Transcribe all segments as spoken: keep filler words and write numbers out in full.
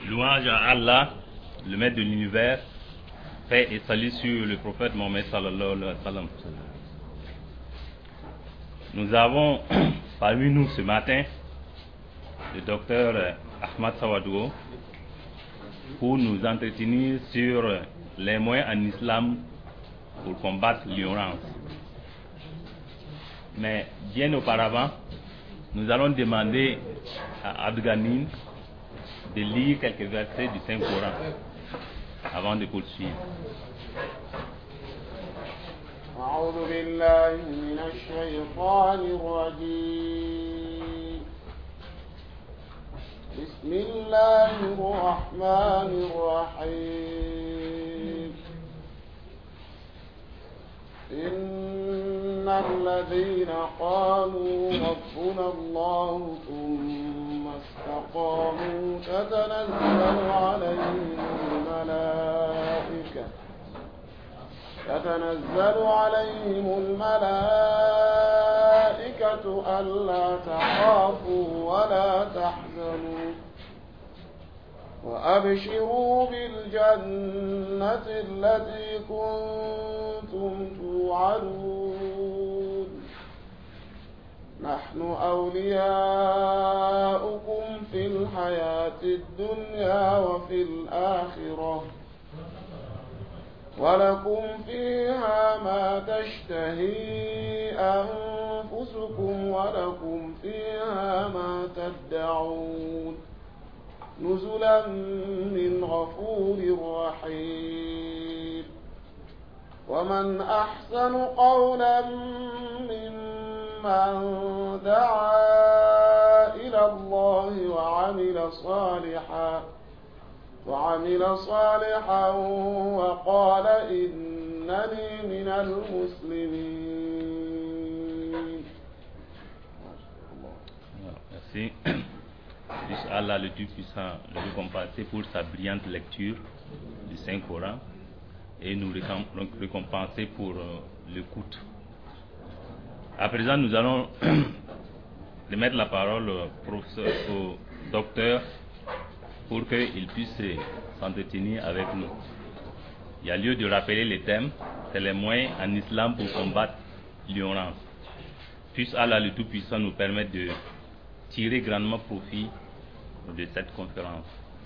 Louange à Allah, le maître de l'univers, paix et salut sur le prophète Mohammed sallallahu alayhi wa sallam. Nous avons parmi nous ce matin le docteur Ahmad Sawadou pour nous entretenir sur les moyens en islam pour combattre l'ignorance. Mais bien auparavant, nous allons demander à Abdghanin de lire quelques versets du Saint-Coran avant de poursuivre. أعوذ بالله من الشيطان الرجيم بسم الله الرحمن الرحيم إن الذين قالوا ربنا الله ثم استقاموا تتنزل عليهم الملائكة تتنزل عليهم الملائكة ألا تخافوا ولا تحزنوا وأبشروا بالجنة التي كنتم توعدون نحن أولياؤكم في الحياة الدنيا وفي الآخرة ولكم فيها ما تشتهي أنفسكم ولكم فيها ما تدعون نزلا من غفور رحيم ومن أحسن قولا ممن دعا إلى الله وعمل صالحا وعمل صالحا وقال إنني من المسلمين. Merci. Puisse Allah le Dieu puissant le récompenser pour sa brillante lecture du Saint-Coran et nous récompenser pour euh, l'écoute. À présent, nous allons remettre la parole au professeur, au docteur, pour qu'il puisse s'entretenir avec nous. Il y a lieu de rappeler les thèmes, c'est les moyens en islam pour combattre l'ignorance. Puisse Allah le Tout-Puissant nous permettre de tirer grandement profit de cette conférence.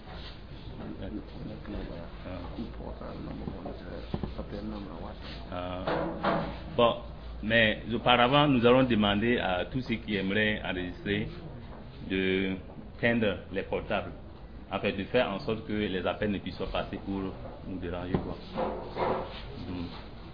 Ah. Bon, mais auparavant, nous allons demander à tous ceux qui aimeraient enregistrer de teindre les portables. En fait, de faire en sorte que les appels ne puissent pas passer pour nous déranger, quoi. Mm.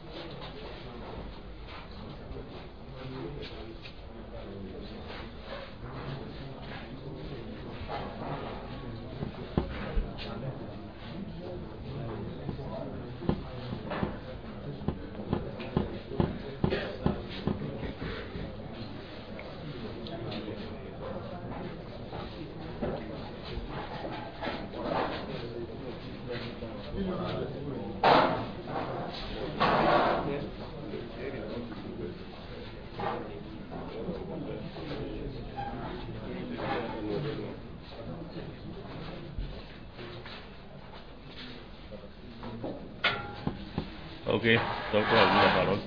Ok, docteur, vous la parole.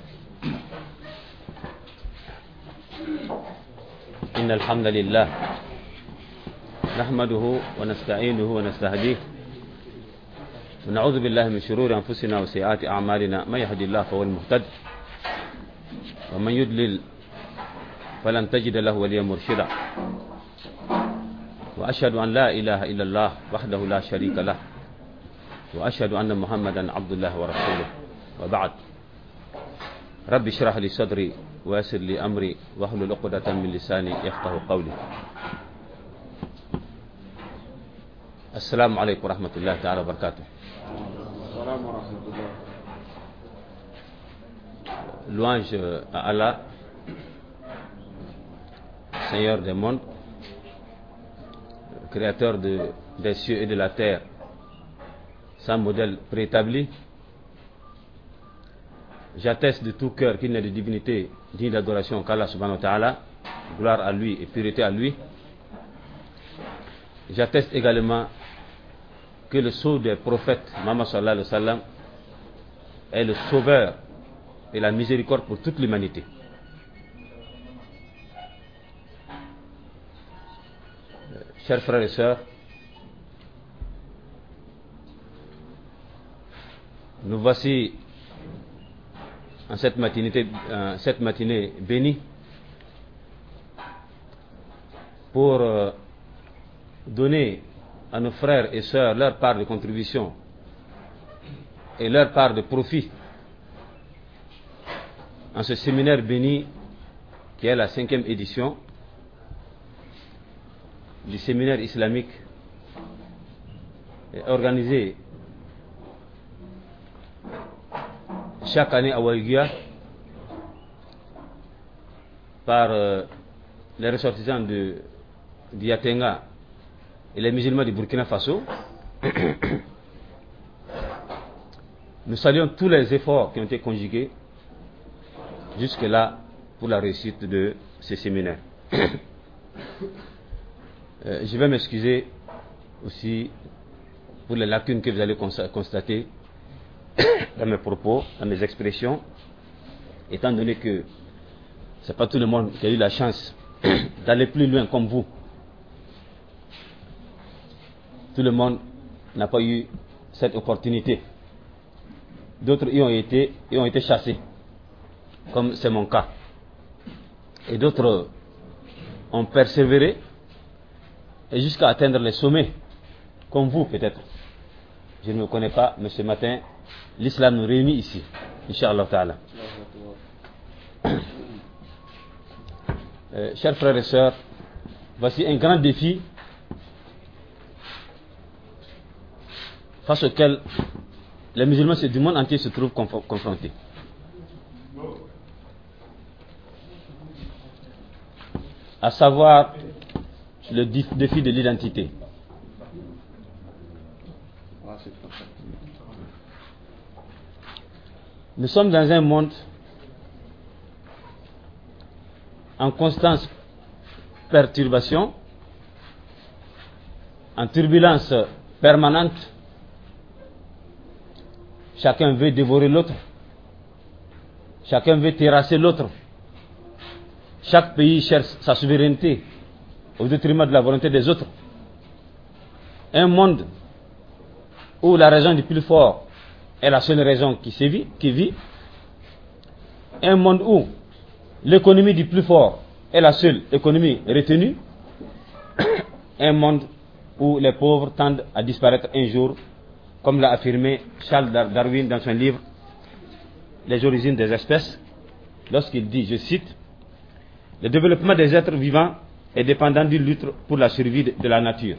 إن الحمد لله نحمده ونستعينه ونستهديه ونعوذ بالله من شرور أنفسنا وسيئات أعمالنا من يهد الله فهو المهتد ومن يضلل فلن تجد له وليا مرشدا وأشهد أن لا إله إلا الله وحده لا شريك له وأشهد أن محمدا عبد الله ورسوله وبعد رب اشرح لي صدري ويسر لي أمري واحلل عقدة من لساني يفقهوا قولي. السلام عليكم ورحمة الله تعالى وبركاته. السلام ورحمة الله. Louange à Allah, Seigneur des mondes, Créateur de, des cieux et de la terre, sans modèle préétabli. J'atteste de tout cœur qu'il n'est de divinité digne d'adoration qu'Allah subhanahu wa ta'ala, gloire à lui et pureté à lui. J'atteste également que le sceau des prophètes, Muhammad sallallahu alayhi wa sallam, est le sauveur et la miséricorde pour toute l'humanité. Chers frères et sœurs, nous voici en cette matinée, en cette matinée bénie pour euh, donner à nos frères et sœurs leur part de contribution et leur part de profit en ce séminaire béni qui est la cinquième édition du séminaire islamique organisé chaque année à Ouaïguia par euh, les ressortissants de d'Yatenga et les musulmans du Burkina Faso. Nous saluons tous les efforts qui ont été conjugués jusque-là pour la réussite de ce séminaire. euh, je vais m'excuser aussi pour les lacunes que vous allez constater dans mes propos, dans mes expressions, étant donné que ce n'est pas tout le monde qui a eu la chance d'aller plus loin comme vous. Tout le monde n'a pas eu cette opportunité. D'autres y ont été, y ont été chassés, comme c'est mon cas. Et d'autres ont persévéré et jusqu'à atteindre les sommets, comme vous peut-être. Je ne me connais pas, mais ce matin, l'islam nous réunit ici, Inch'Allah Ta'ala. Euh, chers frères et sœurs, voici un grand défi face auquel les musulmans du monde entier se trouvent conf- confrontés. À savoir le défi de l'identité. Nous sommes dans un monde en constante perturbation, en turbulence permanente. Chacun veut dévorer l'autre. Chacun veut terrasser l'autre. Chaque pays cherche sa souveraineté au détriment de la volonté des autres. Un monde où la raison du plus fort est la seule raison qui sévit, qui vit. Un monde où l'économie du plus fort est la seule économie retenue. Un monde où les pauvres tendent à disparaître un jour, comme l'a affirmé Charles Darwin dans son livre Les origines des espèces, lorsqu'il dit, je cite, le développement des êtres vivants est dépendant d'une lutte pour la survie de la nature.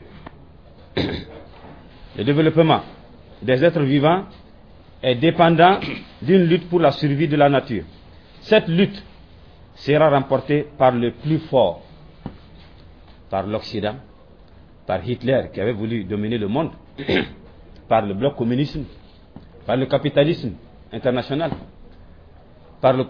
Le développement des êtres vivants est dépendant d'une lutte pour la survie de la nature. Cette lutte sera remportée par le plus fort, par l'Occident, par Hitler qui avait voulu dominer le monde, par le bloc communiste, par le capitalisme international, par, le,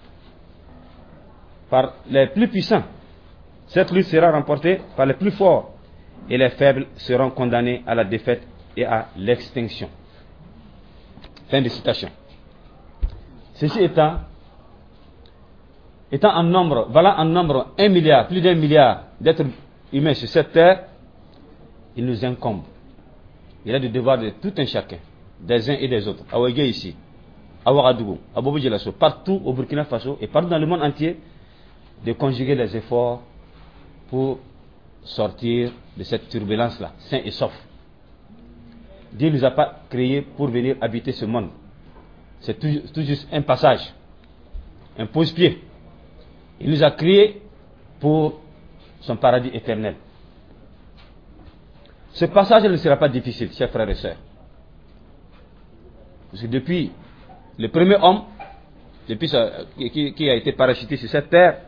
par les plus puissants. Cette lutte sera remportée par les plus forts et les faibles seront condamnés à la défaite et à l'extinction. Fin de citation. Ceci étant, étant en nombre, voilà en nombre un milliard, plus d'un milliard d'êtres humains sur cette terre, il nous incombe. Il a le devoir de tout un chacun, des uns et des autres, à Ouagué ici, à Ouagadougou, à Bobo Djelasso, partout au Burkina Faso et partout dans le monde entier, de conjuguer les efforts pour sortir de cette turbulence-là, sain et sauf. Dieu ne nous a pas créés pour venir habiter ce monde. C'est tout, tout juste un passage, un pose-pied. Il nous a créés pour son paradis éternel. Ce passage ne sera pas difficile, chers frères et sœurs. Parce que depuis le premier homme, depuis ça, qui, qui a été parachuté sur cette terre,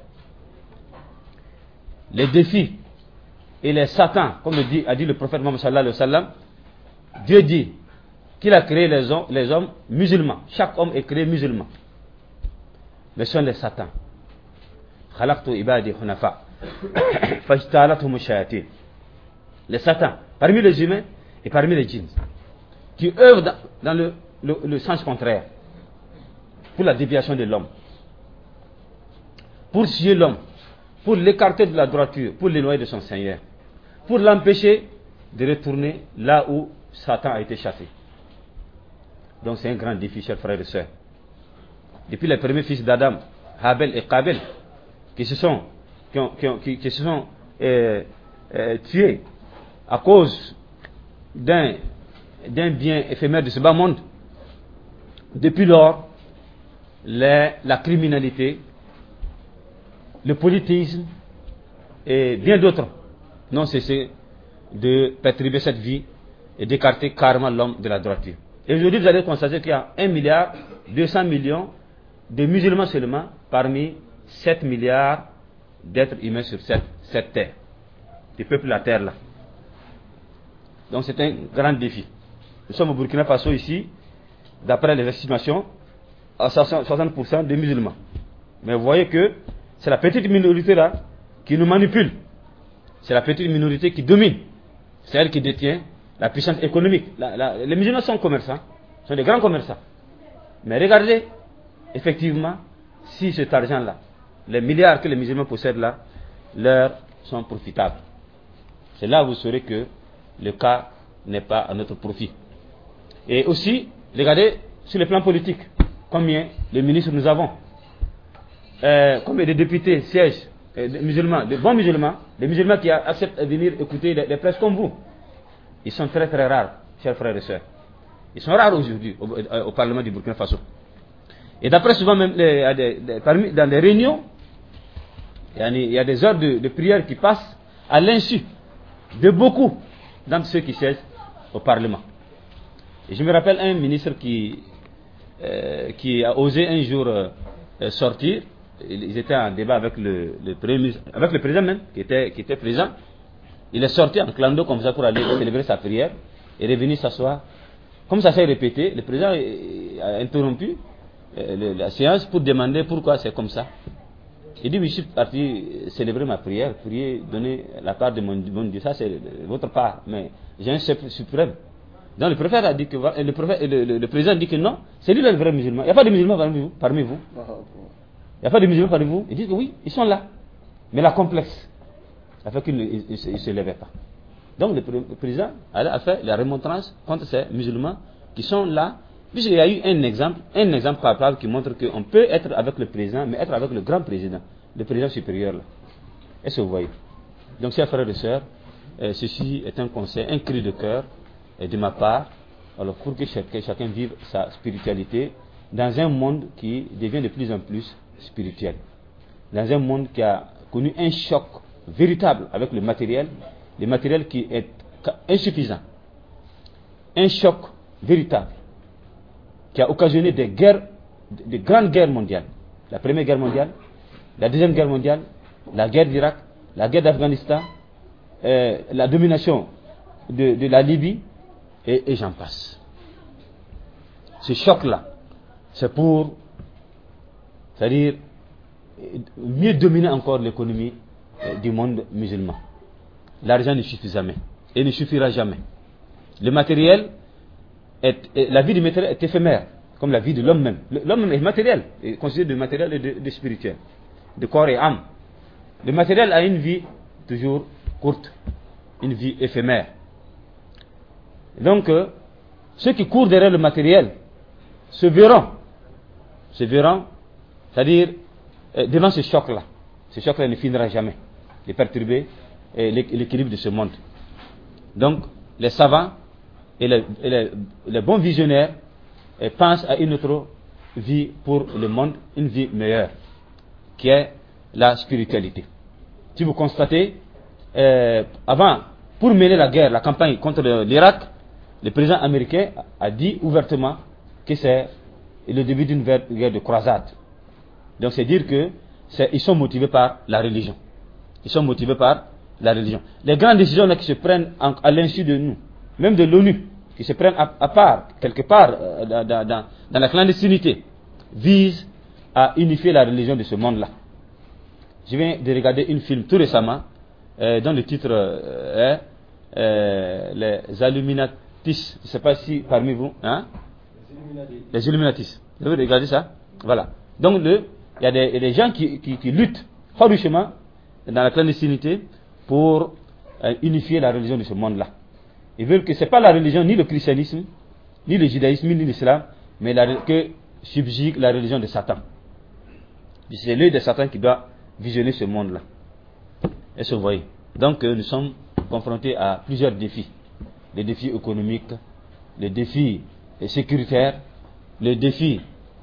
les défis et les satans, comme le dit, a dit le prophète Mohammed sallallahu alayhi wa sallam, Dieu dit qu'il a créé les hommes, les hommes musulmans. Chaque homme est créé musulman. Mais ce sont les satans. Khalaqtu ibadi hunafa. Fajtalathum shayatin. Les satans, parmi les humains, et parmi les djinns, qui œuvrent dans, dans le, le, le sens contraire, pour la déviation de l'homme, pour scier l'homme, pour l'écarter de la droiture, pour l'éloigner de son Seigneur, pour l'empêcher de retourner là où Satan a été chassé. Donc c'est un grand défi, chers frères et sœurs. Depuis les premiers fils d'Adam, Abel et Kabil, qui se sont, qui ont, qui ont, qui, qui se sont euh, euh, tués à cause d'un, d'un bien éphémère de ce bas monde, depuis lors, les, la criminalité, le politisme et bien d'autres n'ont cessé de perturber cette vie et d'écarter carrément l'homme de la droiture. Et aujourd'hui, vous allez constater qu'il y a un milliard deux cents millions de musulmans seulement parmi sept milliards d'êtres humains sur cette, cette terre, du peuple de la terre là. Donc c'est un grand défi. Nous sommes au Burkina Faso ici, d'après les estimations, à soixante pour cent de musulmans. Mais vous voyez que c'est la petite minorité là qui nous manipule. C'est la petite minorité qui domine. C'est elle qui détient la puissance économique. La, la, les musulmans sont commerçants, sont des grands commerçants. Mais regardez, effectivement, si cet argent-là, les milliards que les musulmans possèdent là, leur sont profitables. C'est là où vous saurez que le cas n'est pas à notre profit. Et aussi, regardez, sur le plan politique, combien de ministres nous avons, euh, combien de députés siègent, euh, de musulmans, de bons musulmans, des musulmans qui acceptent de venir écouter les, les presses comme vous. Ils sont très très rares, chers frères et sœurs. Ils sont rares aujourd'hui au, au, au Parlement du Burkina Faso. Et d'après souvent même les, les, les, parmi, dans les réunions, il y a, il y a des heures de, de prière qui passent à l'insu de beaucoup d'entre ceux qui siègent au Parlement. Et je me rappelle un ministre qui, euh, qui a osé un jour euh, sortir. Ils étaient en débat avec le, le, premier, avec le président même, qui était, qui était présent. Il est sorti en clando comme ça pour aller célébrer sa prière et revenir s'asseoir. Comme ça s'est répété, le président a interrompu euh, la séance pour demander pourquoi c'est comme ça. Il dit, oui, je suis parti célébrer ma prière, prier, donner la part de mon, mon Dieu. Ça, c'est votre part. Mais j'ai un chef suprême. Donc le prophète a dit que le, prophète, le, le, le président dit que non, c'est lui le vrai musulman. Il n'y a pas de musulmans parmi vous. Parmi vous. Il n'y a pas de musulmans parmi vous. Ils disent que oui, ils sont là. Mais la complexe, ça fait qu'ils ne se levaient pas. Donc le, le président a fait la remontrance contre ces musulmans qui sont là. Puisqu'il y a eu un exemple, un exemple palpable qui montre qu'on peut être avec le président, mais être avec le grand président, le président supérieur là. Est-ce que vous voyez? Donc, chers frères et sœurs, euh, ceci est un conseil, un cri de cœur euh, de ma part, alors pour que chacun, chacun vive sa spiritualité dans un monde qui devient de plus en plus spirituel. Dans un monde qui a connu un choc véritable avec le matériel, le matériel qui est insuffisant. Un choc véritable qui a occasionné des guerres, des grandes guerres mondiales. La première guerre mondiale, la deuxième guerre mondiale, la guerre d'Irak, la guerre d'Afghanistan, euh, la domination de, de la Libye, et, et j'en passe. Ce choc-là, c'est pour, c'est-à-dire, mieux dominer encore l'économie euh, du monde musulman. L'argent ne suffit jamais, et ne suffira jamais. Le matériel, est, est, la vie du matériel est éphémère, comme la vie de l'homme même. L'homme est matériel, est considéré de matériel et de, de spirituel, de corps et âme. Le matériel a une vie toujours courte, une vie éphémère. Donc, euh, ceux qui courent derrière le matériel se verront, se verront, c'est-à-dire euh, devant ce choc-là. Ce choc-là ne finira jamais de perturber euh, l'équilibre de ce monde. Donc, les savants et les, et les, les bons visionnaires euh, pensent à une autre vie pour le monde, une vie meilleure, qui est la spiritualité. Si vous constatez, euh, avant, pour mener la guerre, la campagne contre l'Irak, le président américain a dit ouvertement que c'est le début d'une guerre de croisade. Donc c'est dire que c'est, ils sont motivés par la religion. Ils sont motivés par la religion. Les grandes décisions là, qui se prennent en, à l'insu de nous, même de l'ONU, qui se prennent à, à part, quelque part, euh, dans, dans, dans la clandestinité, visent à unifier la religion de ce monde-là. Je viens de regarder un film tout récemment, euh, dont le titre euh, est euh, les Illuminatis, je ne sais pas si parmi vous, hein? Les Illuminatis. Vous avez regardé ça? Voilà. Donc, le, il y a des, il y a des gens qui, qui, qui luttent farouchement dans la clandestinité pour euh, unifier la religion de ce monde-là. Ils veulent que ce n'est pas la religion, ni le christianisme, ni le judaïsme, ni l'islam, mais la, que subjugue la religion de Satan. C'est l'œil de Satan qui doit visionner ce monde-là. Est-ce que vous voyez? Donc, euh, nous sommes confrontés à plusieurs défis. Les défis économiques, les défis sécuritaires, les défis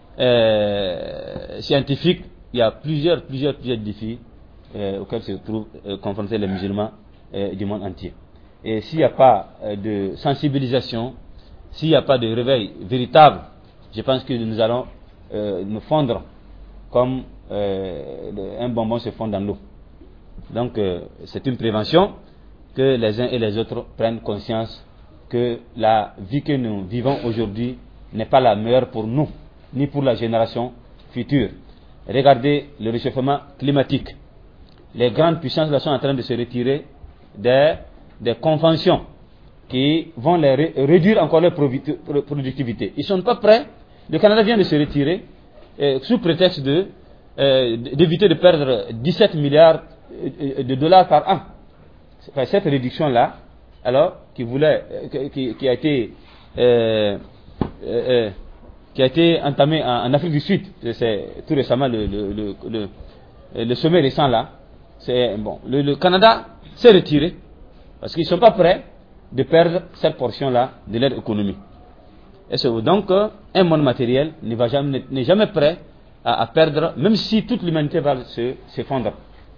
euh, scientifiques. Il y a plusieurs, plusieurs, plusieurs défis euh, auxquels se trouvent euh, confrontés les musulmans euh, du monde entier. Et s'il n'y a pas euh, de sensibilisation, s'il n'y a pas de réveil véritable, je pense que nous allons euh, nous fondre comme euh, un bonbon se fond dans l'eau. Donc euh, c'est une prévention que les uns et les autres prennent conscience que la vie que nous vivons aujourd'hui n'est pas la meilleure pour nous, ni pour la génération future. Regardez le réchauffement climatique. Les grandes puissances là sont en train de se retirer des, des conventions qui vont les ré, réduire encore leur productivité. Ils ne sont pas prêts. Le Canada vient de se retirer euh, sous prétexte de, euh, d'éviter de perdre dix-sept milliards de dollars par an. Enfin, cette réduction-là, alors, qui voulait, qui, qui a été, euh, euh, qui a été entamée en, en Afrique du Sud, c'est tout récemment le, le, le, le, le sommet récent là. C'est bon. Le, le Canada s'est retiré parce qu'ils ne sont pas prêts de perdre cette portion-là de leur économie. Et donc, un monde matériel ne va jamais, n'est jamais prêt à, à perdre, même si toute l'humanité va se, s'effondrer.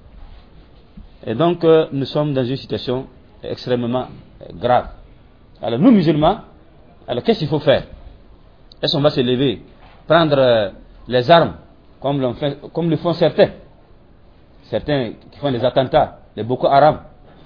Et donc, euh, nous sommes dans une situation extrêmement euh, grave. Alors, nous musulmans, alors qu'est-ce qu'il faut faire? Est-ce qu'on va se lever, prendre euh, les armes, comme, l'on fait, comme le font certains, certains qui font des attentats, les Boko Haram,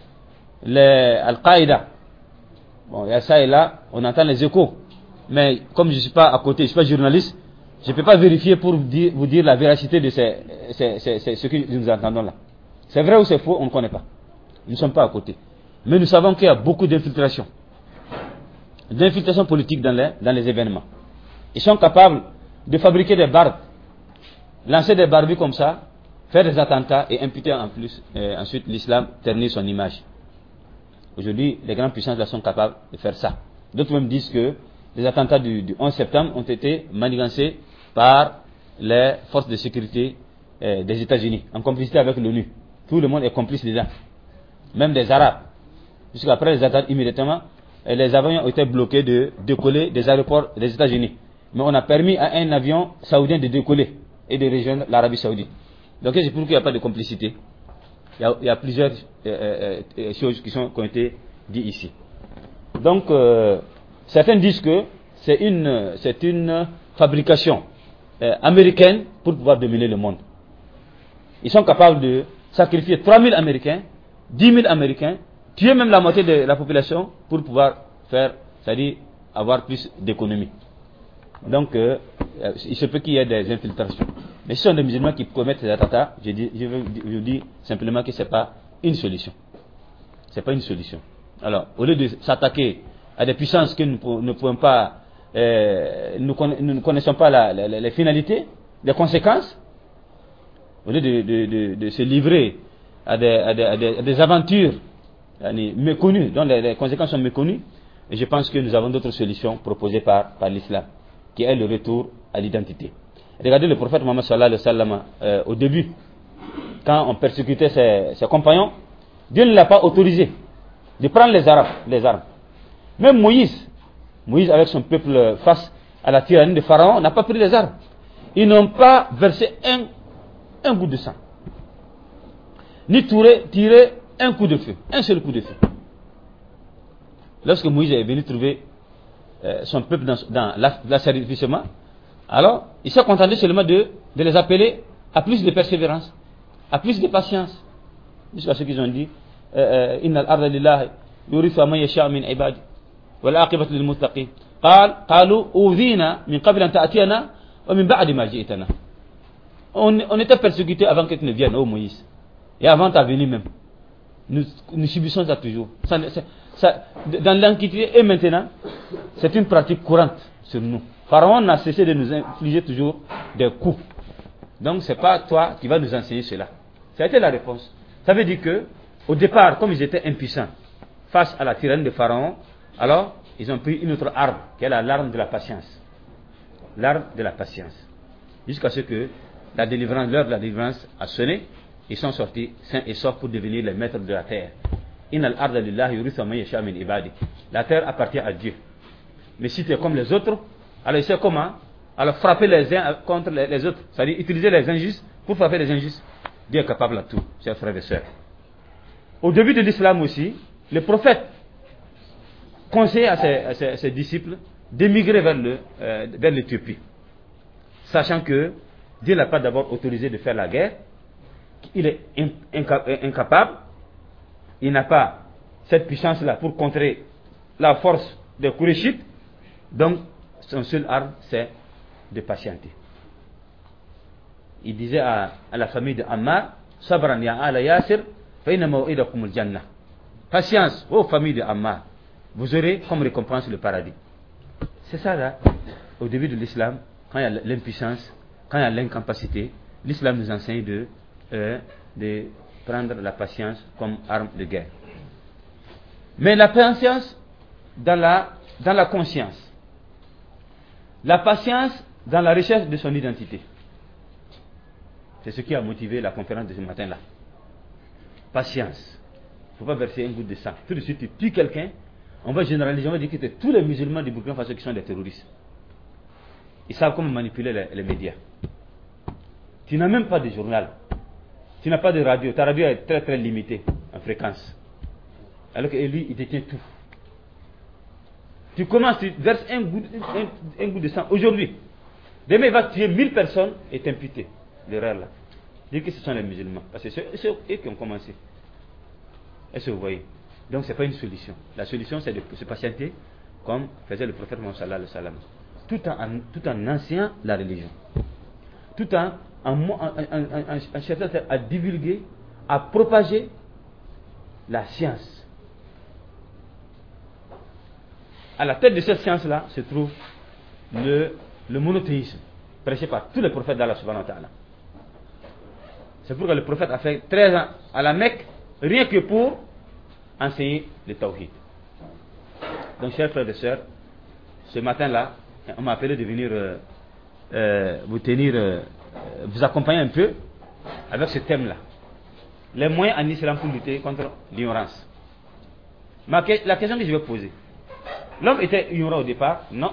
les Al-Qaïda. Bon, il y a ça et là, on entend les échos. Mais comme je ne suis pas à côté, je ne suis pas journaliste, je ne peux pas vérifier pour vous dire, vous dire la véracité de ces, ces, ces, ces, ce que nous entendons là. C'est vrai ou c'est faux, on ne connaît pas. Nous ne sommes pas à côté. Mais nous savons qu'il y a beaucoup d'infiltration. D'infiltration politique dans les, dans les événements. Ils sont capables de fabriquer des barbes, lancer des barbues comme ça, faire des attentats et imputer en plus, euh, ensuite l'islam, ternir son image. Aujourd'hui, les grandes puissances là sont capables de faire ça. D'autres même disent que les attentats du, du onze septembre ont été manigancés par les forces de sécurité euh, des États-Unis, en complicité avec l'ONU. Tout le monde est complice dedans, même des Arabes. Jusqu'après les attaques, immédiatement, les avions ont été bloqués de décoller des aéroports des États-Unis. Mais on a permis à un avion saoudien de décoller et de rejoindre l'Arabie saoudite. Donc c'est pour qu'il n'y a pas de complicité. Il y a, il y a plusieurs euh, euh, choses qui, sont, qui ont été dites ici. Donc, euh, certains disent que c'est une, c'est une fabrication euh, américaine pour pouvoir dominer le monde. Ils sont capables de sacrifier trois mille Américains, dix mille Américains, tuer même la moitié de la population pour pouvoir faire, c'est-à-dire avoir plus d'économie. Donc, euh, il se peut qu'il y ait des infiltrations. Mais si ce sont des musulmans qui commettent ces attentats, je, dis, je, veux, je dis simplement que ce n'est pas une solution. Ce n'est pas une solution. Alors, au lieu de s'attaquer à des puissances que nous ne pouvons pas, euh, nous, nous ne connaissons pas la, la, les finalités, les conséquences, au lieu de, de, de, de se livrer à des, à des, à des, à des aventures méconnues, dont les, les conséquences sont méconnues, et je pense que nous avons d'autres solutions proposées par, par l'islam, qui est le retour à l'identité. Regardez le prophète Mohammed sallallahu alayhi wa sallam euh, au début, quand on persécutait ses, ses compagnons, Dieu ne l'a pas autorisé de prendre les armes, les armes. Même Moïse, Moïse avec son peuple face à la tyrannie de Pharaon, n'a pas pris les armes. Ils n'ont pas versé un, un goût de sang, ni tiré, tiré un coup de feu, un seul coup de feu. Lorsque Moïse est venu trouver euh, son peuple dans, dans l'asservissement, alors il s'est contenté seulement de, de les appeler à plus de persévérance, à plus de patience. Jusqu'à ce qu'ils ont dit Inna al-arda lillahi yurithuha man yasha'u min ibadi wal aqibatu lil muttaqin. قال قالوا أوذينا من قبل أن تأتينا ومن بعد ما جئتنا. On, on était persécutés avant que tu ne viennes, ô Moïse. Et avant ta venue même. Nous, nous subissons ça toujours. Ça, ça, Ça, dans l'Antiquité et maintenant, c'est une pratique courante sur nous. Pharaon n'a cessé de nous infliger toujours des coups. Donc ce n'est pas toi qui vas nous enseigner cela. Ça a été la réponse. Ça veut dire que, au départ, comme ils étaient impuissants face à la tyrannie de Pharaon, alors ils ont pris une autre arme, qui est l'arme de la patience. L'arme de la patience. Jusqu'à ce que la délivrance, l'heure de la délivrance a sonné, ils sont sortis sains et saufs pour devenir les maîtres de la terre. La terre appartient à Dieu. Mais si tu es comme les autres, alors il sait comment? Alors frapper les uns contre les autres, c'est-à-dire utiliser les injustes pour frapper les injustes. Dieu est capable à tout, chers frères et sœurs. Au début de l'islam aussi, le prophète conseille à ses, à ses, à ses disciples d'émigrer vers, le, euh, vers l'Éthiopie, sachant que Dieu n'a pas d'abord autorisé de faire la guerre, il est incapable, il n'a pas cette puissance-là pour contrer la force des Qurayshites, donc son seul arme c'est de patienter. Il disait à, à la famille de Ammar, Sabran ya ala Yasir, fa inna maw'idakumul jannah. Patience, ô famille de Ammar, vous aurez comme récompense le paradis. C'est ça là, au début de l'islam, quand il y a l'impuissance, quand il y a l'incapacité, l'islam nous enseigne de, euh, de prendre la patience comme arme de guerre. Mais la patience dans la, dans la conscience, la patience dans la recherche de son identité. C'est ce qui a motivé la conférence de ce matin-là. Patience. Il ne faut pas verser un goutte de sang. Tout de suite, tu tues quelqu'un, on va généraliser, on va dire que c'est tous les musulmans du Burkina Faso qui sont des terroristes. Ils savent comment manipuler les, les médias. Tu n'as même pas de journal. Tu n'as pas de radio. Ta radio est très très limitée en fréquence. Alors que lui, il détient tout. Tu commences, tu verses un goût, un, un goût de sang aujourd'hui. Demain, il va tuer mille personnes et t'imputer l'erreur là. Dire que ce sont les musulmans. Parce que c'est eux qui ont commencé. Est-ce que vous voyez? Donc, ce n'est pas une solution. La solution, c'est de se patienter comme faisait le prophète Mohammed sallallahu alayhi wa sallam. Tout en, tout en enseignant la religion. Tout en, en, en, en, en cherchant à divulguer, à propager la science. À la tête de cette science-là se trouve le, le monothéisme, prêché par tous les prophètes d'Allah subhanahu wa ta'ala. C'est pourquoi le prophète a fait treize ans à la Mecque, rien que pour enseigner le tawhid. Donc, chers frères et sœurs, ce matin-là, on m'a appelé de venir euh, euh, vous tenir, euh, vous accompagner un peu avec ce thème-là. Les moyens en islam pour lutter contre l'ignorance. La question que je vais poser, l'homme était ignorant au départ? Non.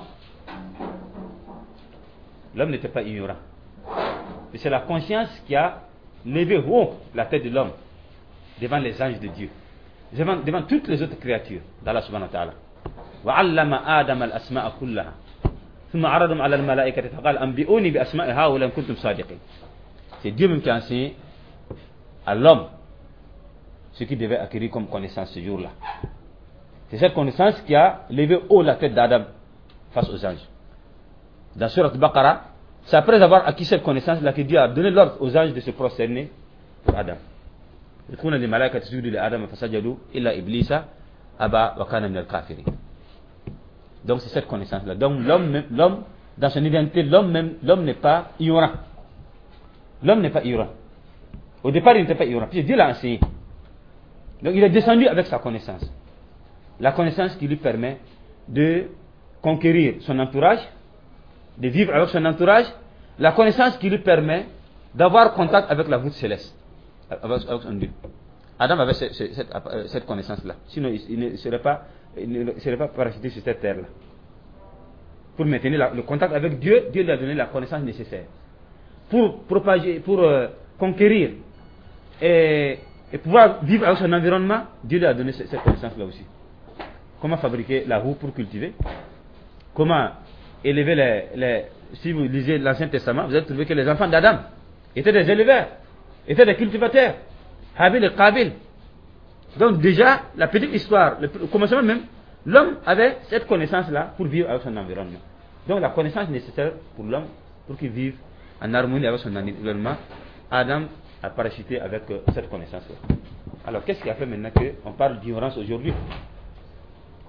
L'homme n'était pas ignorant. C'est la conscience qui a levé haut la tête de l'homme devant les anges de Dieu, devant, devant toutes les autres créatures d'Allah subhanahu wa ta'ala. وعلم آدم الأسماء كلها ثم عرضهم على الملائكة فقال أنبئوني بأسماء هؤلاء إن كنتم صادقين. C'est Dieu même qui a enseigné à l'homme ce qu'il devait acquérir comme connaissance ce jour-là. C'est cette connaissance qui a levé haut la tête d'Adam face aux anges. Dans Surat Al-Baqarah, c'est après avoir acquis cette connaissance-là que Dieu a donné l'ordre aux anges de se prosterner pour Adam. يقولون للملائكة اسجدوا لآدم فسجدوا إلا إبليس أبى وكان من الكافرين. Donc c'est cette connaissance-là. Donc l'homme, l'homme, dans son identité, l'homme même, l'homme n'est pas ignorant. L'homme n'est pas ignorant. Au départ, il n'était pas ignorant. Puis Dieu l'a enseigné. Donc il est descendu avec sa connaissance. La connaissance qui lui permet de conquérir son entourage, de vivre avec son entourage. La connaissance qui lui permet d'avoir contact avec la voûte céleste, avec, avec son Dieu. Adam avait cette, cette, cette connaissance-là. Sinon, il ne serait pas, il ne serait pas parachuté sur cette terre-là. Pour maintenir la, le contact avec Dieu, Dieu lui a donné la connaissance nécessaire. Pour propager, pour euh, conquérir et, et pouvoir vivre avec son environnement, Dieu lui a donné cette, cette connaissance-là aussi. Comment fabriquer la roue pour cultiver? Comment élever les, les... Si vous lisez l'Ancien Testament, vous allez trouver que les enfants d'Adam étaient des éleveurs, étaient des cultivateurs. Habil et Qabil. Donc déjà, la petite histoire, le, au commencement même, l'homme avait cette connaissance-là pour vivre avec son environnement. Donc la connaissance nécessaire pour l'homme, pour qu'il vive en harmonie avec son environnement, Adam a parachuté avec euh, cette connaissance-là. Alors qu'est-ce qui a fait maintenant qu'on parle d'ignorance aujourd'hui?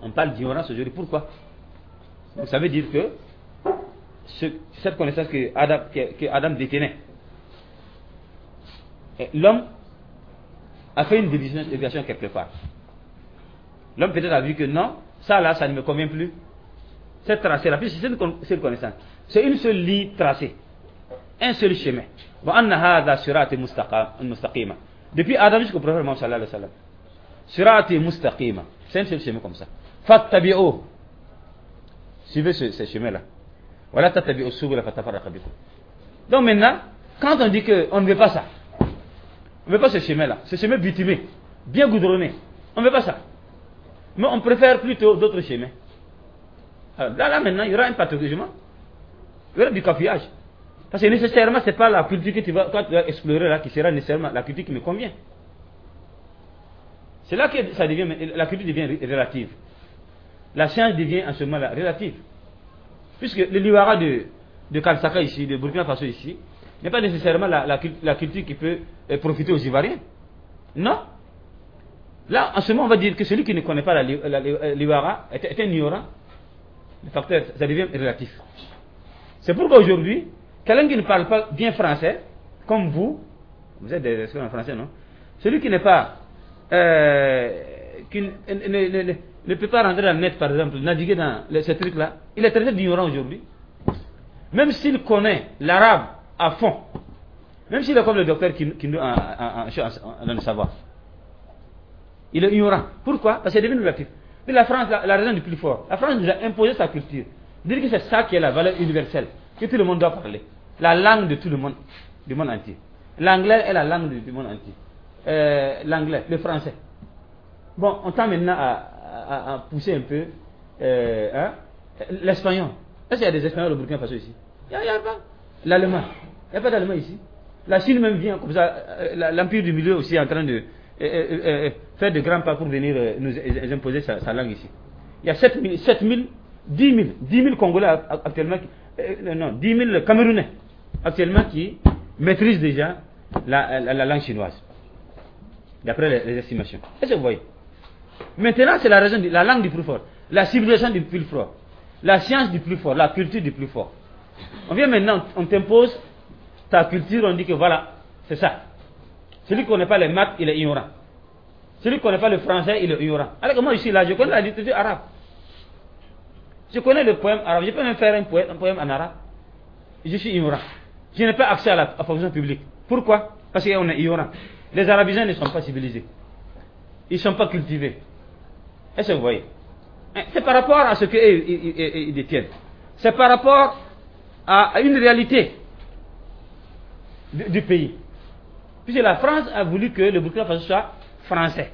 on parle d'ignorance aujourd'hui. Pourquoi? Ça veut dire que ce, cette connaissance que Adam, que, que Adam détenait, l'homme a fait une déviation quelque part. L'homme peut-être a vu que non, ça là, ça ne me convient plus. Cette tracée-là, puis c'est une, une connaissance. C'est une seule ligne tracée. Un seul chemin. Depuis Adam jusqu'au prophète Mohammed sallallahu alayhi wa sallam. Sirati mustaqima. C'est un seul chemin comme ça. Fattabi'u. Suivez ce, ce chemin-là. Voilà tattabi'u subula fatafarraqa bikum. Donc maintenant, quand on dit qu'on ne veut pas ça, on ne veut pas ce chemin-là, ce chemin bitumé, bien goudronné, on ne veut pas ça. Mais on préfère plutôt d'autres chemins. Alors là, là maintenant, il y aura un patrouillement, il y aura du cafouillage. Parce que nécessairement, ce n'est pas la culture que tu vas, quand tu vas explorer là qui sera nécessairement la culture qui me convient. C'est là que ça devient, la culture devient relative. La science devient en ce moment-là relative. Puisque le Liwara de, de Kansaka ici, de Burkina Faso ici, n'est pas nécessairement la, la, la culture qui peut profiter aux Ivoiriens. Non. Là, en ce moment, on va dire que celui qui ne connaît pas la, la, la Liwara est, est un ignorant. Le facteur, ça devient relatif. C'est pourquoi aujourd'hui, quelqu'un qui ne parle pas bien français, comme vous, vous êtes des experts en français, non? Celui qui n'est pas, euh, qui ne, ne, ne, ne, ne peut pas rentrer dans le net, par exemple, naviguer dans le, ce truc-là, il est traité d'ignorant aujourd'hui. Même s'il connaît l'arabe à fond, même s'il est comme le docteur qui, qui nous en, en, en, en, en savoir, il est ignorant. Pourquoi? Parce que c'est devenu relatif. Mais la France, la, la raison du plus fort, la France nous a imposé sa culture. Dire que c'est ça qui est la valeur universelle, que tout le monde doit parler. La langue de tout le monde, du monde entier. L'anglais est la langue du, du monde entier. Euh, l'anglais, le français. Bon, on tend maintenant à, à, à pousser un peu euh, hein, l'espagnol. Est-ce qu'il y a des Espagnols au Burkina Faso ici? Il n'y a, a pas. L'allemand. Il n'y a pas d'allemand ici. La Chine même vient comme ça. L'Empire du Milieu aussi est en train de euh, euh, faire de grands pas pour venir euh, nous imposer sa, sa langue ici. Il y a sept mille, dix mille, dix mille Congolais actuellement, euh, non, dix mille Camerounais actuellement qui maîtrisent déjà la, la, la langue chinoise. D'après les, les estimations. Est-ce que vous voyez? Maintenant, c'est la raison de la langue du plus fort, la civilisation du plus fort, la science du plus fort, la culture du plus fort. On vient maintenant, on t'impose ta culture, on dit que voilà, c'est ça. Celui qui ne connaît pas les maths, il est ignorant. Celui qui ne connaît pas le français, il est ignorant. Alors que moi, ici, là, je connais la littérature arabe. Je connais le poème arabe. Je peux même faire un poème, un poème en arabe. Je suis ignorant. Je n'ai pas accès à la, à la fonction publique. Pourquoi? Parce qu'on est ignorant. Les Arabisants ne sont pas civilisés. Ils ne sont pas cultivés. Est-ce que vous voyez? C'est par rapport à ce qu'ils ils, ils, ils détiennent. C'est par rapport à une réalité du, du pays. Puisque la France a voulu que le Burkina Faso soit français.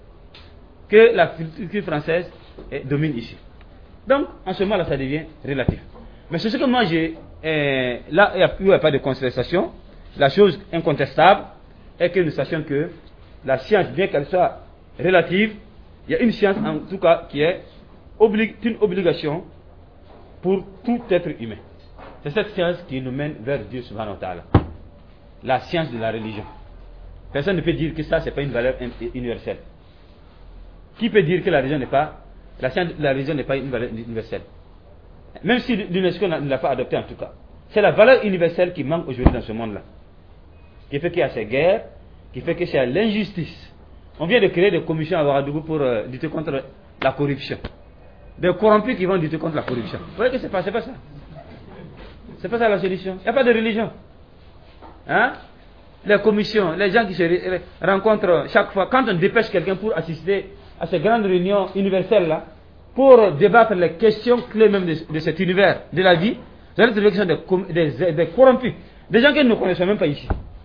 Que la culture française eh, domine ici. Donc, en ce moment-là, ça devient relatif. Mais c'est ce que moi j'ai... Eh, là, il n'y a, a pas de contestation. La chose incontestable est que nous sachions que la science, bien qu'elle soit relative, il y a une science, en tout cas, qui est obli- une obligation pour tout être humain. C'est cette science qui nous mène vers Dieu subhanahu wa ta'ala. La science de la religion. Personne ne peut dire que ça, ce n'est pas une valeur universelle. Qui peut dire que la religion n'est pas, la science de la religion n'est pas une valeur universelle? Même si l'UNESCO ne l'a pas adoptée en tout cas. C'est la valeur universelle qui manque aujourd'hui dans ce monde-là. Qui fait qu'il y a ces guerres, qui fait que c'est l'injustice. On vient de créer des commissions à Ouagadougou pour euh, lutter contre la corruption. Des corrompus qui vont lutter contre la corruption. Vous voyez que c'est pas, c'est pas ça. C'est pas ça la solution. Il n'y a pas de religion. Hein? Les commissions, les gens qui se rencontrent chaque fois, quand on dépêche quelqu'un pour assister à ces grandes réunions universelles-là, pour débattre les questions clés même de, de cet univers, de la vie, vous allez trouver que ce sont des, des, des corrompus, des gens que nous ne connaissons même pas ici.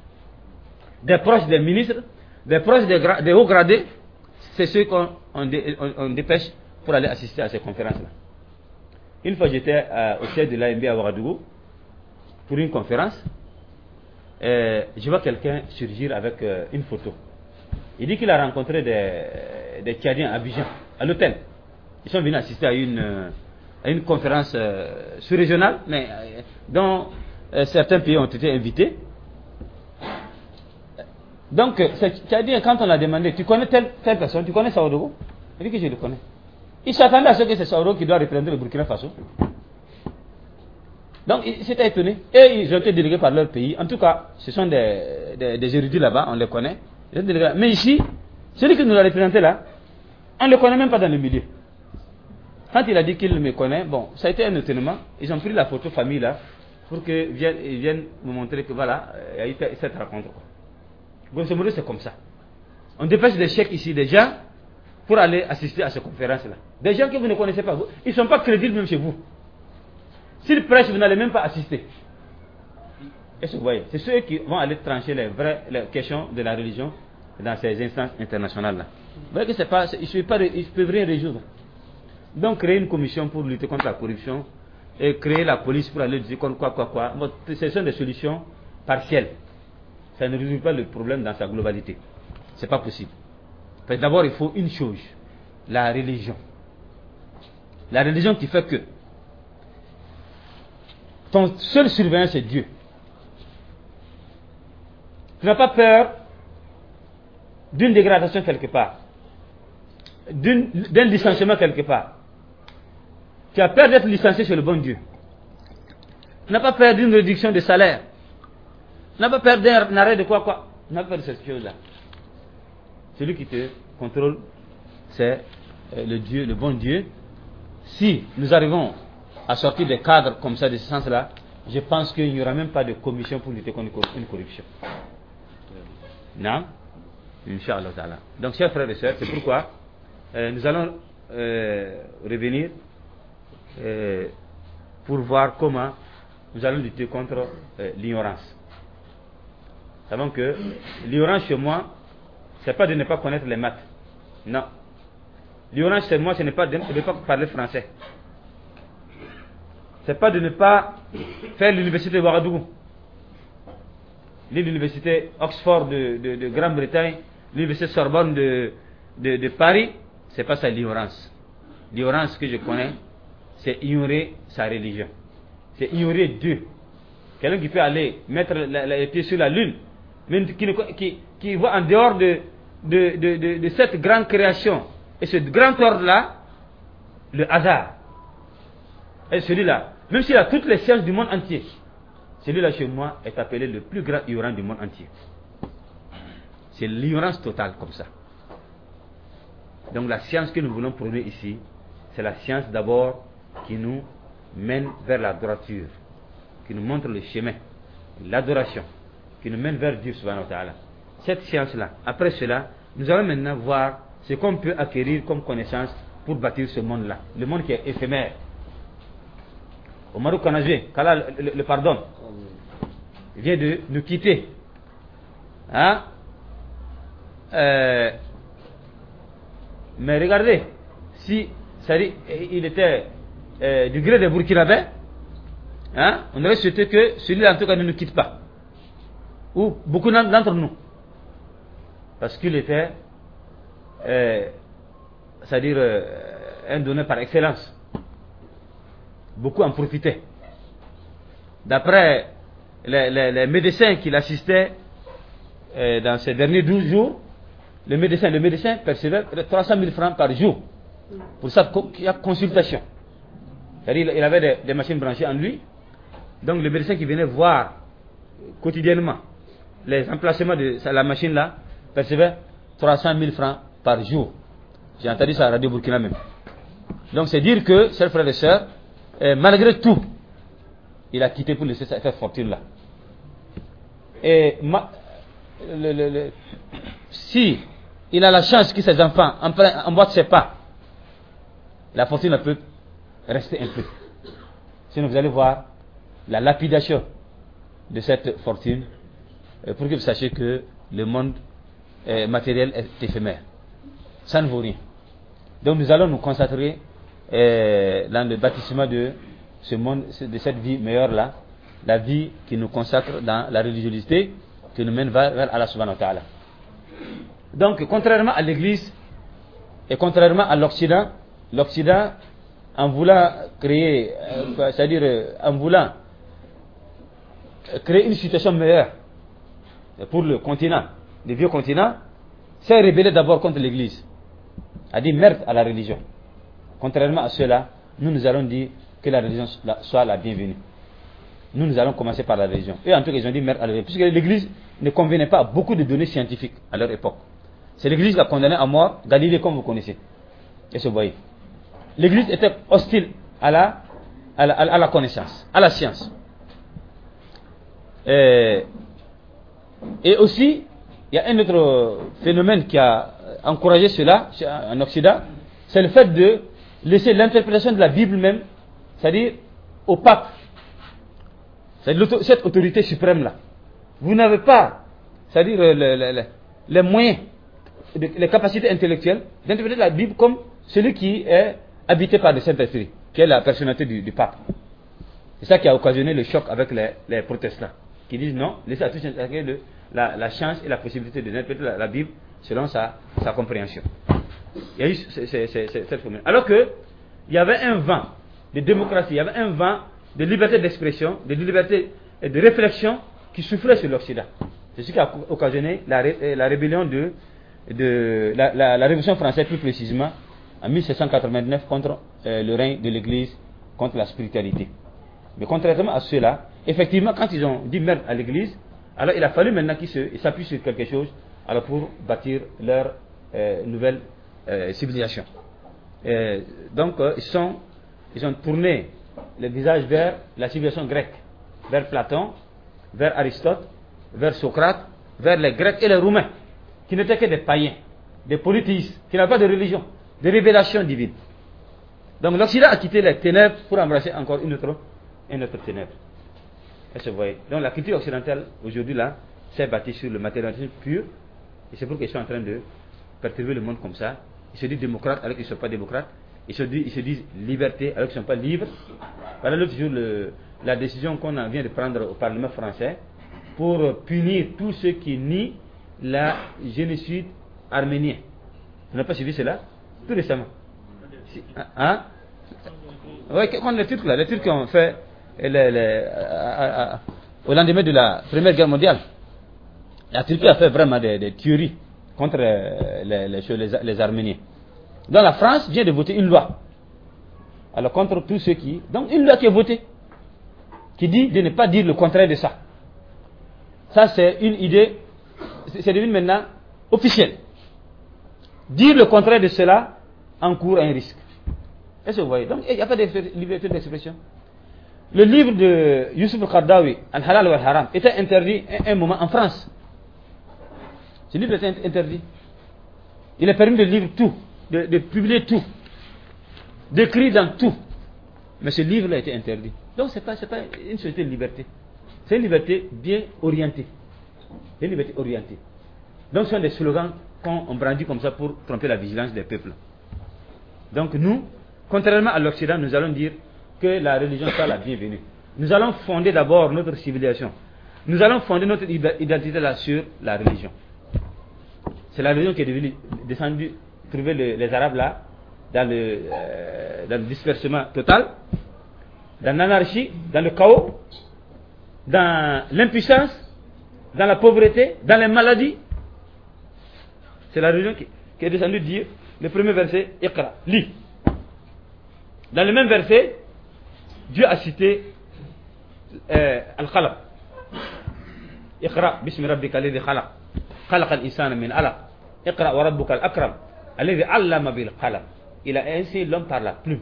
Des proches des ministres, des proches des, des hauts gradés, c'est ceux qu'on on, on, on dépêche pour aller assister à ces conférences-là. Une fois j'étais euh, au siège de l'A M B à Ouagadougou pour une conférence. Euh, je vois quelqu'un surgir avec euh, une photo. Il dit qu'il a rencontré des, des Tchadiens à Abidjan, à l'hôtel. Ils sont venus assister à une, euh, à une conférence euh, sous-régionale, mais euh, dont euh, certains pays ont été invités. Donc, ces Tchadiens, quand on a demandé, tu connais telle, telle personne, tu connais Saodogo? Il dit que je le connais. Ils s'attendaient à ce que c'est Soro qui doit représenter le Burkina Faso. Donc, ils s'étaient étonnés. Et ils ont été délégués par leur pays. En tout cas, ce sont des, des, des érudits là-bas, on les connaît. Mais ici, celui qui nous a représenté là, on ne le connaît même pas dans le milieu. Quand il a dit qu'il me connaît, bon, ça a été un étonnement. Ils ont pris la photo famille là, pour qu'ils viennent, ils viennent me montrer que voilà, il y a eu cette rencontre. Grosso modo, c'est comme ça. On dépêche des chèques ici, des gens, pour aller assister à ces conférences-là. Des gens que vous ne connaissez pas, ils ne sont pas crédibles même chez vous. S'ils prêchent, vous n'allez même pas assister. Est-ce que vous voyez? C'est ceux qui vont aller trancher les vraies les questions de la religion dans ces instances internationales-là. Vous voyez que c'est pas, ils ne peuvent rien résoudre. Donc, créer une commission pour lutter contre la corruption et créer la police pour aller dire quoi, quoi, quoi, quoi. Bon, ce sont des solutions partielles. Ça ne résout pas le problème dans sa globalité. Ce n'est pas possible. D'abord, il faut une chose, la religion. La religion qui fait que ton seul surveillant, c'est Dieu. Tu n'as pas peur d'une dégradation quelque part, d'un licenciement quelque part. Tu as peur d'être licencié chez le bon Dieu. Tu n'as pas peur d'une réduction de salaire. Tu n'as pas peur d'un arrêt de quoi quoi. Tu n'as pas peur de cette chose-là. Celui qui te contrôle, c'est le Dieu, le bon Dieu. Si nous arrivons à sortir des cadres comme ça, de ce sens-là, je pense qu'il n'y aura même pas de commission pour lutter contre une corruption. Non? Inch'Allah ta'ala. Donc, chers frères et sœurs, c'est pourquoi euh, nous allons euh, revenir euh, pour voir comment nous allons lutter contre euh, l'ignorance. Nous savons que l'ignorance chez moi, ce n'est pas de ne pas connaître les maths. Non. L'ignorance chez moi, ce n'est pas de ne pas parler français. Ce n'est pas de ne pas faire l'université de Ouagadougou, l'université Oxford de, de, de Grande-Bretagne, l'université Sorbonne de, de, de Paris. Ce n'est pas ça l'ignorance. L'ignorance que je connais, c'est ignorer sa religion. C'est ignorer Dieu. Quelqu'un qui peut aller mettre les pieds sur la lune, mais qui, qui, qui voit en dehors de, de, de, de, de cette grande création et ce grand ordre-là, le hasard. Et celui-là, même s'il a toutes les sciences du monde entier, celui-là chez moi est appelé le plus grand ignorant du monde entier. C'est l'ignorance totale comme ça. Donc la science que nous voulons prôner ici, c'est la science d'abord qui nous mène vers la droiture, qui nous montre le chemin, l'adoration, qui nous mène vers Dieu subhanahu wa ta'ala. Cette science-là, après cela, nous allons maintenant voir ce qu'on peut acquérir comme connaissance pour bâtir ce monde-là, le monde qui est éphémère. Omarou Kanajé, qu'Allah le, le, le pardonne, vient de nous quitter. Hein? Euh, mais regardez, si il était euh, du gré des Burkinabés, hein, on aurait souhaité que celui-là en tout cas ne nous quitte pas. Ou beaucoup d'entre nous. Parce qu'il était, euh, c'est-à-dire euh, un donneur par excellence. Beaucoup en profitaient. D'après les, les, les médecins qui l'assistaient euh, dans ces derniers douze jours, le médecin, le médecin percevait trois cent mille francs par jour pour sa consultation. C'est-à-dire il avait des, des machines branchées en lui. Donc le médecin qui venait voir quotidiennement les emplacements de la machine là percevait trois cent mille francs par jour. J'ai entendu ça à Radio Burkina même. Donc c'est dire que, chers frères et sœurs, Euh, malgré tout, il a quitté pour laisser cette fortune-là. Et ma, le, le, le, si il a la chance que ses enfants emboîtent ses pas, la fortune peut rester un peu. Sinon, vous allez voir la lapidation de cette fortune, euh, pour que vous sachiez que le monde euh, matériel est éphémère. Ça ne vaut rien. Donc, nous allons nous concentrer Et dans le bâtissement de ce monde, de cette vie meilleure là, la vie qui nous consacre dans la religiosité, qui nous mène vers, vers Allah subhanahu wa ta'ala. Donc, contrairement à l'Église et contrairement à l'Occident, l'Occident, en voulant créer, euh, c'est-à-dire euh, en voulant créer une situation meilleure pour le continent, le vieux continent, s'est rébellé d'abord contre l'Église, a dit merde à la religion. contrairement à cela, nous nous allons dire que la religion soit la bienvenue. Nous, nous allons commencer par la religion. Et en tout cas, ils ont dit merde à l'église, puisque l'église ne convenait pas à beaucoup de données scientifiques à leur époque. C'est l'église qui a condamné à mort Galilée, comme vous connaissez. Et ce voyez. L'église était hostile à la, à la, à la connaissance, à la science. Et, et aussi, il y a un autre phénomène qui a encouragé cela en Occident, c'est le fait de laisser l'interprétation de la Bible même, c'est-à-dire au pape. C'est cette autorité suprême-là. Vous n'avez pas, c'est-à-dire le, le, le, les moyens, les capacités intellectuelles d'interpréter la Bible comme celui qui est habité par le Saint-Esprit, qui est la personnalité du, du pape. C'est ça qui a occasionné le choc avec les, les protestants, qui disent non, laissez à tous le, la, la chance et la possibilité d'interpréter la, la Bible selon sa, sa compréhension. Il y a eu c- c- c- c- cette phénomène. Alors que il y avait un vent de démocratie, il y avait un vent de liberté d'expression, de liberté et de réflexion qui soufflait sur l'Occident. C'est ce qui a occasionné la, ré, la rébellion de, de la, la, la Révolution française, plus précisément en mille sept cent quatre-vingt-neuf, contre euh, le règne de l'Église, contre la spiritualité. Mais contrairement à cela, effectivement, quand ils ont dit merde à l'Église, alors il a fallu maintenant qu'ils se, s'appuient sur quelque chose, alors pour bâtir leur euh, nouvelle euh, civilisation. Et donc euh, ils sont, ils ont tourné le visage vers la civilisation grecque, vers Platon, vers Aristote, vers Socrate, vers les Grecs et les Roumains, qui n'étaient que des païens, des polythéistes, qui n'avaient pas de religion, de révélation divine. Donc l'Occident a quitté les ténèbres pour embrasser encore une autre, une autre ténèbre. Et se voyez. Donc la culture occidentale aujourd'hui là s'est bâtie sur le matérialisme pur, et c'est pourquoi ils sont en train de perturber le monde comme ça. Ils se disent démocrates alors qu'ils ne sont pas démocrates. Ils se disent, ils se disent liberté alors qu'ils ne sont pas libres. Voilà l'autre jour le, la décision qu'on vient de prendre au Parlement français pour punir tous ceux qui nient la génocide arménien. Vous n'avez pas suivi cela? Tout récemment. Hein? Oui, contre les Turcs là, les Turcs ont fait les, les, à, à, au lendemain de la Première Guerre mondiale. La Turquie a fait vraiment des, des tueries contre les, les, les, les Arméniens. Donc la France vient de voter une loi. Alors contre tous ceux qui... Donc une loi qui est votée, qui dit de ne pas dire le contraire de ça. Ça c'est une idée, c'est devenu maintenant officiel. Dire le contraire de cela encourt un risque. Est-ce que vous voyez? Donc il n'y a pas de liberté d'expression. Le livre de Youssef al-Qaradawi, Al-Halal wa Al-Haram, était interdit à un moment en France. Ce livre était interdit. Il est permis de lire tout, de, de publier tout, d'écrire dans tout. Mais ce livre-là a été interdit. Donc ce n'est pas, c'est pas une société de liberté. C'est une liberté bien orientée. C'est une liberté orientée. Donc ce sont des slogans qu'on brandit comme ça pour tromper la vigilance des peuples. Donc nous, contrairement à l'Occident, nous allons dire que la religion soit la bienvenue. Nous allons fonder d'abord notre civilisation. Nous allons fonder notre identité là sur la religion. C'est la religion qui est devenue descendue, trouver le, les Arabes là, dans le, euh, dans le dispersement total, dans l'anarchie, dans le chaos, dans l'impuissance, dans la pauvreté, dans les maladies. C'est la religion qui, qui est descendue dire, le premier verset, Iqra, lis. Dans le même verset, Dieu a cité euh, Al-Khalaq. Iqra, bismi rabbika alladhi khalaq. Khalaq al-insana min alaq. Iqra wa rabbuka al-akram. Alladhi allama bil qalam. Il a ainsi l'homme par la plume.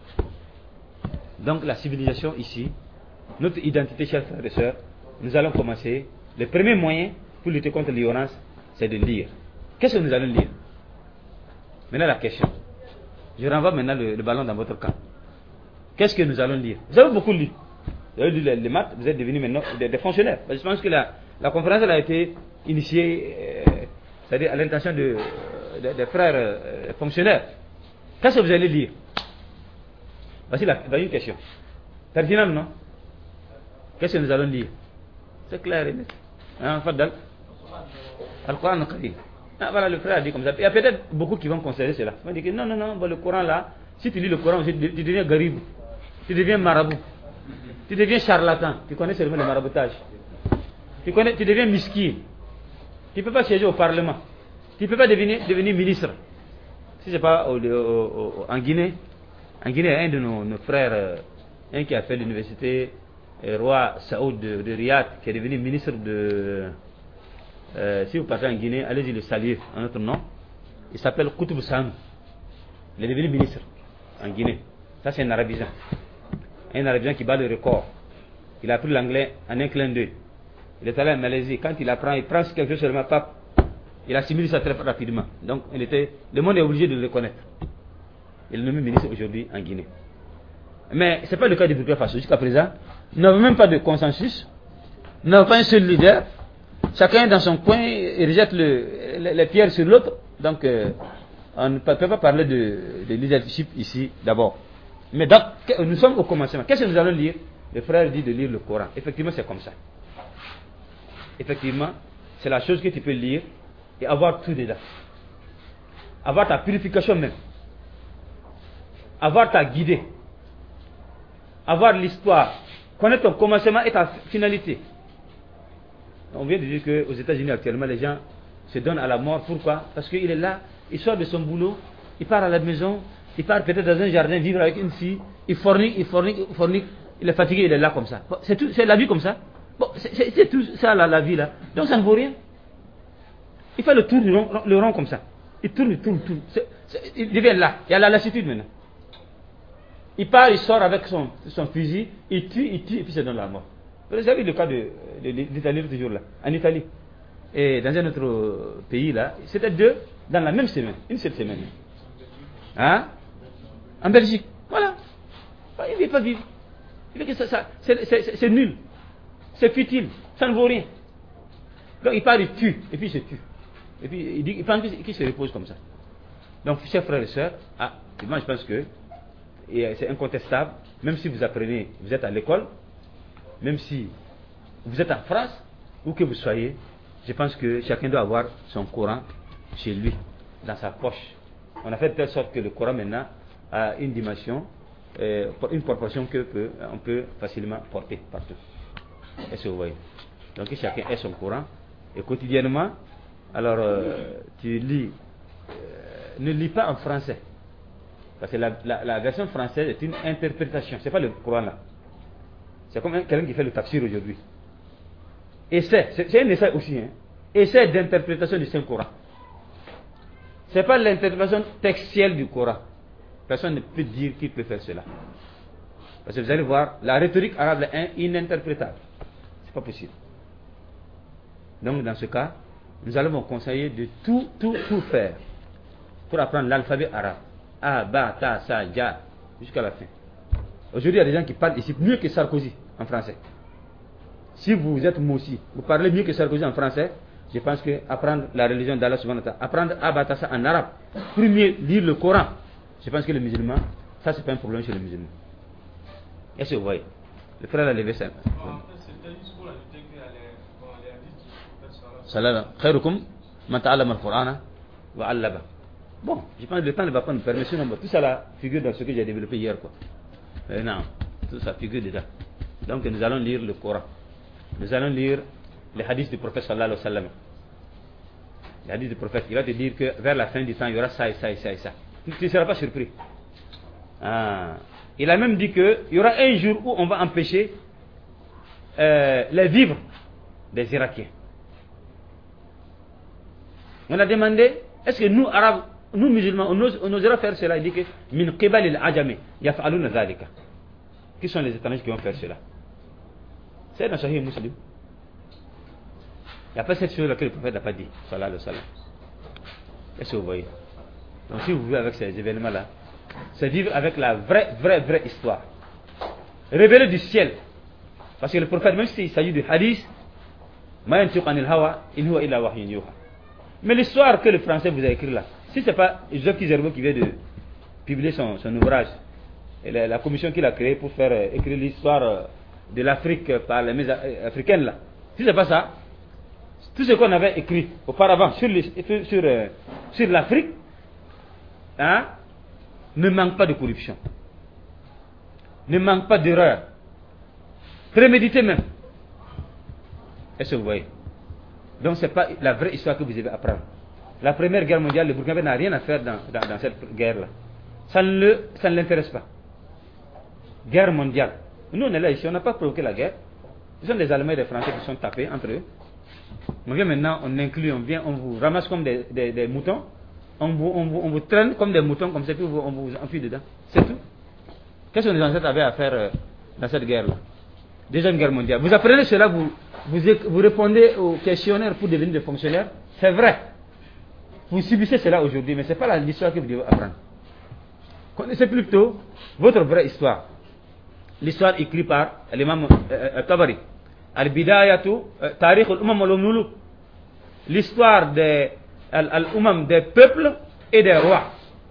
Donc la civilisation ici, notre identité, chers frères et sœurs, nous allons commencer. Le premier moyen pour lutter contre l'ignorance, c'est de lire. Qu'est-ce que nous allons lire? Maintenant la question. Je renvoie maintenant le, le ballon dans votre camp. Qu'est-ce que nous allons lire? Vous avez beaucoup lu. Vous avez lu les, les maths, vous êtes devenus maintenant des, des fonctionnaires. Je pense que la, la conférence elle a été initiée, euh, c'est-à-dire à l'intention de, de, des frères euh, fonctionnaires. Qu'est-ce que vous allez lire? Voici la, une question. Pertinente, non? Qu'est-ce que nous allons lire? C'est clair et net. Hein, Fadal? Al-Qur'an al-Karim. Ah, voilà, le frère a dit comme ça. Il y a peut-être beaucoup qui vont considérer cela. Ils vont dire que non, non, non, bon, le Coran là, si tu lis le Coran, tu deviens garib, tu deviens marabout, tu deviens charlatan, tu connais seulement le maraboutage, tu, connais, tu deviens miskin, tu ne peux pas siéger au Parlement, tu ne peux pas devenir, devenir ministre. Si ce n'est pas au, au, au, en Guinée, En Guinée, un de nos, nos frères, euh, un qui a fait l'université euh, Roi Saoud de, de Riyad, qui est devenu ministre de... Euh, si vous partez en Guinée, allez-y le saluer en notre nom. Il s'appelle Koutoub Sam. Il est devenu ministre en Guinée. Ça, c'est un arabisant. Un arabisant qui bat le record. Il a appris l'anglais en un clin d'œil. Il est allé en Malaisie. Quand il apprend, il prend quelque chose sur le pape. Il assimile ça très rapidement. Donc, il était, le monde est obligé de le connaître. Il est nommé ministre aujourd'hui en Guinée. Mais ce n'est pas le cas du Burkina Faso. Jusqu'à présent, nous n'avons même pas de consensus. Nous n'avons pas un seul leader. Chacun dans son coin, il rejette le, les, les pierres sur l'autre. Donc, euh, on ne peut pas parler de, de leadership ici d'abord. Mais donc, nous sommes au commencement. Qu'est-ce que nous allons lire? Le frère dit de lire le Coran. Effectivement, c'est comme ça. Effectivement, c'est la chose que tu peux lire et avoir tout dedans. Avoir ta purification même. Avoir ta guidée. Avoir l'histoire. Connaître ton commencement et ta finalité. On vient de dire qu'aux États-Unis actuellement, les gens se donnent à la mort. Pourquoi? Parce qu'il est là, il sort de son boulot, il part à la maison, il part peut-être dans un jardin vivre avec une fille, il fornique, il fornique, il fornique, il est fatigué, il est là comme ça. Bon, c'est, tout, c'est la vie comme ça. Bon, c'est, c'est, c'est tout ça la, la vie là. Donc ça ne vaut rien. Il fait le tour du rond, le rond comme ça. Il tourne, il tourne, il tourne. C'est, c'est, il devient là. Il y a la lassitude maintenant. Il part, il sort avec son, son fusil, il tue, il tue, et puis c'est dans la mort. Vous avez le cas de, de, de l'Italie toujours là, en Italie. Et dans un autre pays là, c'était deux dans la même semaine, une seule semaine. Hein? En Belgique. Voilà. Il ne veut pas vivre. Il veut que ça, ça c'est, c'est, c'est nul. C'est futile. Ça ne vaut rien. Donc il part, il tue, et puis il se tue. Et puis il, dit, il pense qu'il se repose comme ça. Donc, chers frères et sœurs, ah, moi je pense que et c'est incontestable, même si vous apprenez, vous êtes à l'école, même si vous êtes en France, où que vous soyez, je pense que chacun doit avoir son Coran chez lui, dans sa poche. On a fait de telle sorte que le Coran maintenant a une dimension, euh, une proportion que peut, on peut facilement porter partout. Est-ce que vous voyez? Donc que chacun ait son Coran, et quotidiennement, alors euh, tu lis, euh, ne lis pas en français. Parce que la, la, la version française est une interprétation, c'est pas le Coran là. C'est comme quelqu'un qui fait le tafsir aujourd'hui. Essai, c'est, c'est un essai aussi, hein. Essai d'interprétation du Saint-Coran. C'est pas l'interprétation textuelle du Coran. Personne ne peut dire qu'il peut faire cela. Parce que vous allez voir, la rhétorique arabe est ininterprétable. C'est pas possible. Donc dans ce cas, nous allons vous conseiller de tout, tout, tout faire pour apprendre l'alphabet arabe. A, Ba, Ta, Sa, Ja, jusqu'à la fin. Aujourd'hui, il y a des gens qui parlent ici mieux que Sarkozy en français. Si vous êtes Moussi, vous parlez mieux que Sarkozy en français, je pense que apprendre la religion d'Allah subhanahu wa ta'ala, apprendre A, Ba, Ta, Sa en arabe, pour mieux lire le Coran, je pense que le musulman, ça c'est pas un problème chez le musulman. Est-ce que vous voyez? Le frère a levé ça. Salam. Khairukum man ta'allama al-Qur'ana wa 'allama. Bon, je pense que le temps ne va pas nous permettre, sinon tout ça là figure dans ce que j'ai développé hier, quoi. Euh, non, tout ça figure dedans. Donc nous allons lire le Coran. Nous allons lire les hadiths du prophète sallallahu alayhi wa sallam. Les hadiths du prophète, il va te dire que vers la fin du temps, il y aura ça et ça et ça et ça. Tu ne seras pas surpris. Ah. Il a même dit qu'il y aura un jour où on va empêcher euh, les vivres des Irakiens. On a demandé, est-ce que nous, Arabes, nous musulmans, on, ose, on osera faire cela? Il dit que min qibal al-ajami yaf'aluna dhalika. Qui sont les étrangers qui vont faire cela? C'est dans Sahih Muslim. Il n'y a pas cette chose-là que le prophète n'a pas dit, sallallahu alayhi wa sallam. Est-ce que vous voyez? Donc si vous vivez avec ces événements-là, c'est vivre avec la vraie, vraie, vraie histoire. Révélée du ciel. Parce que le prophète, même s'il s'agit du hadith, ma yantiqu anil hawa in huwa illa wahyun yuha. Mais l'histoire que le français vous a écrit là, si ce n'est pas Joseph Kizerbo qui vient de publier son, son ouvrage, et la, la commission qu'il a créée pour faire euh, écrire l'histoire euh, de l'Afrique euh, par les maisons euh, africaines là, si ce n'est pas ça, tout ce qu'on avait écrit auparavant sur, les, sur, sur, euh, sur l'Afrique, hein, ne manque pas de corruption, ne manque pas d'erreur, prémédité même. Est-ce que vous voyez? Donc ce n'est pas la vraie histoire que vous devez apprendre. La première guerre mondiale, le Burkina n'a rien à faire dans, dans, dans cette guerre-là. ça ne, le, ça ne l'intéresse pas. Guerre mondiale. Nous, on est là ici, on n'a pas provoqué la guerre. Ce sont des Allemands et des Français qui sont tapés entre eux. On vient maintenant, on inclut, on vient, on vous ramasse comme des, des, des moutons, on vous, on, vous, on vous traîne comme des moutons, comme ça, puis on vous enfuit dedans. C'est tout. Qu'est-ce que les ancêtres avaient à faire euh, dans cette guerre-là? Deuxième guerre mondiale. Vous apprenez cela, vous, vous, vous répondez aux questionnaires pour devenir des fonctionnaires. C'est vrai. Vous subissez cela aujourd'hui, mais ce n'est pas l'histoire que vous devez apprendre. Connaissez plutôt votre vraie histoire. L'histoire écrite par l'imam euh, Tabari. Al-Bidayatu, Tariq al-Umam al-Muluk. L'histoire des al-Umam des peuples et des rois.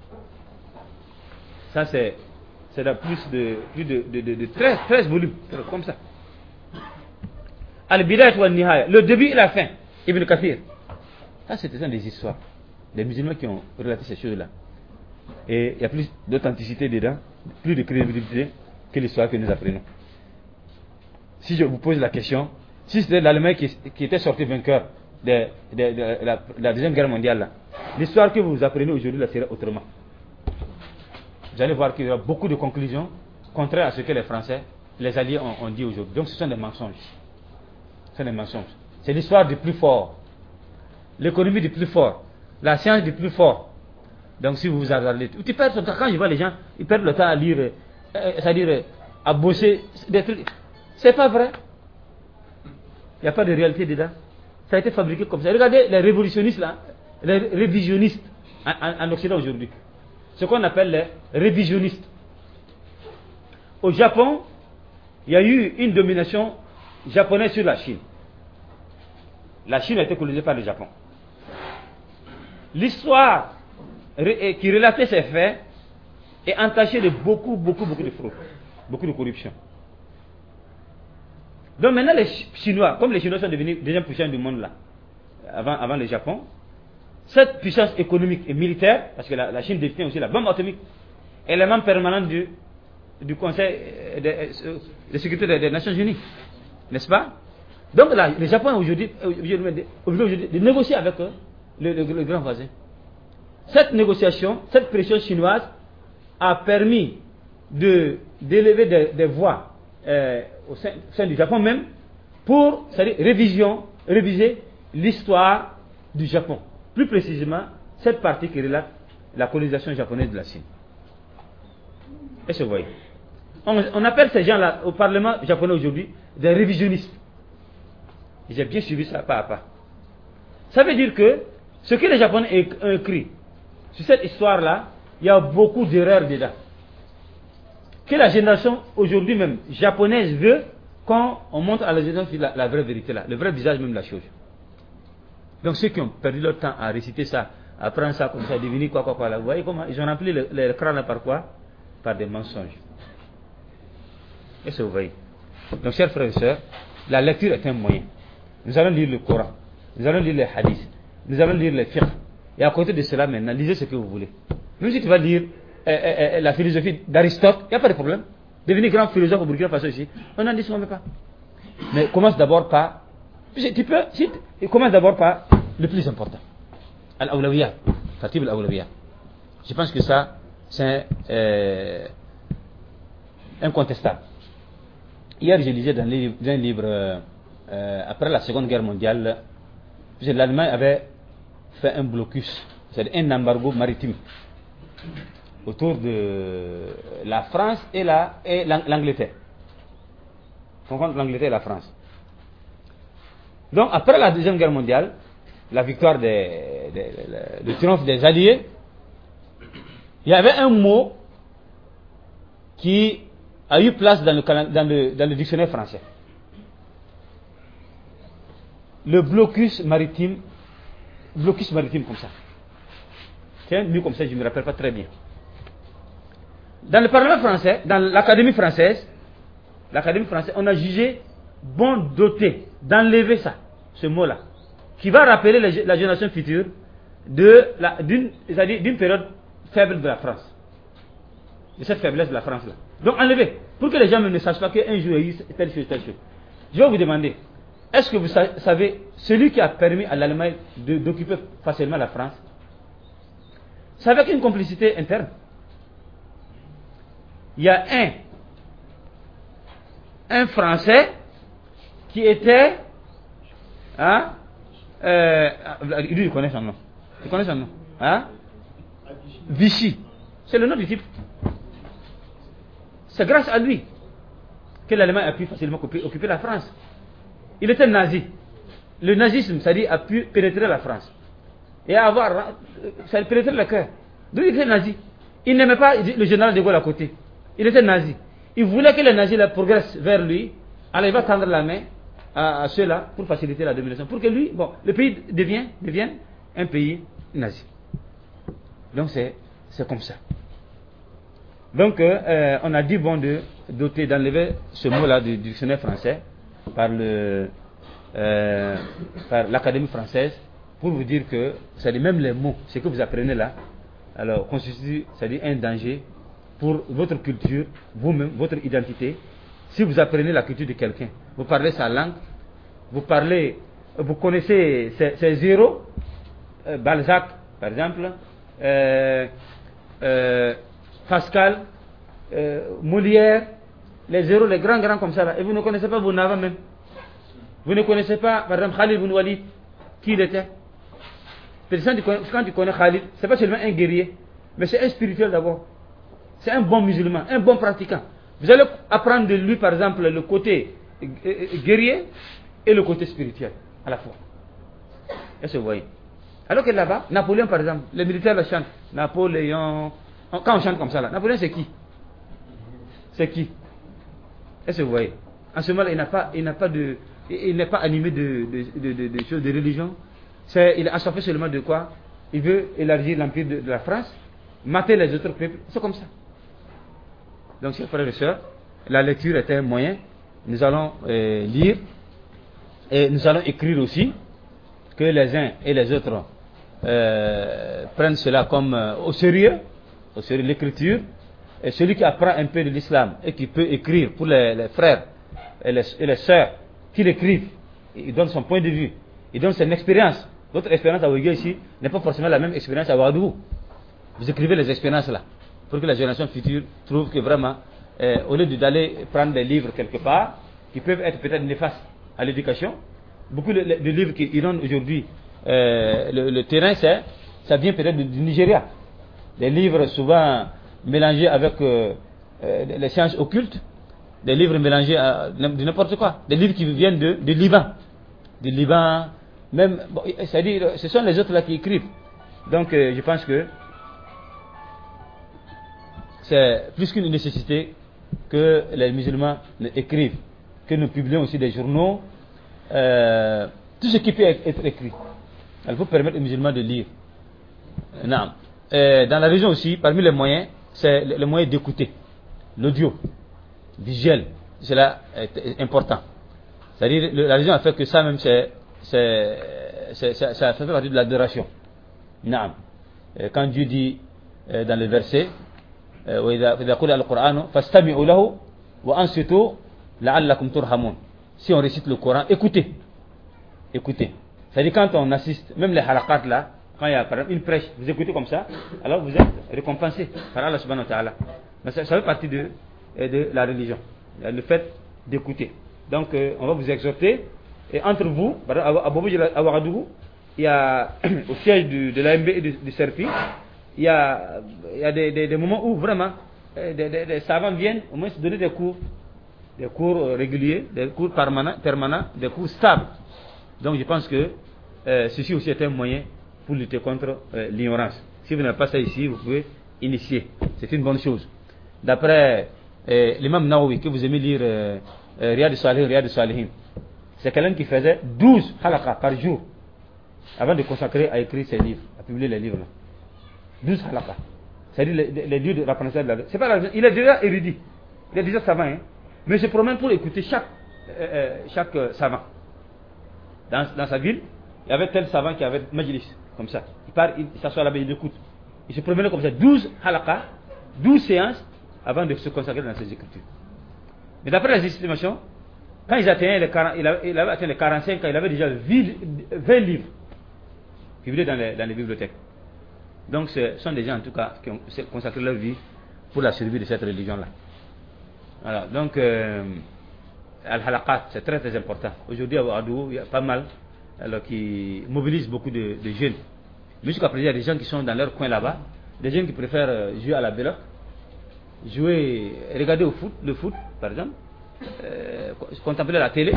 Ça, c'est c'est dans plus de, plus de, de, de, de treize, treize volumes, comme ça. Al-Bidayatu al-Nihaya, le début et la fin. Ibn Kathir. Ça, c'était des histoires. Des musulmans qui ont relaté ces choses-là. Et il y a plus d'authenticité dedans, plus de crédibilité que l'histoire que nous apprenons. Si je vous pose la question, si c'était l'Allemagne qui, qui était sorti vainqueur de, de, de, de, la, de la Deuxième Guerre mondiale, l'histoire que vous apprenez aujourd'hui là serait autrement. Vous allez voir qu'il y aura beaucoup de conclusions contraires à ce que les Français, les Alliés ont, ont dit aujourd'hui. Donc ce sont des mensonges. Ce sont des mensonges. C'est l'histoire du plus fort, l'économie du plus fort, la science du plus fort. Donc si vous vous regardez, tu perds ton temps. Quand je vois les gens, ils perdent le temps à lire, euh, c'est-à-dire euh, à bosser des trucs. C'est pas vrai. Il n'y a pas de réalité dedans. Ça a été fabriqué comme ça. Regardez les révolutionnistes là, les révisionnistes en, en, en Occident aujourd'hui. Ce qu'on appelle les révisionnistes. Au Japon, il y a eu une domination japonaise sur la Chine. La Chine a été colonisée par le Japon. L'histoire qui relatait ces faits est entachée de beaucoup, beaucoup, beaucoup de fraude, beaucoup de corruption. Donc maintenant les Chinois, comme les Chinois sont devenus deuxième puissance du monde là, avant, avant le Japon, cette puissance économique et militaire, parce que la, la Chine détient aussi la bombe atomique, élément permanent du, du Conseil de, de sécurité des, des Nations Unies, n'est-ce pas? Donc là, le Japon aujourd'hui obligé de négocier avec eux, le, le, le grand voisin. Cette négociation, cette pression chinoise a permis de d'élever des, des voix euh, au, sein, au sein du Japon même pour, c'est-à-dire révision, réviser l'histoire du Japon. Plus précisément, cette partie qui relate la colonisation japonaise de la Chine. Est-ce que vous voyez? On, on appelle ces gens-là au Parlement japonais aujourd'hui des révisionnistes. J'ai bien suivi ça pas à pas. Ça veut dire que ce que les Japonais ont écrit sur cette histoire-là, il y a beaucoup d'erreurs dedans. Que la génération aujourd'hui même japonaise veut quand on montre à la génération la, la vraie vérité là, le vrai visage même de la chose. Donc ceux qui ont perdu leur temps à réciter ça, à prendre ça comme ça, à deviner quoi quoi quoi là, vous voyez comment ils ont rempli le, le crâne là par quoi? Par des mensonges. Est-ce que vous voyez? Donc chers frères et sœurs, la lecture est un moyen. Nous allons lire le Coran, nous allons lire les hadiths, nous allons lire les fiqh. Et à côté de cela maintenant, lisez ce que vous voulez. Même si tu vas lire euh, euh, la philosophie d'Aristote, il n'y a pas de problème. Devenir grand philosophe au Burkina Faso ici, on n'en dit même pas. Mais commence d'abord par, tu peux, si, commence d'abord par le plus important. Al-Awlawiyya, Fatib al-Awlawiyya. Je pense que ça, c'est euh, incontestable. Hier, je lisais dans, les, dans un livre, euh, après la Seconde Guerre mondiale, l'Allemagne avait fait un blocus, c'est-à-dire un embargo maritime autour de la France et la et l'Angleterre. Contre l'Angleterre et la France. Donc après la Deuxième Guerre mondiale, la victoire des, des, des, le triomphe des Alliés, il y avait un mot qui a eu place dans le, dans le, dans le dictionnaire français. Le blocus maritime, blocus maritime comme ça. Tiens, mieux comme ça, je ne me rappelle pas très bien. Dans le Parlement français, dans l'Académie française, l'Académie française, on a jugé bon doté d'enlever ça, ce mot-là, qui va rappeler la, la génération future de la, d'une, c'est-à-dire d'une période faible de la France, de cette faiblesse de la France là. Donc enlever, pour que les gens ne sachent pas qu'un jour il y a eu telle chose, telle chose. Je vais vous demander, est-ce que vous savez, celui qui a permis à l'Allemagne d'occuper facilement la France, c'est avec une complicité interne. il y a un, un Français qui était, hein, euh, lui il connaît son nom, il connaît son nom, hein, Vichy, c'est le nom du type. C'est grâce à lui que l'Allemagne a pu facilement occuper, occuper la France. Il était nazi. Le nazisme, c'est-à-dire, a pu pénétrer la France et avoir, ça a pénétré le cœur. Donc il était nazi. Il n'aimait pas le général de Gaulle à côté. Il était nazi. Il voulait que les nazis là, progressent vers lui. Alors il va tendre la main à, à ceux-là pour faciliter la domination. Pour que lui, bon, le pays devienne, devienne un pays nazi. Donc c'est, c'est comme ça. Donc euh, on a dit bon de doter, d'enlever ce mot-là du dictionnaire français par le euh, par l'Académie française pour vous dire que c'est même les mots, ce que vous apprenez là, alors constitue, c'est-à-dire un danger pour votre culture, vous-même, votre identité. Si vous apprenez la culture de quelqu'un, vous parlez sa langue, vous parlez, vous connaissez ses, ses héros, euh, Balzac par exemple, euh, euh, Pascal, euh, Molière, les héros, les grands grands comme ça là, et vous ne connaissez pas Bounava même. Vous ne connaissez pas par exemple Khalid Ibn Walid, qui il était. Quand tu connais Khalid, c'est pas seulement un guerrier, mais c'est un spirituel d'abord. C'est un bon musulman, un bon pratiquant. Vous allez apprendre de lui par exemple le côté guerrier et le côté spirituel à la fois. Est-ce que vous voyez? Alors que là-bas, Napoléon par exemple, les militaires le chantent. Napoléon, quand on chante comme ça là, Napoléon c'est qui? C'est qui? Est-ce que vous voyez? En ce moment il n'a pas, il n'a pas de, il n'est pas animé de, de, de, de, de choses de religion. C'est, il a assoiffé seulement de quoi? Il veut élargir l'empire de, de la France, mater les autres peuples. C'est comme ça. Donc, chers frères et sœurs, la lecture est un moyen. Nous allons euh, lire et nous allons écrire aussi, que les uns et les autres euh, prennent cela comme euh, au sérieux, au sérieux l'écriture. Et celui qui apprend un peu de l'islam et qui peut écrire pour les, les frères et les, et les sœurs qui l'écrivent, il donne son point de vue, il donne son expérience. Votre expérience à Ouégué ici n'est pas forcément la même expérience à Ouagadougou. Vous écrivez les expériences là, pour que la génération future trouve que vraiment, euh, au lieu d'aller prendre des livres quelque part, qui peuvent être peut-être néfastes à l'éducation, beaucoup de, de livres qui donnent aujourd'hui euh, le, le terrain, c'est, ça vient peut-être du, du Nigeria. Des livres souvent mélangés avec euh, euh, les sciences occultes, des livres mélangés à, de n'importe quoi, des livres qui viennent de, de Liban, du Liban, même, bon, c'est-à-dire, ce sont les autres là qui écrivent. Donc, euh, je pense que c'est plus qu'une nécessité que les musulmans écrivent, que nous publions aussi des journaux, euh, tout ce qui peut être écrit. Il faut permettre aux musulmans de lire. Non. Euh, dans la région aussi, parmi les moyens, c'est le, le moyen d'écouter, l'audio, visuel, cela est important. C'est-à-dire, la région a fait que ça même, c'est, c'est, c'est, ça, ça fait partie de l'adoration. Non. Quand Dieu dit euh, dans le verset, وإذا قرئ القرآن فاستمعوا له وأنصتوا لعلكم ترحمون. Si on récite le Coran, écoutez, écoutez. C'est-à-dire quand on assiste, même les halakat là, quand il y a par exemple une prêche, vous écoutez comme ça, alors vous êtes récompensé par Allah subhanahu wa ta'ala. Mais ça, ça fait partie de, de la religion, le fait d'écouter. Donc euh, on va vous exhorter, et entre vous, par exemple à Bobo à Ouagadougou, il y a au siège du, de l'A M B et du, du CERPI, il y a, il y a des, des, des moments où vraiment des, des, des savants viennent au moins se donner des cours, des cours réguliers, des cours permanents, permanents, des cours stables. Donc je pense que euh, ceci aussi est un moyen pour lutter contre euh, l'ignorance. Si vous n'avez pas ça ici, vous pouvez initier. C'est une bonne chose. D'après euh, l'imam Nawawi, que vous aimez lire euh, euh, Riyad al-Salihin, Riyad al-Salihin, c'est quelqu'un qui faisait douze halaqas par jour avant de consacrer à écrire ses livres, à publier les livres là. douze halaqas. C'est-à-dire les, les, les lieux de l'apprentissage de la vie. C'est pas la, il est déjà érudit, il est déjà savant, hein, mais il se promène pour écouter chaque, euh, euh, chaque euh, savant. Dans, dans sa ville, il y avait tel savant qui avait majlis, comme ça. Il part, il, il s'assoit là-bas, il écoute. Il se promenait comme ça, douze halaqas, douze séances, avant de se consacrer dans ses écritures. Mais d'après les estimations, quand ils atteignaient les quarante, il, avait, il avait atteint les quarante-cinq ans, il avait déjà vingt livres publiés dans les, dans les bibliothèques. Donc ce sont des gens en tout cas qui ont consacré leur vie pour la survie de cette religion-là. Voilà, donc, euh, Al-Halaqat, c'est très très important. Aujourd'hui, à Ouadou, il y a pas mal alors, qui mobilisent beaucoup de, de jeunes. Mais jusqu'à présent, il y a des gens qui sont dans leur coin là-bas, des jeunes qui préfèrent jouer à la belote, jouer, regarder au foot, le foot par exemple, euh, contempler la télé,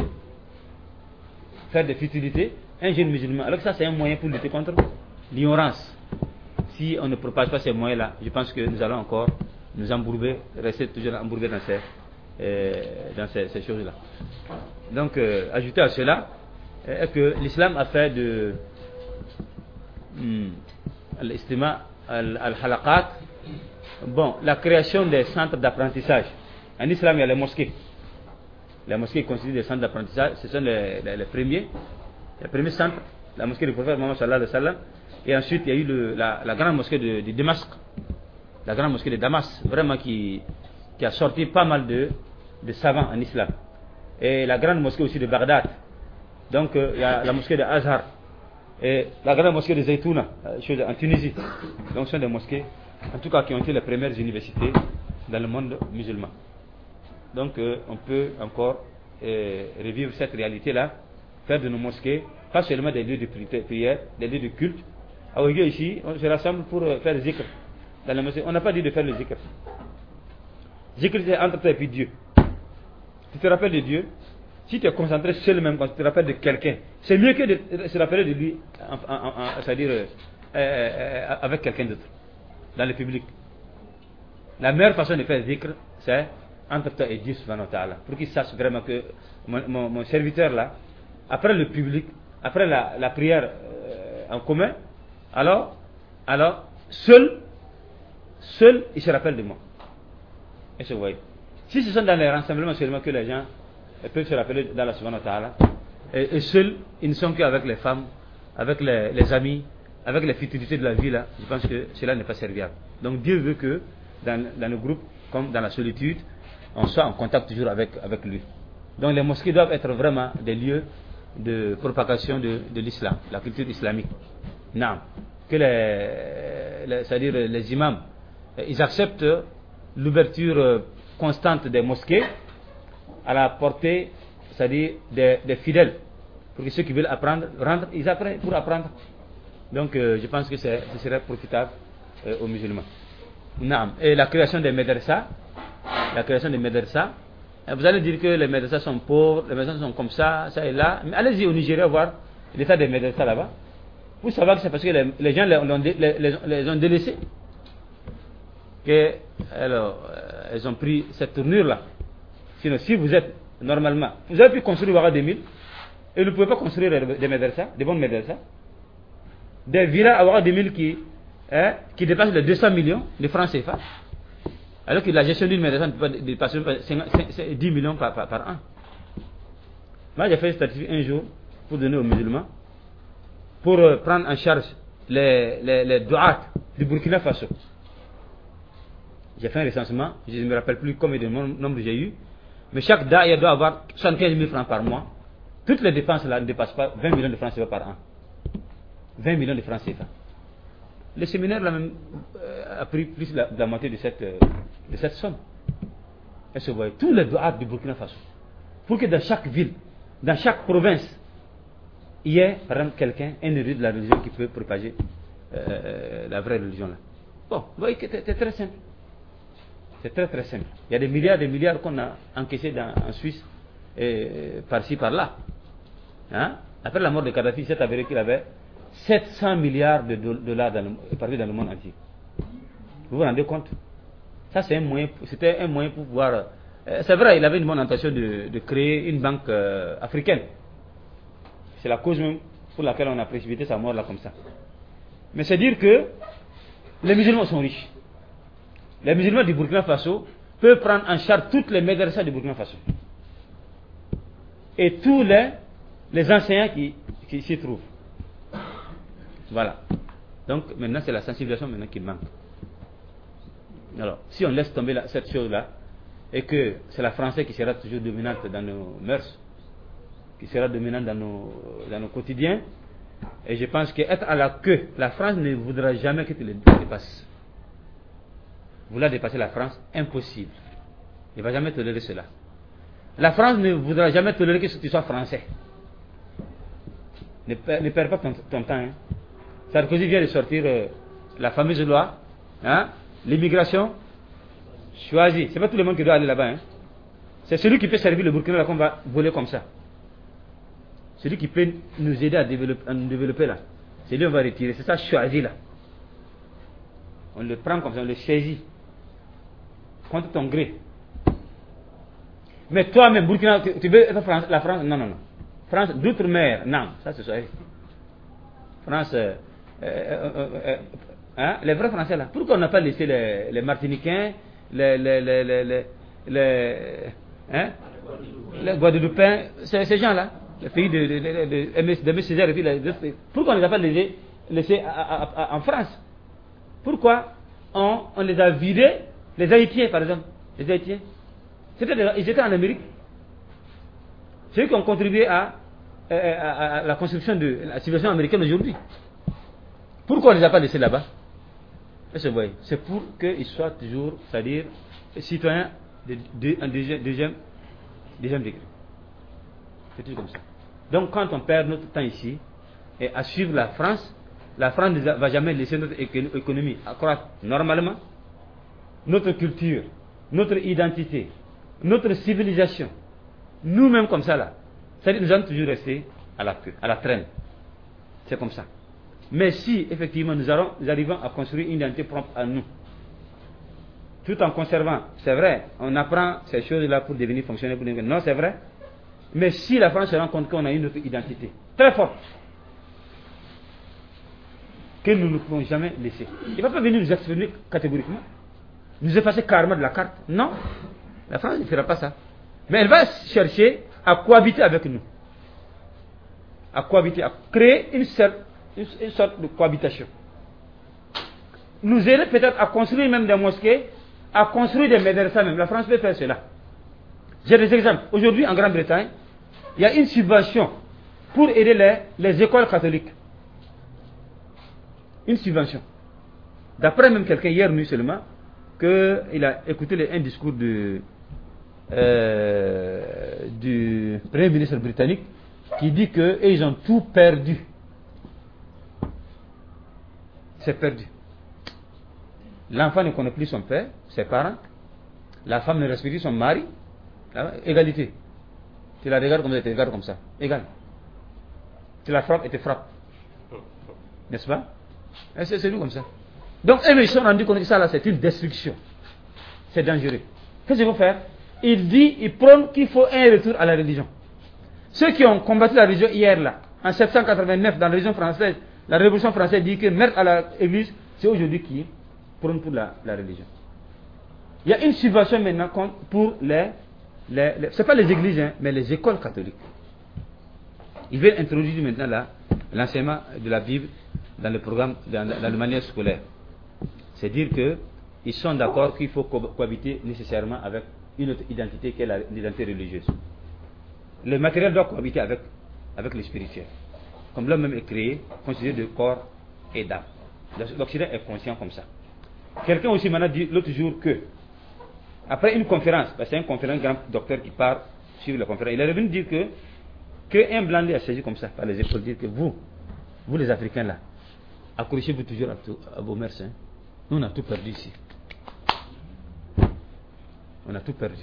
faire des futilités. Un jeune musulman, alors que ça c'est un moyen pour lutter contre l'ignorance. Si on ne propage pas ces moyens-là, je pense que nous allons encore nous embourber, rester toujours embourbés dans ces, euh, dans ces, ces choses-là. Donc, euh, ajouter à cela, est que l'islam a fait de hmm, l'estima al-halaqat, bon, la création des centres d'apprentissage. En islam, il y a les mosquées. Les mosquées constituent des centres d'apprentissage, ce sont les, les, les premiers, les premiers centres, la mosquée du prophète Mohammed sallallahu alayhi wa sallam, et ensuite il y a eu le, la, la grande mosquée de, de Damas, la grande mosquée de Damas, vraiment qui, qui a sorti pas mal de, de savants en islam, et la grande mosquée aussi de Bagdad. Donc euh, il y a la mosquée de Azhar et la grande mosquée de Zaytouna en Tunisie. Donc ce sont des mosquées, en tout cas qui ont été les premières universités dans le monde musulman. Donc euh, on peut encore euh, revivre cette réalité-là, faire de nos mosquées, pas seulement des lieux de prière, des lieux de culte. À Ouégué ici, on se rassemble pour euh, faire le zikr dans la mosquée. On n'a pas dit de faire le zikr. Zikr c'est entre toi et puis Dieu. Tu te rappelles de Dieu. Si tu es concentré seul même quand tu te rappelles de quelqu'un, c'est mieux que de se rappeler de lui, en, en, en, c'est-à-dire euh, euh, avec quelqu'un d'autre, dans le public. La meilleure façon de faire zikr, c'est entre toi et Dieu subhanahu wa ta'ala, pour qu'il sache vraiment que mon, mon, mon serviteur là, après le public, après la, la prière euh, en commun, alors, alors, seul, seul, il se rappelle de moi. Et se voit. Si ce sont dans les rassemblements seulement que les gens peuvent se rappeler d'Allah subhanahu wa ta'ala, et, et seuls, ils ne sont qu'avec les femmes, avec les, les amis, avec les futilités de la vie là, je pense que cela n'est pas serviable. Donc Dieu veut que dans, dans le groupe, comme dans la solitude, on soit en contact toujours avec, avec lui. Donc les mosquées doivent être vraiment des lieux de propagation de, de l'islam, la culture islamique. Non. Que les, les, c'est-à-dire les imams, ils acceptent l'ouverture constante des mosquées à la portée, c'est-à-dire des, des fidèles, pour que ceux qui veulent apprendre, rentrent, ils apprennent pour apprendre. Donc euh, je pense que c'est, ce serait profitable euh, aux musulmans. Non. Et la création des médressas, la création des médressas, vous allez dire que les médressas sont pauvres, les médressas sont comme ça, ça et là, mais allez-y au Nigeria voir l'état des médressas là-bas. Vous savez que c'est parce que les, les gens les, les, les, les ont délaissés, que alors, euh, ils ont pris cette tournure-là. Sinon, si vous êtes normalement, vous avez pu construire Ouaga deux mille, et vous ne pouvez pas construire des médressas, des bonnes médressas, des villas à Ouaga deux mille qui, hein, qui dépassent les deux cents millions de francs C F A, alors que la gestion d'une médressa ne peut pas dépasser dix millions par, par, par an. Moi, j'ai fait une statistique un jour pour donner aux musulmans, pour euh, prendre en charge les, les, les douat du Burkina Faso. J'ai fait un recensement, je ne me rappelle plus combien de nombre j'ai eu, mais chaque daïa doit avoir soixante-quinze mille francs par mois. Toutes les dépenses là ne dépassent pas vingt millions de francs C F A par an. vingt millions de francs C F A. Le séminaire là même euh, a pris plus de la, de la moitié de cette, euh, de cette somme. Et se voit tous les douat du Burkina Faso. Pour que dans chaque ville, dans chaque province, il y ait par exemple quelqu'un, un érudit de la religion qui peut propager euh, la vraie religion là. Bon, vous voyez que c'est très simple. C'est très très simple. Il y a des milliards et des milliards qu'on a encaissés dans, en Suisse, et, par-ci par-là. Hein? Après la mort de Kadhafi, il s'est avéré qu'il avait sept cents milliards de dollars dans le, partout dans le monde entier. Vous vous rendez compte? Ça, c'est un moyen, c'était un moyen pour pouvoir. Euh, c'est vrai, il avait une bonne intention de, de créer une banque euh, africaine. C'est la cause même pour laquelle on a précipité sa mort là comme ça. Mais c'est dire que les musulmans sont riches. Les musulmans du Burkina Faso peuvent prendre en charge toutes les médressas du Burkina Faso. Et tous les, les enseignants qui, qui s'y trouvent. Voilà. Donc maintenant c'est la sensibilisation maintenant qui manque. Alors, si on laisse tomber la, cette chose-là, et que c'est la française qui sera toujours dominante dans nos mœurs, qui sera dominante dans nos, dans nos quotidiens, et je pense qu'être à la queue, la France ne voudra jamais que tu le dépasses. vouloir dépasser la France, impossible. Il ne va jamais tolérer cela. La France ne voudra jamais tolérer que tu sois français. Ne, per, ne perds pas ton, ton temps. Hein. Sarkozy vient de sortir euh, la fameuse loi, hein, l'immigration choisie. Ce n'est pas tout le monde qui doit aller là-bas. Hein. C'est celui qui peut servir le Burkina qu'on va voler comme ça. Celui qui peut nous aider à, développer, à nous développer là. C'est lui on va retirer. C'est ça choisi là. On le prend comme ça, on le saisit. Contre ton gré. Mais toi-même, Burkina, tu, tu veux être France, la France? Non, non, non. France d'outre-mer, non. Ça c'est ça. France, euh, euh, euh, euh, hein, les vrais Français là. Pourquoi on n'a pas laissé les, les Martiniquais, les, les, les, les, les, les, hein, les Guadeloupéens, ces, ces gens-là, les pays de, de, de, de, de M. Césaire et puis les autres pays. Pourquoi on ne les a pas laissés, laissés à, à, à, en France? Pourquoi on, on les a vidés, les Haïtiens par exemple, les Haïtiens, c'était des, ils étaient en Amérique. C'est eux qui ont contribué à, à, à, à la construction de la civilisation américaine aujourd'hui. Pourquoi on ne les a pas laissés là-bas? C'est pour qu'ils soient toujours, c'est-à-dire citoyens de, de, un deuxième, deuxième, deuxième degré. C'est toujours comme ça. Donc quand on perd notre temps ici et à suivre la France, la France ne va jamais laisser notre économie accroître normalement, notre culture, notre identité, notre civilisation, nous-mêmes comme ça là. C'est-à-dire nous allons toujours rester à la queue, à la traîne. C'est comme ça. Mais si effectivement nous, allons, nous arrivons à construire une identité propre à nous, tout en conservant, c'est vrai, on apprend ces choses-là pour devenir fonctionnaire, pour devenir... non c'est vrai, mais si la France se rend compte qu'on a une autre identité très forte, que nous ne pouvons jamais laisser. Il ne va pas venir nous exprimer catégoriquement, nous effacer carrément de la carte. Non, la France ne fera pas ça. Mais elle va chercher à cohabiter avec nous. À cohabiter, à créer une sorte, une sorte de cohabitation. Nous aider peut-être à construire même des mosquées, à construire des médecins même. La France peut faire cela. J'ai des exemples. Aujourd'hui, en Grande-Bretagne, il y a une subvention pour aider les, les écoles catholiques. Une subvention. D'après même quelqu'un hier nuit seulement, qu'il a écouté les, un discours de, euh, du Premier ministre britannique qui dit qu'ils ont tout perdu. C'est perdu. L'enfant ne connaît plus son père, ses parents. La femme ne respecte plus son mari. Égalité. Tu la regardes comme ça, tu la regardes comme ça. Égal. Tu la frappes et tu frappes. N'est-ce pas? C'est, c'est nous comme ça. Donc, eux, ils se sont rendus compte que ça, là, c'est une destruction. C'est dangereux. Qu'est-ce qu'il faut faire? Il dit, il prône qu'il faut un retour à la religion. Ceux qui ont combattu la religion hier, là, en sept cent quatre-vingt-neuf, dans la religion française, la Révolution française dit que mettre à l'église, c'est aujourd'hui qui prône pour la, la religion. Il y a une subvention maintenant pour les, les, les c'est pas les églises, hein, mais les écoles catholiques. Ils veulent introduire maintenant là, l'enseignement de la Bible dans le programme, dans, dans le manuel scolaire. C'est dire qu'ils sont d'accord qu'il faut cohabiter nécessairement avec une autre identité qui est l'identité religieuse. Le matériel doit cohabiter avec, avec le spirituel. Comme l'homme même est créé, constitué de corps et d'âme. L'Occident est conscient comme ça. Quelqu'un aussi m'a dit l'autre jour que, après une conférence, parce que c'est un conférence, grand docteur qui part suivre la conférence, il est revenu dire que, que un blanc a saisi comme ça par les épaules, dire que vous, vous les Africains là, accrochez-vous toujours à, tout, à vos mères. Hein. Nous on a tout perdu ici. On a tout perdu.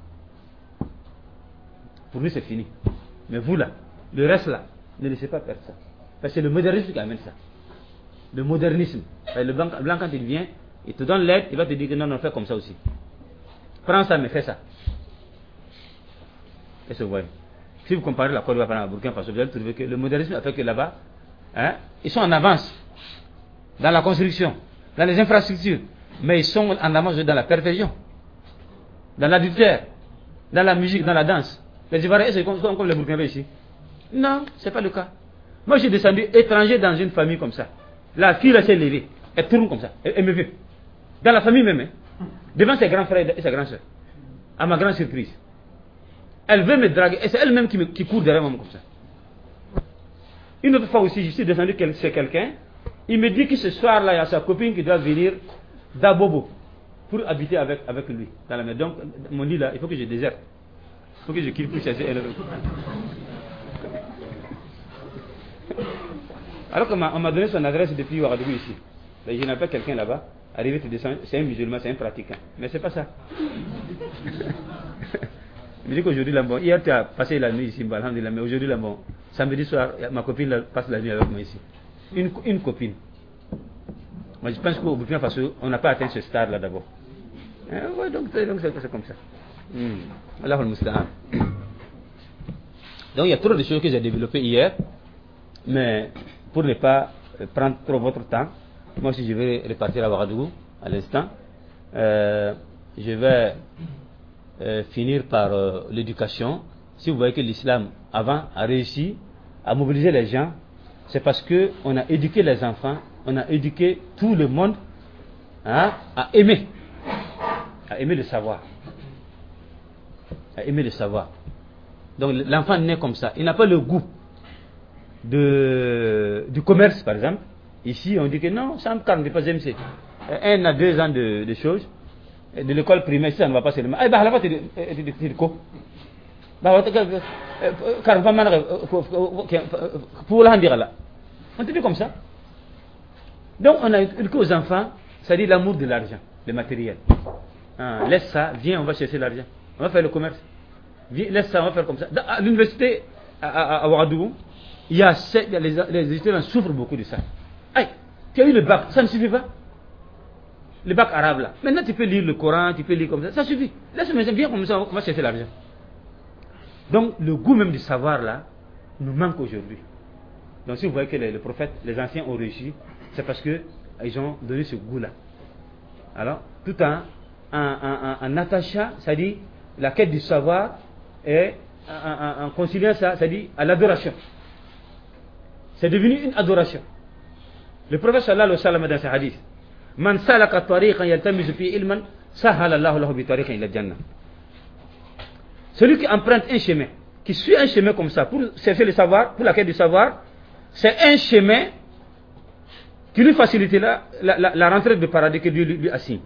Pour nous c'est fini. Mais vous là, le reste là, ne laissez pas perdre ça. Parce que c'est le modernisme qui amène ça. Le modernisme. Le blanc, blanc quand il vient, il te donne l'aide, il va te dire que non, non, fais comme ça aussi. Prends ça, mais fais ça. Qu'est-ce que vous voyez? Si vous comparez la Côte d'Ivoire par Burkina Faso, vous allez trouver que le modernisme a fait que là-bas, hein, ils sont en avance dans la construction, dans les infrastructures, mais ils sont en avance dans la perfection, dans l'adultère, dans la musique, dans la danse. Les Ivoiriens, c'est comme, comme les Burkinabés ici. Non, ce n'est pas le cas. Moi, j'ai descendu étranger dans une famille comme ça. La fille, elle s'est levée. Elle tourne comme ça. Elle, elle me veut. Dans la famille même. Hein, devant ses grands frères et ses grandes soeurs. À ma grande surprise. Elle veut me draguer. Et c'est elle-même qui, me, qui court derrière moi comme ça. Une autre fois aussi, je suis descendu chez quelqu'un. Il me dit que ce soir-là, il y a sa copine qui doit venir d'Abobo. pour habiter avec, avec lui dans la maison. Donc, mon lit là, il faut que je déserte. Il faut que je quitte pour chercher elle. Alors qu'on m'a donné son adresse depuis Ouagadougou ici. Je n'appelle quelqu'un là-bas. Arrivé, tu descends, c'est un musulman, c'est un pratiquant. Mais c'est pas ça. Il me dit qu'aujourd'hui, là, bon, hier tu as passé la nuit ici, alhamdulillah, mais aujourd'hui, là, bon, samedi soir, ma copine là, passe la nuit avec moi ici. Une, une copine. Moi, je pense qu'au Burkina Faso, on n'a pas atteint ce stade là d'abord. Euh, ouais, donc, donc c'est comme ça. Hmm. Allah al-Musta'an. Donc il y a trop de choses que j'ai développées hier, mais pour ne pas prendre trop votre temps, moi aussi je vais repartir à Ouagadougou à l'instant. Euh, je vais euh, finir par euh, l'éducation. Si vous voyez que l'islam avant a réussi à mobiliser les gens, c'est parce que on a éduqué les enfants, on a éduqué tout le monde, hein, à aimer, à aimer le savoir, à aimer le savoir. Donc l'enfant naît comme ça, il n'a pas le goût de, du commerce par exemple. Ici on dit que non, ça ne veut pas aimer. Un à deux ans de, de choses, de l'école primaire, ça ne va pas seulement. Ah bah là-bas tu dis quoi? Bah car pas mal pour la dire là. On te dit comme ça. Donc on a éduqué aux enfants, c'est-à-dire l'amour de l'argent, le matériel. Ah, laisse ça, viens, on va chercher l'argent, on va faire le commerce. Viens, laisse ça, on va faire comme ça. Dans, à l'université à, à, à Ouagadougou, il y a les, les étudiants souffrent beaucoup de ça. Aïe, tu as eu le bac, ça ne suffit pas. Le bac arabe là. Maintenant tu peux lire le Coran, tu peux lire comme ça, ça suffit. Laisse-moi, viens comme ça, on va chercher l'argent. Donc le goût même du savoir là nous manque aujourd'hui. Donc si vous voyez que les, les prophètes, les anciens ont réussi, c'est parce qu'ils ont donné ce goût-là. Alors, tout en, en, en, en attachant, c'est-à-dire la quête du savoir, et en, en, en conciliant ça, c'est-à-dire à l'adoration. C'est devenu une adoration. Le prophète sallallahu alayhi wa sallam dans ses hadiths, Man salaka tariqan yaltamisu fi ilman, sahala Allahu lahu bi tariqan ila jannah. Celui qui emprunte un chemin, qui suit un chemin comme ça, pour chercher le savoir, pour la quête du savoir, c'est un chemin qui lui facilite la, la, la, la rentrée de paradis que Dieu lui, lui assigne.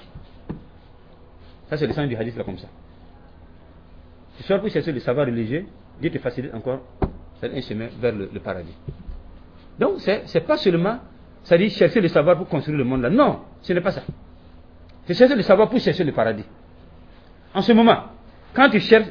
Ça, c'est le sens du hadith là comme ça. Tu sors pour chercher le savoir religieux, Dieu te facilite encore, c'est un chemin vers le, le paradis. Donc, c'est, c'est pas seulement, c'est-à-dire chercher le savoir pour construire le monde là. Non, ce n'est pas ça. C'est chercher le savoir pour chercher le paradis. En ce moment, quand tu cherches,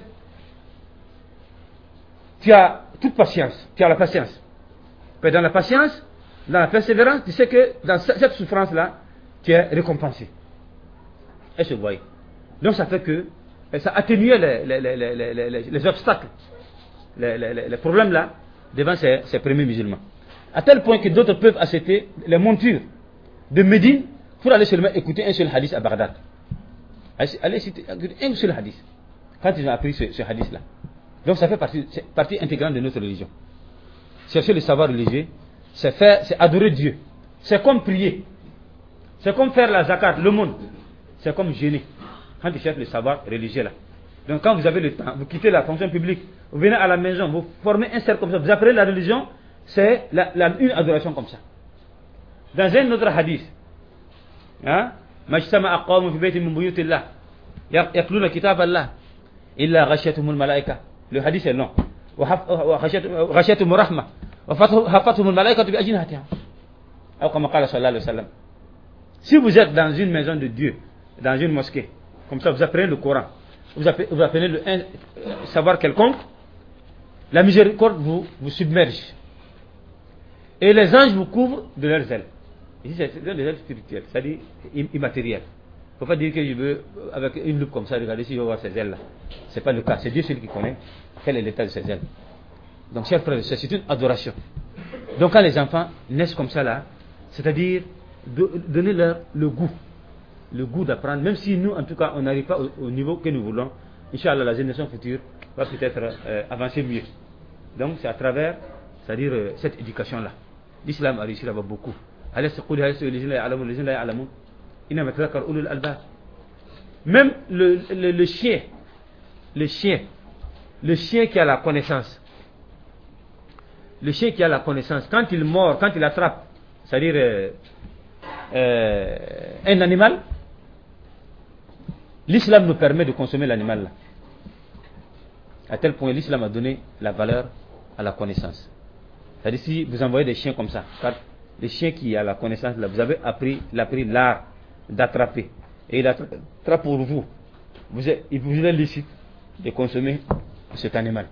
tu as toute patience, tu as la patience. Mais dans la patience, dans la persévérance, tu sais que dans cette souffrance-là, tu es récompensé. Et se voit. Donc ça fait que ça atténue les, les, les, les, les, les obstacles, les, les, les problèmes-là, devant ces, ces premiers musulmans. À tel point que d'autres peuvent acheter les montures de Médine pour aller seulement écouter un seul hadith à Bagdad. Allez écouter un seul hadith. Quand ils ont appris ce, ce hadith-là. Donc ça fait partie, partie intégrante de notre religion. Chercher le savoir religieux, c'est faire, c'est adorer Dieu. C'est comme prier. C'est comme faire la zakat, le monde. C'est comme jeûner. Quand tu cherches le savoir religieux là. Donc quand vous avez le temps, vous quittez la fonction publique, vous venez à la maison, vous formez un cercle comme ça, vous apprenez la religion, c'est la, la, une adoration comme ça. Dans un autre hadith, hein, Majtama aqawmu fi baytin min buyutillah, yatluna kitab Allah, illa ghashiyatuhumul malaika. Le hadith est long. وغشيتهم الرحمة وحفتهم الملائكة بأجنحتها أو كما قال صلى الله عليه وسلم. Si vous êtes dans une maison de Dieu, dans une mosquée, comme ça vous apprenez le Coran, vous apprenez, vous apprenez le un, savoir quelconque, la miséricorde vous, vous submerge et les anges vous couvrent de leurs ailes. Ici c'est des ailes spirituelles, c'est-à-dire immatérielles. Il ne faut pas dire que je veux avec une loupe comme ça regarder si je vais voir ces ailes là. Ce n'est pas le cas, c'est Dieu celui qui connaît quel est l'état de ces ailes. Donc chers frères, c'est une adoration. Donc quand les enfants naissent comme ça là, c'est-à-dire de, donner leur le goût, le goût d'apprendre, même si nous en tout cas on n'arrive pas au, au niveau que nous voulons, Inch'Allah la génération future va peut-être euh, avancer mieux. Donc c'est à travers, c'est-à-dire euh, cette éducation là. L'islam a réussi là-bas beaucoup. Même le, le, le chien, le chien, le chien qui a la connaissance, le chien qui a la connaissance, quand il mord, quand il attrape, c'est-à-dire euh, euh, un animal, l'islam nous permet de consommer l'animal là. À tel point, l'islam a donné la valeur à la connaissance. C'est-à-dire, si vous envoyez des chiens comme ça, car les chiens qui ont la connaissance là, vous avez appris, appris l'art d'attraper. Et il attrape pour vous. Vous êtes, il vous est licite de consommer cet animal.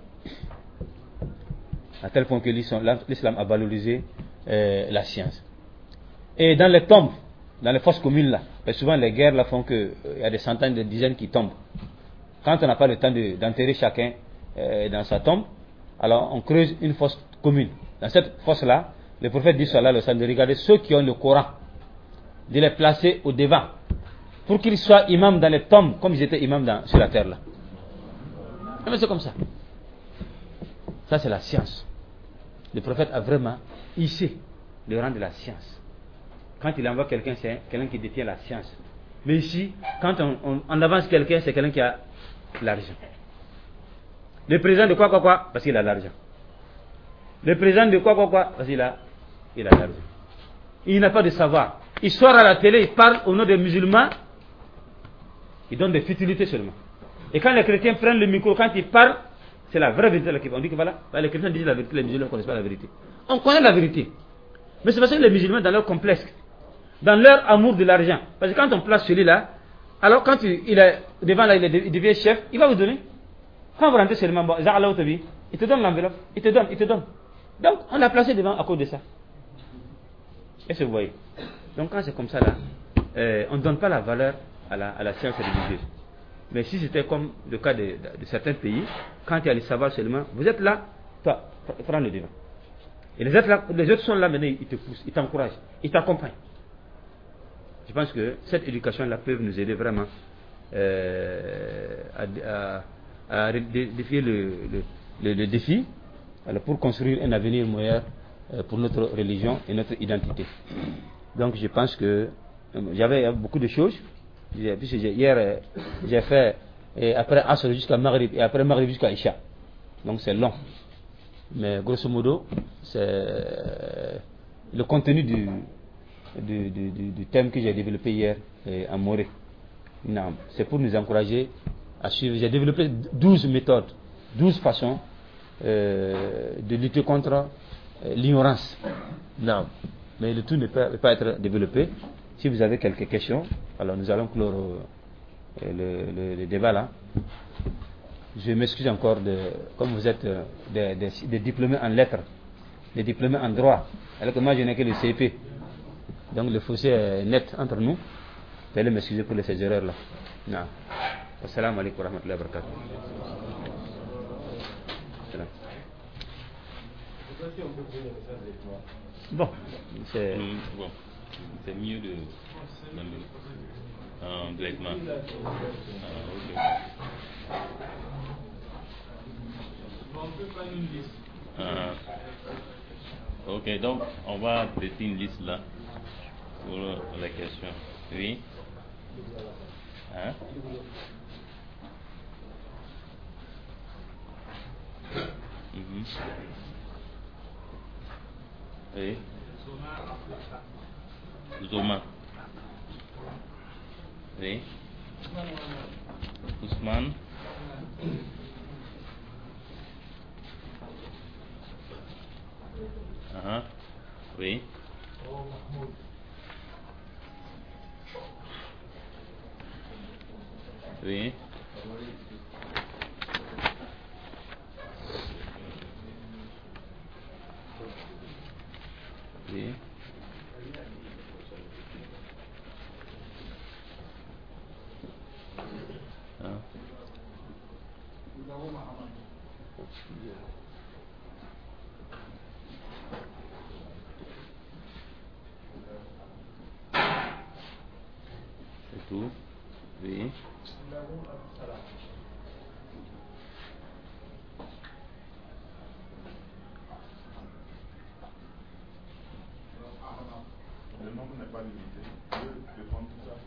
À tel point que l'islam a valorisé euh, la science. Et dans les tombes, dans les fosses communes là, parce que souvent les guerres là font qu'il euh, y a des centaines, des dizaines qui tombent. Quand on n'a pas le temps de, d'enterrer chacun euh, dans sa tombe, alors on creuse une fosse commune. Dans cette fosse là, le prophète dit sallallahu alayhi wa sallam de regarder ceux qui ont le Coran, de les placer au devant, pour qu'ils soient imams dans les tombes, comme ils étaient imams dans, sur la terre là. Mais c'est comme ça. Ça c'est la science. Le prophète a vraiment hissé le rang de la science. Quand il envoie quelqu'un, c'est quelqu'un qui détient la science. Mais ici, quand on, on, on avance quelqu'un, c'est quelqu'un qui a l'argent. Le président de quoi, quoi, quoi, parce qu'il a l'argent. Le président de quoi, quoi, quoi, parce qu'il a, il a l'argent. Il n'a pas de savoir. Il sort à la télé, il parle au nom des musulmans, il donne des futilités seulement. Et quand les chrétiens prennent le micro, quand ils parlent, c'est la vraie vérité. On dit que voilà, les chrétiens disent la vérité, les musulmans ne connaissent pas la vérité. On connaît la vérité. Mais c'est parce que les musulmans, dans leur complexe, dans leur amour de l'argent, parce que quand on place celui-là, alors quand il, il est devant là, il, est, il devient chef, il va vous donner. Quand vous rentrez seulement, bon, il te donne l'enveloppe, il te donne, il te donne. Donc on l'a placé devant à cause de ça. Est-ce que vous voyez? Donc quand c'est comme ça là, euh, on ne donne pas la valeur à la, à la science religieuse. Mais si c'était comme le cas de, de, de certains pays, quand il y a le savoir seulement, vous êtes là, toi, prends le devant. Et les autres, là, les autres sont là maintenant, ils te poussent, ils t'encouragent, ils t'accompagnent. Je pense que cette éducation-là peut nous aider vraiment euh, à, à, à défier le, le, le, le défi, alors pour construire un avenir meilleur euh, pour notre religion et notre identité. Donc je pense que euh, j'avais beaucoup de choses. Puisque hier euh, j'ai fait et après Asr jusqu'à Maghrib et après Maghrib jusqu'à Isha. Donc c'est long. Mais grosso modo, c'est le contenu du, du, du, du thème que j'ai développé hier en Morée. C'est pour nous encourager à suivre. J'ai développé douze méthodes, douze façons euh, de lutter contre euh, l'ignorance. Non. Mais le tout ne peut pas être développé. Si vous avez quelques questions, alors nous allons clore euh, le, le, le débat là. Je m'excuse encore de, comme vous êtes euh, des, des, des diplômés en lettres, des diplômés en droit, alors que moi je n'ai que le C P. Donc le fossé est net entre nous. Veuillez m'excuser pour ces erreurs là. Non. Assalamu alaikum wa rahmatullahi wa barakatuh. Bon, c'est Mmh, bon. C'est mieux de en directement. Ah, ok. Ok, donc on va traiter une liste là pour la question. Oui. Hein? Mm-hmm. Oui. Zoma. Oui. Ousmane. Uh-huh. Oui. Oui. Oui. Ah. C'est tout. Oui. Le nombre n'est pas limité. Je vais prendre tout ça.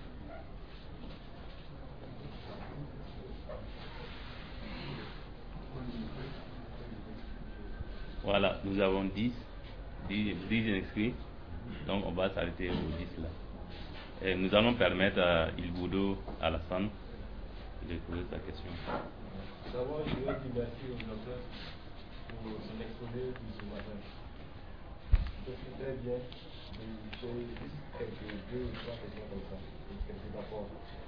Voilà, nous avons dix, dix, dix inscrits. Donc on va s'arrêter aux dix là. Et nous allons permettre à Ilboudo Alassane de poser sa question. D'abord, je veux dire merci au docteur pour son exposé de ce matin. Je suis très bien. J'ai juste quelques deux ou trois questions comme ça, quelques apports.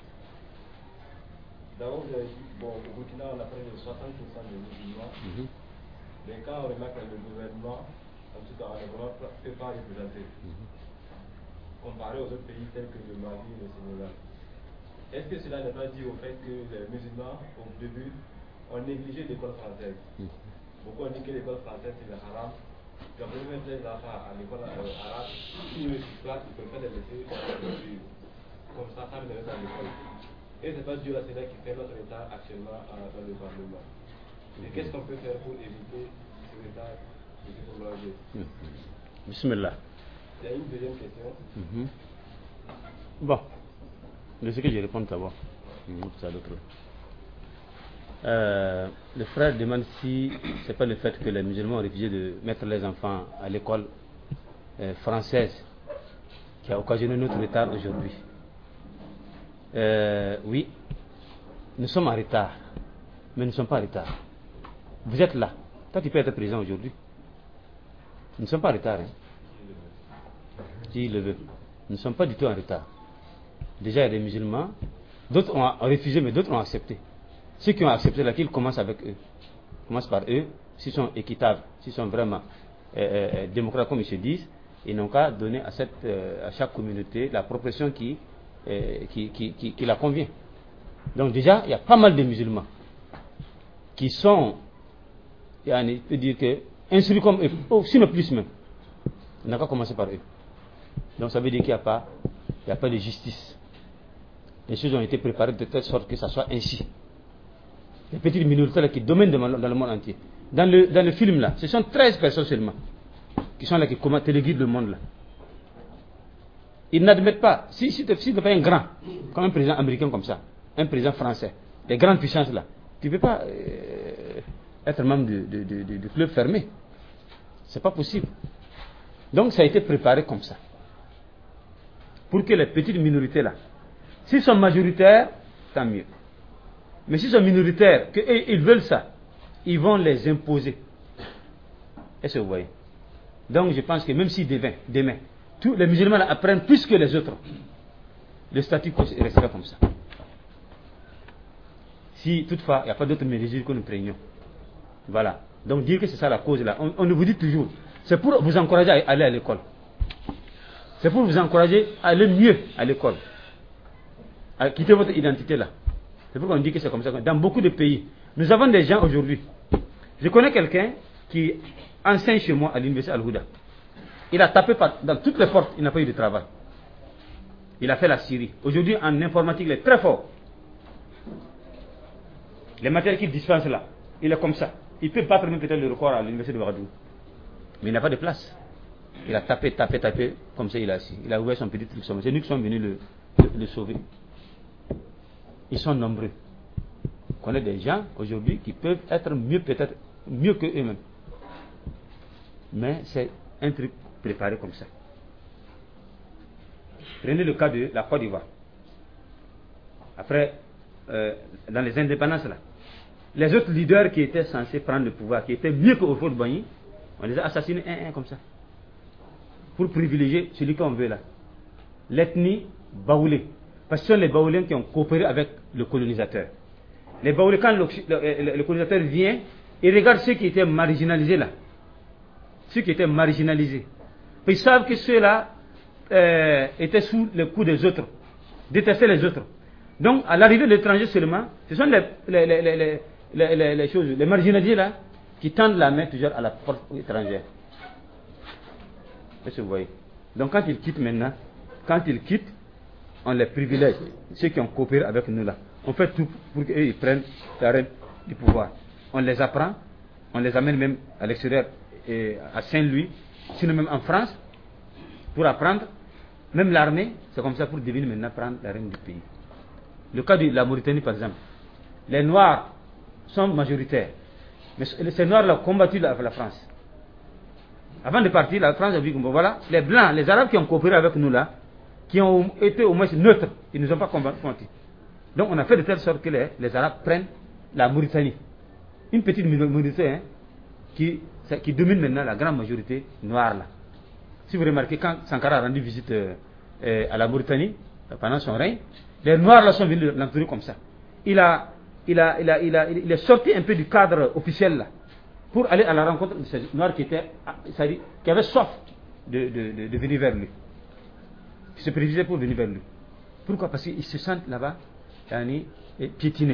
D'abord, vous avez dit, bon, au Burkina, on a près de soixante pour cent de musulmans. Mm-hmm. Mais quand on remarque que le gouvernement, en tout cas, on ne peut pas représenter, mm-hmm. comparé aux autres pays tels que le Mali et le Sénégal. Est-ce que cela n'est pas dû au fait que les musulmans, au début, ont négligé l'école française? Mm-hmm. Beaucoup ont dit que l'école française c'est le haram. Quand on met les enfants à l'école euh, arabe, s'ils ne suivent pas, ils ne peuvent pas les laisser comme ça, sans les mettre à l'école. Et ce n'est pas Dieu à cela qui fait notre état actuellement euh, dans le Parlement. Et qu'est-ce qu'on peut faire pour éviter ce retard de se prolonger? Bismillah. Il y a une deuxième question. Mm-hmm. Bon, laissez que je réponde d'abord. Mm-hmm. Euh, le frère demande si c'est pas le fait que les musulmans ont refusé de mettre les enfants à l'école euh, française qui a occasionné notre retard aujourd'hui. Euh, oui, nous sommes en retard, mais nous ne sommes pas en retard. Vous êtes là. Toi, tu peux être présent aujourd'hui. Nous ne sommes pas en retard. Hein. Qui le veut. Nous ne sommes pas du tout en retard. Déjà, il y a des musulmans. D'autres ont refusé, mais d'autres ont accepté. Ceux qui ont accepté là, qu'ils commencent avec eux. Ils commencent par eux, s'ils sont équitables, s'ils sont vraiment euh, euh, démocrates comme ils se disent, ils n'ont qu'à donner à, cette, euh, à chaque communauté la proportion qui, euh, qui, qui, qui, qui la convient. Donc déjà, il y a pas mal de musulmans qui sont, je peux dire que, instruits comme eux, oh, sinon plus même. On n'a qu'à commencer par eux. Donc ça veut dire qu'il n'y a pas, il n'y a pas de justice. Les choses ont été préparées de telle sorte que ça soit ainsi. Les petites minorités là, qui dominent dans le monde entier. Dans le, dans le film là, ce sont treize personnes seulement qui sont là, qui téléguident le monde là. Ils n'admettent pas, si, si, si tu n'es pas un grand, comme un président américain comme ça, un président français, les grandes puissances là, tu ne peux pas euh, être membre du, du, du, du club fermé. C'est pas possible. Donc ça a été préparé comme ça. Pour que les petites minorités là, s'ils sont majoritaires, tant mieux. Mais s'ils sont minoritaires, qu'ils veulent ça, ils vont les imposer. Est-ce que vous voyez? Donc je pense que même si demain, demain tous les musulmans là, apprennent plus que les autres, le statut restera comme ça. Si toutefois il n'y a pas d'autres mesures que nous prenions. Voilà. Donc dire que c'est ça la cause là, on, on vous dit toujours, c'est pour vous encourager à aller à l'école. C'est pour vous encourager à aller mieux à l'école. À quitter votre identité là. C'est pourquoi on dit que c'est comme ça. Dans beaucoup de pays, nous avons des gens aujourd'hui. Je connais quelqu'un qui enseigne chez moi à l'université Al-Houda. Il a tapé par, dans toutes les portes, il n'a pas eu de travail. Il a fait la Syrie. Aujourd'hui, en informatique, il est très fort. Les matières qu'il dispense là, il est comme ça. Il peut battre même peut-être le record à l'université de Ouagadougou. Mais il n'a pas de place. Il a tapé, tapé, tapé, comme ça il a assis. Il a ouvert son petit truc. C'est nous qui sommes venus le, le, le sauver. Ils sont nombreux. On connaît des gens aujourd'hui qui peuvent être mieux, peut-être mieux que eux-mêmes. Mais c'est un truc préparé comme ça. Prenez le cas de la Côte d'Ivoire. Après, euh, dans les indépendances là, les autres leaders qui étaient censés prendre le pouvoir, qui étaient mieux que Houphouët Boigny, on les a assassinés un à un comme ça. Pour privilégier celui qu'on veut là. L'ethnie baoulée. Parce que ce sont les Baouléens qui ont coopéré avec le colonisateur. Les Baoulés, quand le, le, le colonisateur vient, il regarde ceux qui étaient marginalisés là. Ceux qui étaient marginalisés. Puis ils savent que ceux-là euh, étaient sous le coup des autres, détestaient les autres. Donc, à l'arrivée de l'étranger seulement, ce sont les, les, les, les, les, les, les choses, les marginalisés là, qui tendent la main toujours à la porte étrangère. Est-ce que vous voyez? Donc, quand ils quittent maintenant, quand ils quittent, on les privilège, ceux qui ont coopéré avec nous là. On fait tout pour qu'ils prennent la règle du pouvoir. On les apprend, on les amène même à l'extérieur, et à Saint-Louis, sinon même en France, pour apprendre. Même l'armée, c'est comme ça pour devenir maintenant prendre la règle du pays. Le cas de la Mauritanie par exemple. Les Noirs sont majoritaires. Mais ces Noirs-là ont combattu la, la France. Avant de partir, la France a dit que bon, voilà, les Blancs, les Arabes qui ont coopéré avec nous là, qui ont été au moins neutres. Ils ne nous ont pas convaincus. Donc on a fait de telle sorte que les, les Arabes prennent la Mauritanie. Une petite minorité hein, qui, qui domine maintenant la grande majorité noire là. Si vous remarquez, quand Sankara a rendu visite euh, euh, à la Mauritanie, euh, pendant son règne, les Noirs là sont venus l'entourer comme ça. Il, a, il, a, il, a, il, a, il est sorti un peu du cadre officiel là, pour aller à la rencontre de ces Noirs qui, étaient, qui avaient soif de, de, de, de venir vers lui. Qui se prédisaient pour venir vers lui. Pourquoi? Parce qu'ils se sentent là-bas piétinés.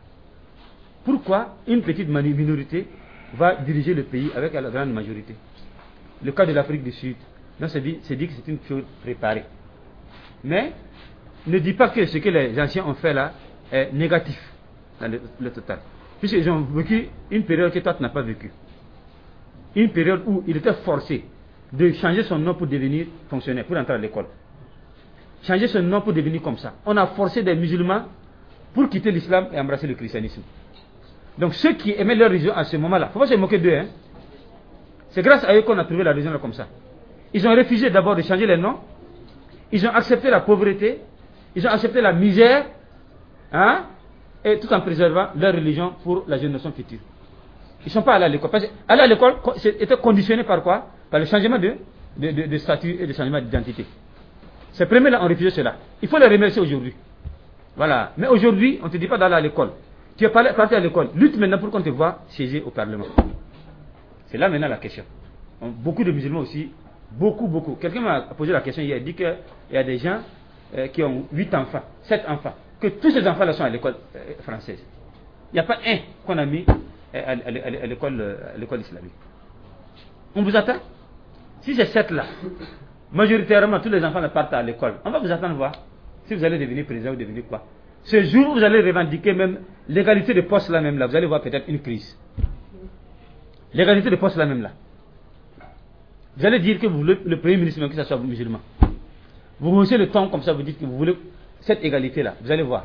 Pourquoi une petite minorité va diriger le pays avec la grande majorité? Le cas de l'Afrique du Sud, donc c'est dit, dit que c'est une chose préparée. Mais ne dis pas que ce que les anciens ont fait là est négatif dans le, le total. Puisqu'ils ont vécu une période que toi tu n'as pas vécue. Une période où il était forcé de changer son nom pour devenir fonctionnaire, pour entrer à l'école. Changer son nom pour devenir comme ça. On a forcé des musulmans pour quitter l'islam et embrasser le christianisme. Donc ceux qui aimaient leur religion à ce moment-là, il ne faut pas se moquer d'eux. Hein. C'est grâce à eux qu'on a trouvé la religion là comme ça. Ils ont refusé d'abord de changer les noms. Ils ont accepté la pauvreté. Ils ont accepté la misère. Hein, et tout en préservant leur religion pour la génération future. Ils ne sont pas allés à l'école. Parce qu'aller à l'école était conditionné par quoi? Par le changement de, de, de, de statut et de changement d'identité. Ces premiers-là ont refusé cela. Il faut les remercier aujourd'hui. Voilà. Mais aujourd'hui, on ne te dit pas d'aller à l'école. Tu es parti à l'école. Lutte maintenant pour qu'on te voit siéger au Parlement. C'est là maintenant la question. Beaucoup de musulmans aussi, beaucoup, beaucoup. Quelqu'un m'a posé la question hier. Il dit qu'il y a des gens euh, qui ont huit enfants, sept enfants. Que tous ces enfants-là sont à l'école euh, française. Il n'y a pas un qu'on a mis euh, à, à, à l'école euh, islamique. On vous attend. Si c'est sept là, majoritairement tous les enfants là partent à l'école. On va vous attendre voir si vous allez devenir président ou devenir quoi. Ce jour où vous allez revendiquer même l'égalité de poste là même là, vous allez voir peut-être une crise. L'égalité de poste là même là. Vous allez dire que vous voulez le premier ministre même que ce soit musulman. Vous haussez le ton comme ça, vous dites que vous voulez cette égalité là. Vous allez voir.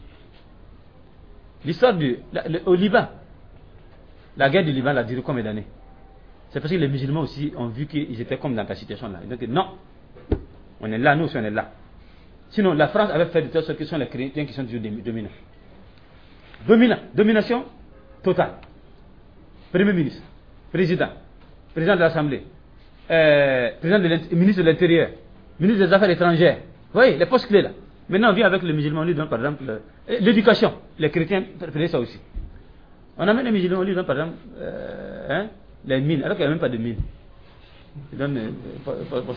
L'histoire du la, le, au Liban, la guerre du Liban a duré combien d'années? C'est parce que les musulmans aussi ont vu qu'ils étaient comme dans ta situation là. Donc non, on est là, nous aussi on est là. Sinon, la France avait fait de telle sorte que ce sont les chrétiens qui sont toujours dominants. Dominants. Domination totale. Premier ministre, président, président de l'Assemblée, euh, président de ministre de l'Intérieur, ministre des Affaires étrangères. Vous voyez, les postes clés là. Maintenant, on vient avec les musulmans, on lui donne par exemple l'éducation. Les chrétiens faisaient ça aussi. On amène les musulmans, on lui donne par exemple euh, hein, les mines, alors qu'il n'y a même pas de mines. Ils donnent euh, pas, pas, pas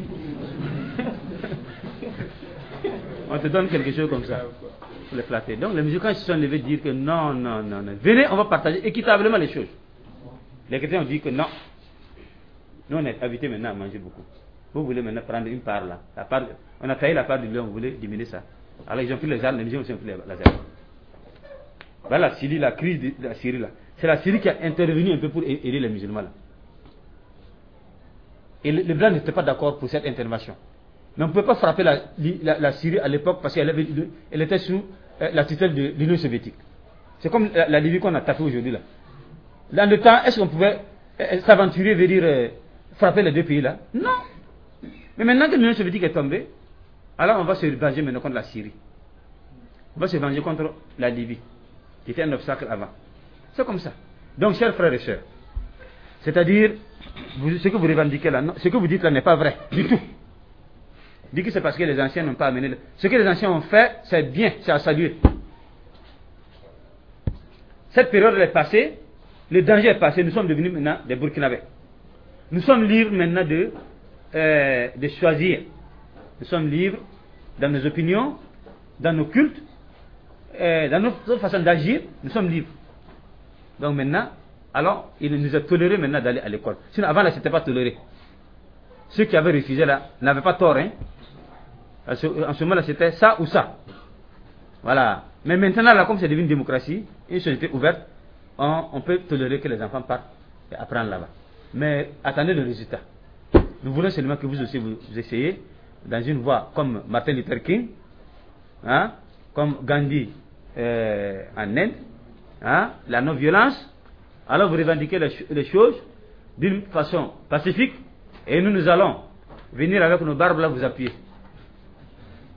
on te donne quelque chose comme ça pour les flatter. Donc les musulmans se sont levés dire que non, non, non, non. Venez, on va partager équitablement les choses. Les chrétiens ont dit que non. Nous on est invités maintenant à manger beaucoup. Vous voulez maintenant prendre une part là. La part, on a taillé la part du lion, vous voulez diminuer ça. Alors ils ont pris les armes, les musulmans aussi ont pris les armes. Voilà la Syrie, la crise de la Syrie là. C'est la Syrie qui a intervenu un peu pour aider les musulmans là. Et les blancs n'étaient pas d'accord pour cette intervention. Mais on ne pouvait pas frapper la, la, la Syrie à l'époque parce qu'elle avait, elle était sous euh, la tutelle de l'Union soviétique. C'est comme la, la Libye qu'on a tapée aujourd'hui là. Dans le temps, est-ce qu'on pouvait euh, s'aventurer, veut dire euh, frapper les deux pays là? Non. Mais maintenant que l'Union soviétique est tombée, alors on va se venger maintenant contre la Syrie. On va se venger contre la Libye, qui était un obstacle avant. C'est comme ça. Donc, chers frères et sœurs, c'est-à-dire, vous, ce que vous revendiquez là, non, ce que vous dites là n'est pas vrai du tout. Dit que c'est parce que les anciens n'ont pas amené. Le... Ce que les anciens ont fait, c'est bien, c'est à saluer. Cette période est passée, le danger est passé, nous sommes devenus maintenant des Burkinabés. Nous sommes libres maintenant de, euh, de choisir. Nous sommes libres dans nos opinions, dans nos cultes, euh, dans notre façon d'agir, nous sommes libres. Donc maintenant, alors, il nous a toléré maintenant d'aller à l'école. Sinon, avant là, ce n'était pas toléré. Ceux qui avaient refusé là n'avaient pas tort, hein. En ce, en ce moment-là, c'était ça ou ça. Voilà. Mais maintenant, là, comme c'est devenu une démocratie, une société ouverte, on, on peut tolérer que les enfants partent et apprennent là-bas. Mais attendez le résultat. Nous voulons seulement que vous aussi vous, vous essayez dans une voie comme Martin Luther King, hein, comme Gandhi euh, en Inde, hein, la non-violence. Alors vous revendiquez les, les choses d'une façon pacifique et nous, nous allons venir avec nos barbes là vous appuyer.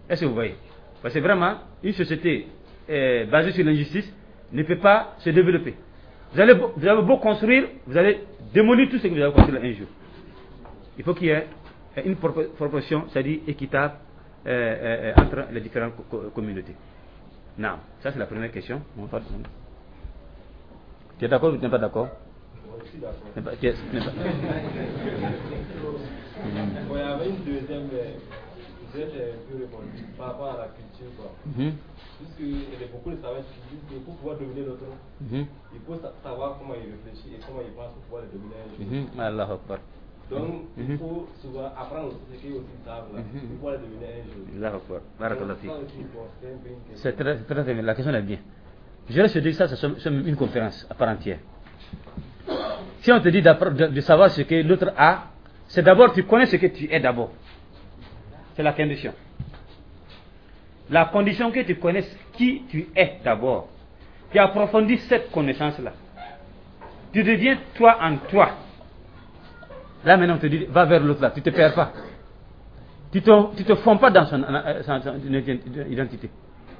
Est-ce que vous voyez? Parce que vraiment, une société euh, basée sur l'injustice ne peut pas se développer. Vous allez, vous avez beau construire, vous allez démolir tout ce que vous avez construit un jour. Il faut qu'il y ait une proportion, c'est-à-dire équitable, euh, euh, entre les différentes co communautés. Non, ça c'est la première question. Tu es d'accord ou tu n'es pas d'accord? Je suis d'accord. Pas, tu es, tu n'es pas... Bon, il y avait une deuxième, vous êtes un peu répondu par rapport à la culture, quoi. Mm-hmm. Puisqu'il y a beaucoup de savages qui disent que pour pouvoir dominer l'autre, mm-hmm. il faut savoir comment il réfléchit et comment il pense pour pouvoir le dominer un jour. Mm-hmm. Allah Akbar. Donc, mm-hmm. il faut souvent apprendre aussi ce qui est aussi stable là, mm-hmm. pour pouvoir le dominer un jour. Allah Akbar. Barakallah fi. C'est très, très, très bien. La question est bien. Je laisse te dire ça, c'est une conférence à part entière. Si on te dit de, de savoir ce que l'autre a, c'est d'abord tu connais ce que tu es d'abord. C'est la condition. La condition que tu connaisses qui tu es d'abord. Tu approfondis cette connaissance-là. Tu deviens toi en toi. Là maintenant on te dit, va vers l'autre là, tu ne te perds pas. Tu ne te, tu te fonds pas dans son, son, son identité.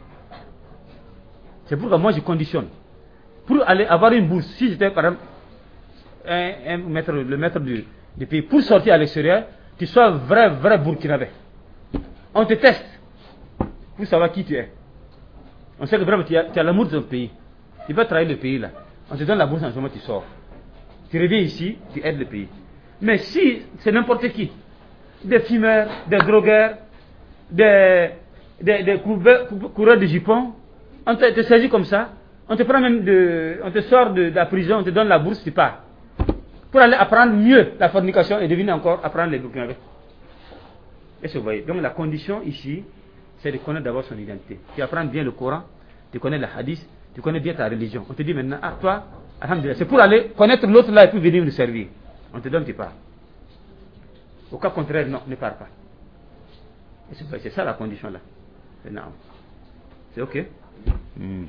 C'est pourquoi moi je conditionne. Pour aller avoir une bourse, si j'étais par exemple un, un maître, le maître du, du pays, pour sortir à l'extérieur, tu sois vrai, vrai burkinabé. On te teste pour savoir qui tu es. On sait que vraiment tu as, tu as l'amour de ton pays. Tu peux trahir le pays là. On te donne la bourse en ce moment, tu sors. Tu reviens ici, tu aides le pays. Mais si c'est n'importe qui, des fumeurs, des drogueurs, des, des, des coureurs de jupons, on te, te saisit comme ça, on te prend même de, on te sort de, de la prison, on te donne la bourse, tu pars. Pour aller apprendre mieux la fornication et devenir encore apprendre les burkinabés. Est-ce que vous voyez? Donc la condition ici, c'est de connaître d'abord son identité. Tu apprends bien le Coran, tu connais le hadith, tu connais bien ta religion. On te dit maintenant, ah toi, alhamdulillah, c'est pour aller connaître l'autre là et puis venir nous servir. On te donne, tu pars. Au cas contraire, non, ne pars pas. C'est ça la condition là. C'est ok. Hmm.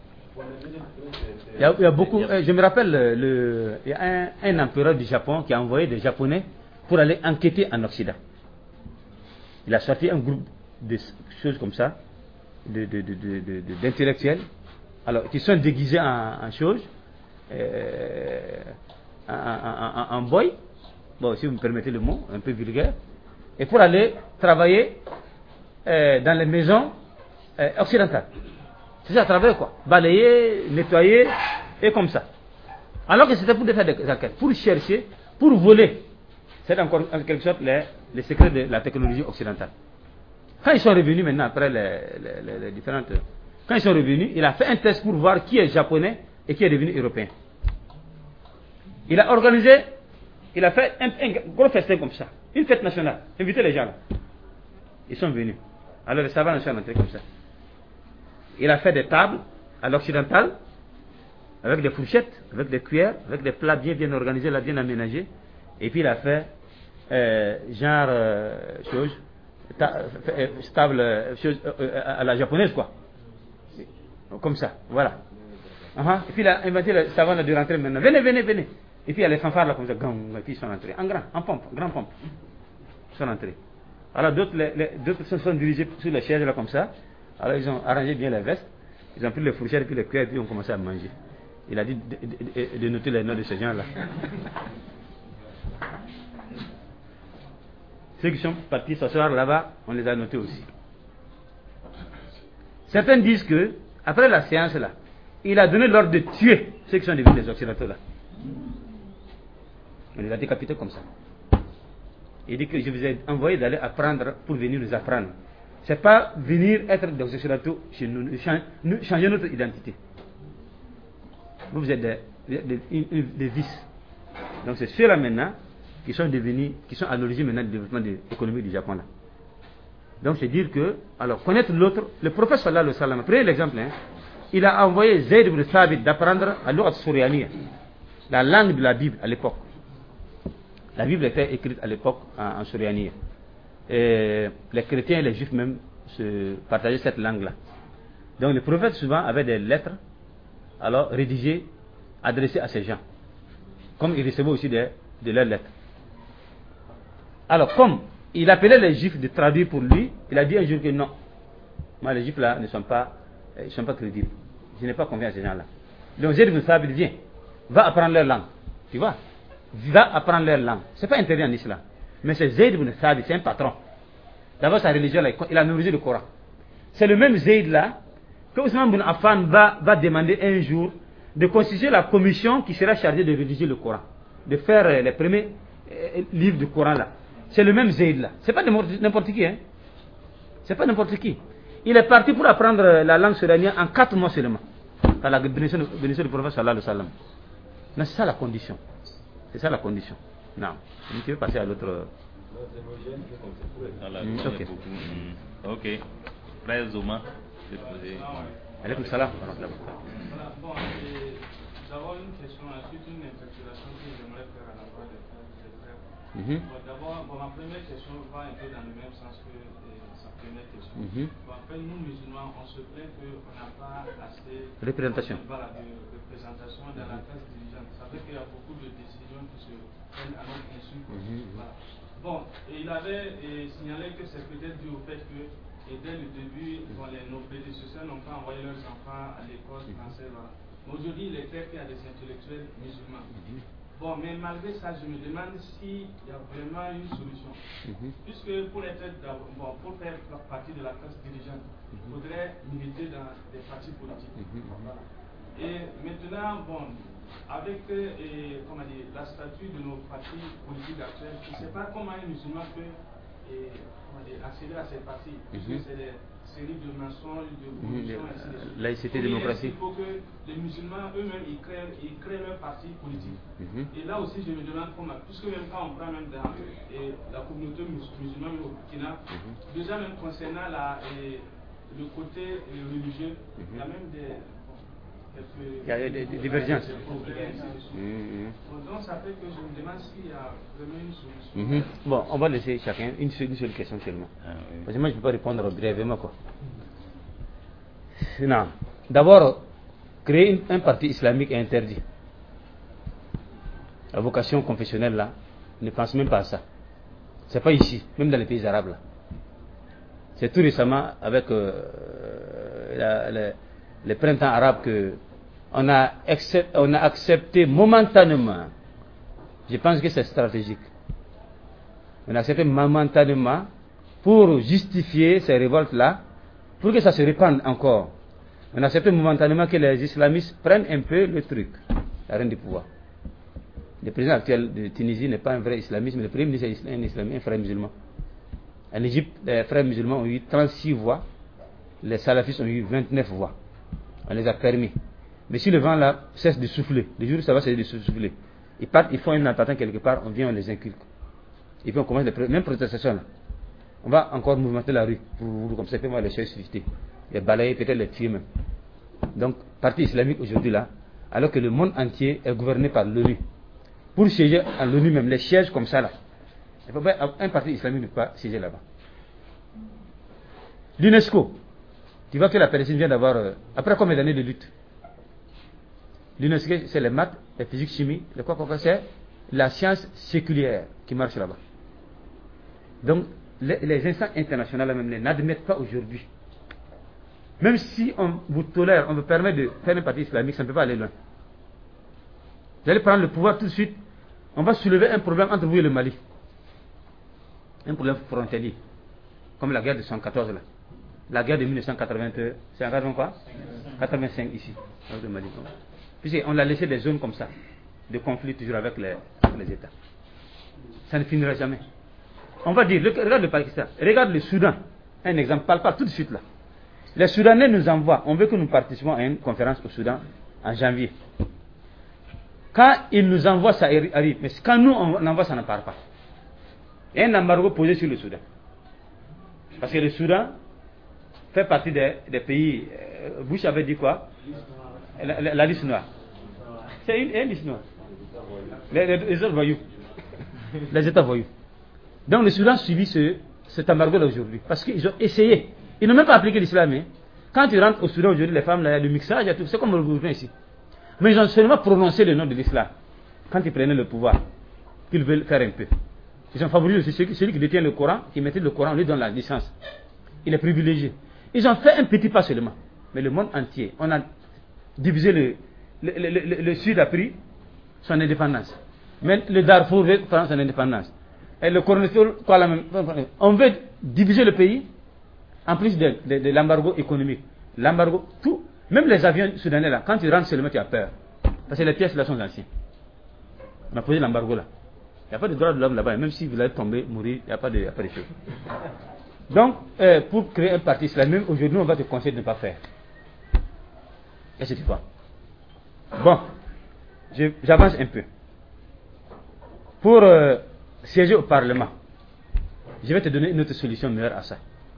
Il, y a, il y a beaucoup. Je me rappelle, le, il y a un, un empereur du Japon qui a envoyé des Japonais pour aller enquêter en Occident. Il a sorti un groupe de choses comme ça, de, de, de, de, de, d'intellectuels, alors qui sont déguisés en, en choses, euh, en, en, en, en boy, bon, si vous me permettez le mot, un peu vulgaire, et pour aller travailler euh, dans les maisons euh, occidentales. C'est ça, travailler quoi, balayer, nettoyer, et comme ça. Alors que c'était pour faire des enquêtes, pour chercher, pour voler. C'est encore en quelque sorte les, les secrets de la technologie occidentale. Quand ils sont revenus maintenant, après les, les, les, les différentes... Quand ils sont revenus, il a fait un test pour voir qui est japonais et qui est devenu européen. Il a organisé, il a fait un, un gros festin comme ça, une fête nationale, invité les gens là. Ils sont venus. Alors les savants sont entrés comme ça. Il a fait des tables à l'occidental, avec des fourchettes, avec des cuillères, avec des plats bien bien organisés, là, bien aménagés. Et puis il a fait euh, genre euh, chose, ta, euh, stable, euh, chose euh, à la japonaise quoi. Comme ça, voilà. Uh-huh. Et puis il a inventé le savant de rentrer maintenant. Venez, venez, venez. Et puis il y a les fanfares là comme ça, gang, et puis ils sont entrés. En grand, en pompe, grand pompe. Ils sont entrés. Alors d'autres, les, les, d'autres se sont dirigés sur les chaises là comme ça. Alors ils ont arrangé bien les vestes. Ils ont pris les fourchettes et puis les cuillères et puis ils ont commencé à manger. Il a dit de, de, de, de noter les noms de ces gens là. Ceux qui sont partis s'asseoir là-bas, on les a notés aussi. Certains disent que, après la séance là, il a donné l'ordre de tuer ceux qui sont devenus des occidentaux là. On les a décapités comme ça. Il dit que je vous ai envoyé d'aller apprendre pour venir nous apprendre. C'est pas venir être des occidentaux chez nous, nous changer notre identité. Vous, vous êtes des, des, des, des vices. Donc c'est ceux-là maintenant qui sont devenus, qui sont à l'origine maintenant du développement de l'économie du Japon là. Donc c'est dire que, alors connaître l'autre, le prophète sallallahu alayhi wa sallam, prenez l'exemple, hein, il a envoyé Zayd ibn Thabit d'apprendre à l'Ouad Sourianiya, la langue de la Bible à l'époque. La Bible était écrite à l'époque en, en Sourianiya. Et les chrétiens et les juifs même se partageaient cette langue-là. Donc le prophète souvent avait des lettres, alors rédigées, adressées à ces gens, comme il recevait aussi des, de leurs lettres. Alors comme il appelait les juifs de traduire pour lui, il a dit un jour que non, Moi, les juifs là ne sont pas, ils sont pas crédibles. Je n'ai pas confiance à ces gens-là. Donc Zayd ibn Thabit, viens, va apprendre leur langue. Tu vois, va apprendre leur langue. C'est pas interdit en islam. Mais c'est Zayd ibn Thabit, c'est un patron. D'abord, sa religion, là, il a mémorisé le Coran. C'est le même Zayd là que Ousmane ibn Affan va, va demander un jour de constituer la commission qui sera chargée de rédiger le Coran, de faire euh, les premiers euh, livres du Coran là. C'est le même Zayd là. C'est pas n'importe qui, hein. C'est pas n'importe qui. Il est parti pour apprendre la langue suranienne en quatre mois seulement. Dans la bénédiction du prophète sallallahu alayhi wa sallam. Mais c'est ça la condition. C'est ça la condition. Non. Tu veux passer à l'autre. Mm, ok. Mm, ok. Frère Zoma, je vais poser. Alaykoum salam. Voilà, bon, d'abord une question, ensuite une interpellation que j'aimerais faire à la voix des frères. Mm-hmm. Bon, d'abord, bon, ma première question va un peu dans le même sens que euh, sa première question. Mm-hmm. Bon, en fait, nous musulmans, on se plaint qu'on n'a pas assez Représentation. Voilà, de représentation dans la classe dirigeante. Ça fait qu'il y a beaucoup de décisions qui se prennent à notre insu. Mm-hmm. Voilà. Bon, et il avait et, signalé que c'est peut-être dû au fait que, et dès le début, bon, les, nos prédécesseurs n'ont pas envoyé leurs enfants à l'école française. Voilà. Mais aujourd'hui, il est clair qu'il y a des intellectuels musulmans. Mm-hmm. Bon, mais malgré ça, je me demande s'il y a vraiment une solution. Mm-hmm. Puisque pour, être, bon, pour faire partie de la classe dirigeante, il mm-hmm. faudrait militer dans des partis politiques. Mm-hmm. Voilà. Et maintenant, bon, avec et, comment dire, la statue de nos partis politiques actuels, je ne sais pas comment un musulman peut et, comment dire, accéder à ces partis, puisque mm-hmm. c'est des séries de mensonges, de corruption, mm-hmm. ainsi de suite. Laïcité, démocratie. Il faut que les musulmans eux-mêmes ils créent, ils créent leur parti politique. Mm-hmm. Et là aussi, je me demande comment, puisque même quand on prend même dans et, la communauté musulmane au Burkina, mm-hmm. déjà même concernant la, et, le côté et, religieux, mm-hmm. il y a même des. Il y a des, des divergences. Mmh. Donc ça fait que je me demande s'il y a vraiment une solution. Mmh. Bon, on va laisser chacun une seule, une seule question seulement. Ah, oui. Parce que moi je ne peux pas répondre brièvement quoi. Non. D'abord, créer une, un parti islamique est interdit. La vocation confessionnelle là, ne pense même pas à ça. C'est pas ici, même dans les pays arabes là. C'est tout récemment avec euh, la, la, les printemps arabes que on a, accepté, on a accepté momentanément, je pense que c'est stratégique, on a accepté momentanément pour justifier ces révoltes-là, pour que ça se répande encore. On a accepté momentanément que les islamistes prennent un peu le truc, la reine du pouvoir. Le président actuel de Tunisie n'est pas un vrai islamiste, mais le premier ministre est un islamiste, un frère musulman. En Égypte, les frères musulmans ont eu trente-six voix, les salafistes ont eu vingt-neuf voix. On les a permis. Mais si le vent là cesse de souffler, le jour où ça va cesser de souffler, ils partent, ils font un attentat quelque part, on vient, on les inculque. Et puis on commence les mêmes protestations là. On va encore mouvementer la rue, pour, comme ça, fait moi les chaises susciter, les balayer, peut-être les tuer même. Donc, parti islamique aujourd'hui là, alors que le monde entier est gouverné par l'ONU. Pour siéger à l'ONU même, les sièges comme ça là, un parti islamique ne peut pas siéger là-bas. L'UNESCO, tu vois que la Palestine vient d'avoir, euh, après combien d'années de lutte, l'UNESCO c'est les maths, la physique, chimie, le quoi, quoi, c'est la science séculière qui marche là-bas. Donc les, les instances internationales même n'admettent pas aujourd'hui. Même si on vous tolère, on vous permet de faire un parti islamique, ça ne peut pas aller loin. Vous allez prendre le pouvoir tout de suite, on va soulever un problème entre vous et le Mali. Un problème frontalier, comme la guerre de cent quatorze là. La guerre de mille neuf cent quatre-vingt-deux, c'est en quoi quatre-vingt-cinq ici, au Mali. Puisqu'on a laissé des zones comme ça, de conflit toujours avec les, les États. Ça ne finira jamais. On va dire, le, regarde le Pakistan, regarde le Soudan, un exemple, parle pas tout de suite là. Les Soudanais nous envoient, on veut que nous participons à une conférence au Soudan en janvier. Quand ils nous envoient, ça arrive, mais quand nous on envoie, ça ne part pas. Il y a un embargo posé sur le Soudan. Parce que le Soudan fait partie des, des pays. Euh, Bush avait dit quoi? La, la, la liste noire. C'est une, une liste noire. Les, les, les autres voyous. Les États voyous. Donc le Soudan subit ce, cet embargo-là aujourd'hui. Parce qu'ils ont essayé. Ils n'ont même pas appliqué l'islam. Hein. Quand tu rentres au Soudan aujourd'hui, les femmes, là, le mixage, tout, c'est comme le gouvernement ici. Mais ils ont seulement prononcé le nom de l'islam. Quand ils prenaient le pouvoir, qu'ils veulent faire un peu. Ils ont favorisé aussi celui qui détient le Coran, qui mettait le Coran, on lui donne la licence. Il est privilégié. Ils ont fait un petit pas seulement. Mais le monde entier, on a divisé le, le, le, le, le Sud a pris son indépendance. Mais le Darfour veut prendre son indépendance. Et le Cornistol, quoi la même. On veut diviser le pays en plus de, de, de l'embargo économique. L'embargo, tout, même les avions soudanais là, quand ils rentrent seulement, tu as peur. Parce que les pièces là sont anciennes. On a posé l'embargo là. Il n'y a pas de droit de l'homme là-bas, même si vous allez tomber, mourir, il n'y a pas de, il y a pas de choses. Donc, euh, pour créer un parti islamique, aujourd'hui, on va te conseiller de ne pas faire. Et c'est pas. Bon, je, j'avance un peu. Pour euh, siéger au Parlement, je vais te donner une autre solution meilleure à ça.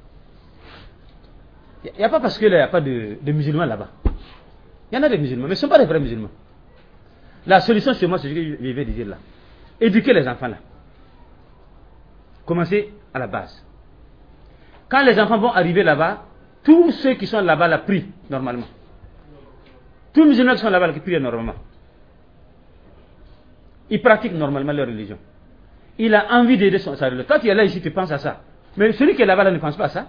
Il n'y a pas parce qu'il n'y a pas de, de musulmans là-bas. Il y en a des musulmans, mais ce ne sont pas des vrais musulmans. La solution chez moi, c'est ce que je vais dire là. Éduquer les enfants là. Commencer à la base. Quand les enfants vont arriver là-bas, tous ceux qui sont là-bas là prient normalement. Tous les musulmans qui sont là-bas là, qui prient normalement. Ils pratiquent normalement leur religion. Il a envie d'aider son, sa religion. Toi tu es là ici, tu penses à ça. Mais celui qui est là-bas là ne pense pas à ça.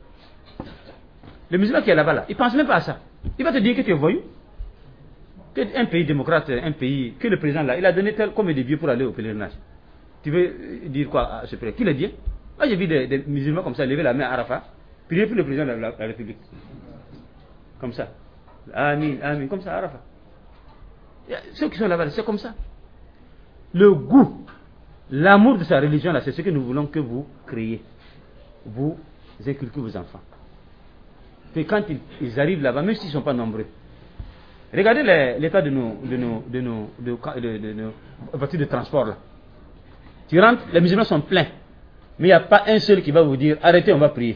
Le musulman qui est là-bas là, il ne pense même pas à ça. Il va te dire que tu es voyou. Que un pays démocrate, un pays, que le président là, il a donné tel comme des billets pour aller au pèlerinage. Tu veux dire quoi à ce président? Qui l'a dit? Moi j'ai vu des, des musulmans comme ça lever la main à Arafat, prier pour le président de la, la, la République. Comme ça. Amin, amin, comme ça, Arafat. Ceux qui sont là-bas, c'est comme ça. Le goût, l'amour de sa religion là, c'est ce que nous voulons que vous créez. Vous inculquez vos enfants. Que quand ils, ils arrivent là-bas, même s'ils ne sont pas nombreux, regardez les, l'état de nos, de nos, de nos, de, de, de nos voitures de transport là. Tu rentres, les musulmans sont pleins, mais il n'y a pas un seul qui va vous dire arrêtez, on va prier.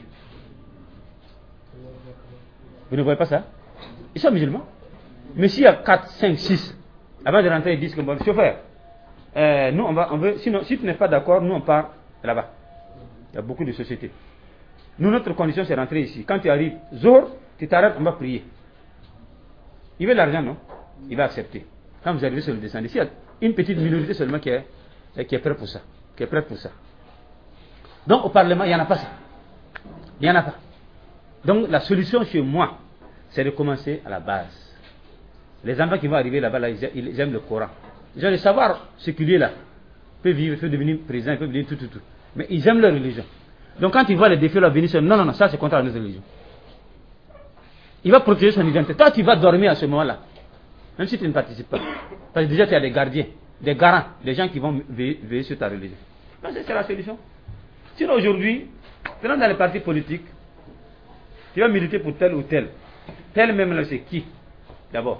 Vous ne voyez pas ça? Ils sont musulmans. Mais s'il y a quatre, cinq, six, avant de rentrer, ils disent que bon, chauffeur, euh, nous on va, on veut, sinon, si tu n'es pas d'accord, nous on part là-bas. Il y a beaucoup de sociétés. Nous, notre condition, c'est rentrer ici. Quand tu arrives, Zohar, tu t'arrêtes, on va prier. Il veut l'argent, non? Il va accepter. Quand vous arrivez sur le descendant, ici, il y a une petite minorité seulement qui est, qui est prête pour ça. Qui est prête pour ça. Donc, au Parlement, il n'y en a pas ça. Il n'y en a pas. Donc, la solution chez moi, c'est de commencer à la base. Les enfants qui vont arriver là-bas, là, ils, ils aiment le Coran. Ils ont le savoir séculier là. Ils peuvent vivre, ils peuvent devenir président, ils peuvent devenir tout, tout, tout. Mais ils aiment leur religion. Donc quand il voit les défis là venir, non, non, non, ça c'est contre notre religion. Il va protéger son identité. Toi tu vas dormir à ce moment-là, même si tu ne participes pas. Parce que déjà tu as des gardiens, des garants, des gens qui vont veiller, veiller sur ta religion. Donc c'est la solution. Sinon aujourd'hui, prenons dans les partis politiques, tu vas militer pour tel ou tel. Tel même là c'est qui? D'abord.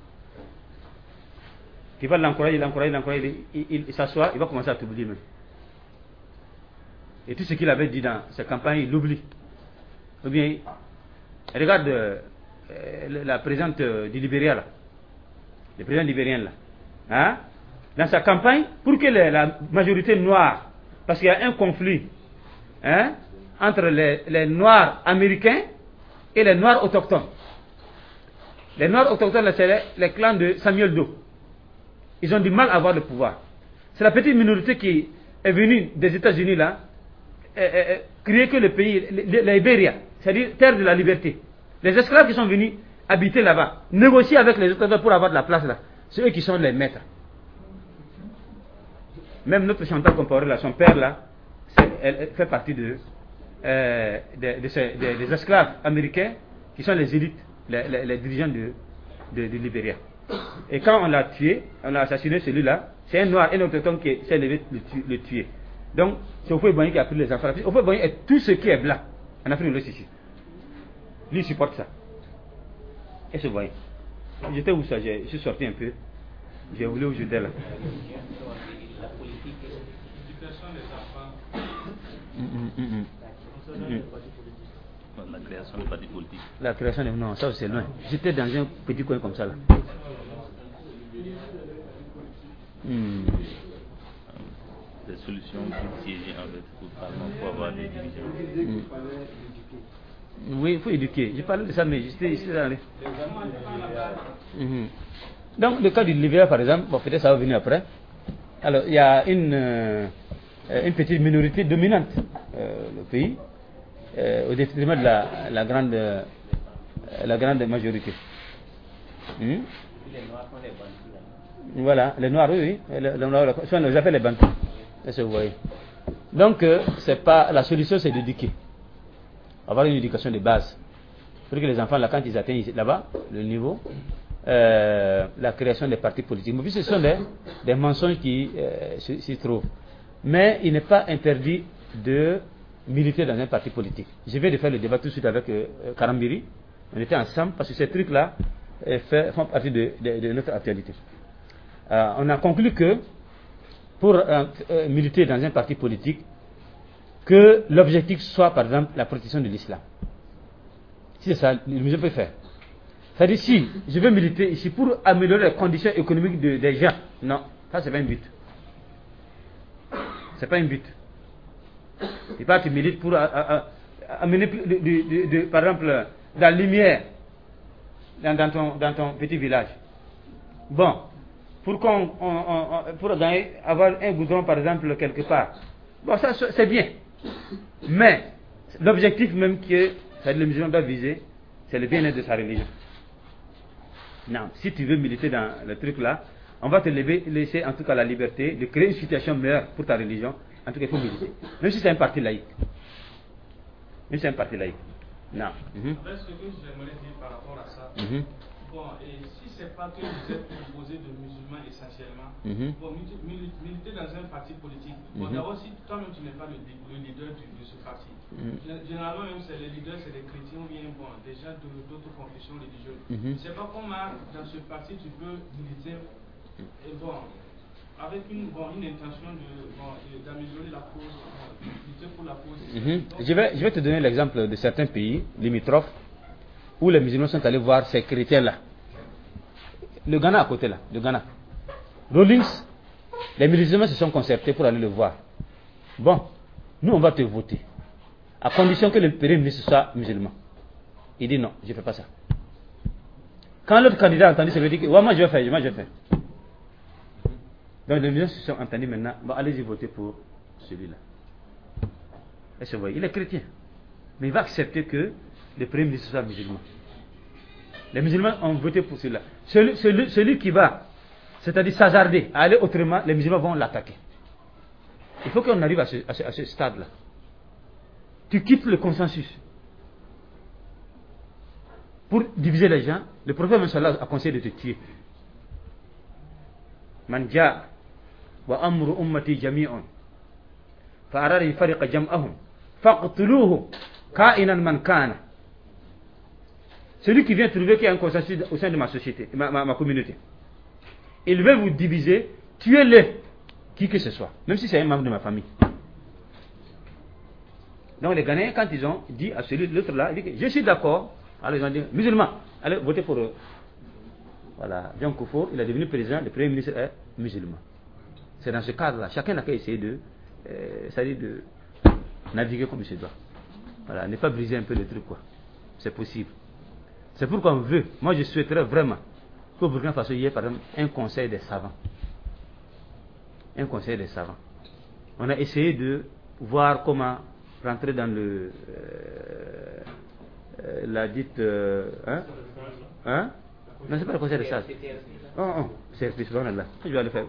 Tu vas l'encourager, l'encourager, l'encourager, il, il, il s'assoit, il va commencer à t'oublier même. Et tout ce qu'il avait dit dans sa campagne, il l'oublie. Ou bien, regarde euh, la présidente du Libéria, là. Le président libérien, là. Hein? Dans sa campagne, pour que les, la majorité noire, parce qu'il y a un conflit hein, entre les, les noirs américains et les noirs autochtones. Les noirs autochtones, c'est les, les clans de Samuel Doe. Ils ont du mal à avoir le pouvoir. C'est la petite minorité qui est venue des États-Unis, là, Euh, euh, créer que le pays, la Libéria, c'est-à-dire terre de la liberté. Les esclaves qui sont venus habiter là-bas, négocier avec les autres pour avoir de la place là, c'est eux qui sont les maîtres. Même notre chanteur comparé là, son père là, elle, elle fait partie de, euh, de, de ces, de, des esclaves américains qui sont les élites, les, les, les dirigeants de, de, de Libéria. Et quand on l'a tué, on a assassiné celui-là, c'est un noir, un autochtone qui s'est levé le, tu, le tuer. Donc, c'est Houphouët-Boigny qui a pris les enfants. Houphouët-Boigny est tout ce qui est blanc en Afrique de l'Ouest ici. Lui, il supporte ça. Et ce Boigny. J'étais où ça? Je suis sorti un peu. J'ai voulu où j'étais là. La politique, l'éducation des enfants. Mm, mm, mm. Mm. La création des partis politiques. La création des... Non, ça c'est loin. J'étais dans un petit coin comme ça là. Mm. Des solutions pour siéger en fait pour le Parlement, pour avoir des divisions. Mm. Oui, il faut éduquer. Je parlais de ça, mais j'étais ici dans les... Mm-hmm. Donc, le cas du Libéria, par exemple, bon, peut-être ça va venir après. Alors, il y a une, euh, une petite minorité dominante, euh, le pays. euh, au détriment de la, la, grande, euh, la grande majorité. Hmm? Voilà, les noirs, oui, oui. Les, les noirs, on les appelle les bantous. Est-ce que vous voyez? Donc, euh, c'est pas, la solution, c'est d'éduquer. Avoir une éducation de base. Pour que les enfants, là, quand ils atteignent là-bas, le niveau, euh, la création des partis politiques. Mais puis, ce sont des, des mensonges qui euh, s'y trouvent. Mais il n'est pas interdit de militer dans un parti politique. Je viens de faire le débat tout de suite avec euh, Karambiri. On était ensemble parce que ces trucs-là euh, fait, font partie de, de, de notre actualité. Euh, on a conclu que pour euh, euh, militer dans un parti politique, que l'objectif soit par exemple la protection de l'islam. Si c'est ça, le musulman peut faire. C'est-à-dire si je veux militer ici pour améliorer les conditions économiques de, des gens, non, ça c'est pas un but. C'est pas un but. C'est pas que tu milites pour a, a, a, amener de, de, de, de, par exemple de la lumière dans, dans, ton, dans ton petit village. Bon, pour qu'on on, on, pour gagner, avoir un goudron par exemple quelque part. Bon, ça c'est bien. Mais l'objectif même que le musulman doit viser, c'est le bien-être de sa religion. Non, si tu veux militer dans le truc là, on va te lever, laisser en tout cas la liberté de créer une situation meilleure pour ta religion. En tout cas, il faut militer. Même si c'est un parti laïque. Même si c'est un parti laïque. Non. Mm-hmm. Après, ce que j'aimerais dire par rapport à ça, mm-hmm. bon, et si c'est pas que vous êtes composé de musulmans essentiellement, mm-hmm. bon, militer, militer dans un parti politique, bon, mm-hmm. d'abord, si toi-même tu n'es pas le, le leader du, de ce parti, mm-hmm. généralement, même c'est les leaders, c'est des chrétiens ou bien bon, des gens de, d'autres confessions religieuses. Mm-hmm. C'est pas comment dans ce parti tu peux militer, et bon, avec une, bon, une intention de, bon, d'améliorer la cause, bon, lutter pour la cause. Mm-hmm. Donc, je, vais, je vais te donner l'exemple de certains pays limitrophes où les musulmans sont allés voir ces chrétiens-là. Le Ghana à côté là, le Ghana. Rawlings, les musulmans se sont concertés pour aller le voir. Bon, nous on va te voter, à condition que le premier ministre soit musulman. Il dit non, je ne fais pas ça. Quand l'autre candidat a entendu ça, il dit que ouais, moi je vais faire, moi je vais faire. Donc les musulmans se sont entendus maintenant, bon, allez-y voter pour celui-là. Et ce voyez, il est chrétien, mais il va accepter que le premier ministre soit musulman. Les musulmans ont voté pour cela. Celui, celui, celui qui va, c'est-à-dire s'hasarder à aller autrement, les musulmans vont l'attaquer. Il faut qu'on arrive à ce, à ce, à ce stade-là. Tu quittes le consensus pour diviser les gens. Le prophète a conseillé de te tuer. Man jaa wa amru ummati jami'un fa arada yufariqa jam'ahum faqtuluhu ka'inan man kana. Celui qui vient trouver qu'il y a un consensus au sein de ma société, ma, ma, ma communauté, il veut vous diviser, tuez-le, qui que ce soit, même si c'est un membre de ma famille. Donc les Ghanéens, quand ils ont dit à celui l'autre là, il dit que je suis d'accord, alors ils ont dit musulmans, allez voter pour eux. Voilà, John Kufuor, il est devenu président, le premier ministre est musulman. C'est dans ce cadre-là, chacun n'a qu'à essayer de, euh, c'est-à-dire de naviguer comme il se doit. Voilà, ne pas briser un peu le truc quoi. C'est possible. C'est pourquoi on veut, moi je souhaiterais vraiment qu'au Burkina Faso il y ait par exemple un conseil des savants. Un conseil des savants. On a essayé de voir comment rentrer dans le euh, euh, la dite euh, hein hein non, c'est pas le conseil des sages. Oh, oh, c'est plus bon là. Je vais aller faire.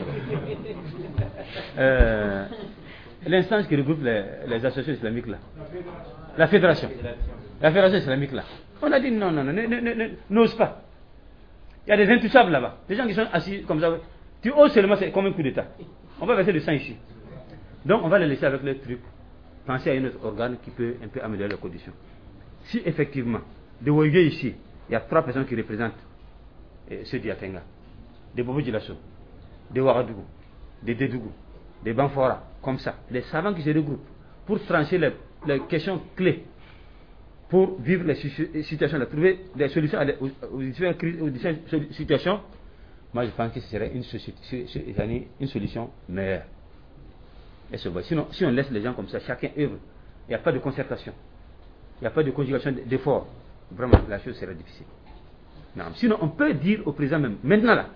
Euh, L'instance qui regroupe les, les associations islamiques là. La fédération. La fédération islamique là. On a dit non, non, non, n'ose pas. Il y a des intouchables là-bas. Des gens qui sont assis comme ça. Tu oses seulement, c'est comme un coup d'état. On va verser du sang ici. Donc on va les laisser avec le truc. Penser à un autre organe qui peut un peu améliorer les conditions. Si effectivement, de Ouégué ici, il y a trois personnes qui représentent eh, ceux d'Yatenga, des Bobo Djilasso, des Ouagadougou, des Dédougou, des Banfora, comme ça, des savants qui se regroupent pour trancher les, les questions clés, pour vivre les situations, là, trouver des solutions aux, aux, différentes crises, aux différentes situations. Moi je pense que ce serait une, société, une solution meilleure. Et sinon, si on laisse les gens comme ça, chacun œuvre, il n'y a pas de concertation, il n'y a pas de conjugation d'efforts, vraiment la chose sera difficile. Non. Sinon on peut dire au président même, maintenant là,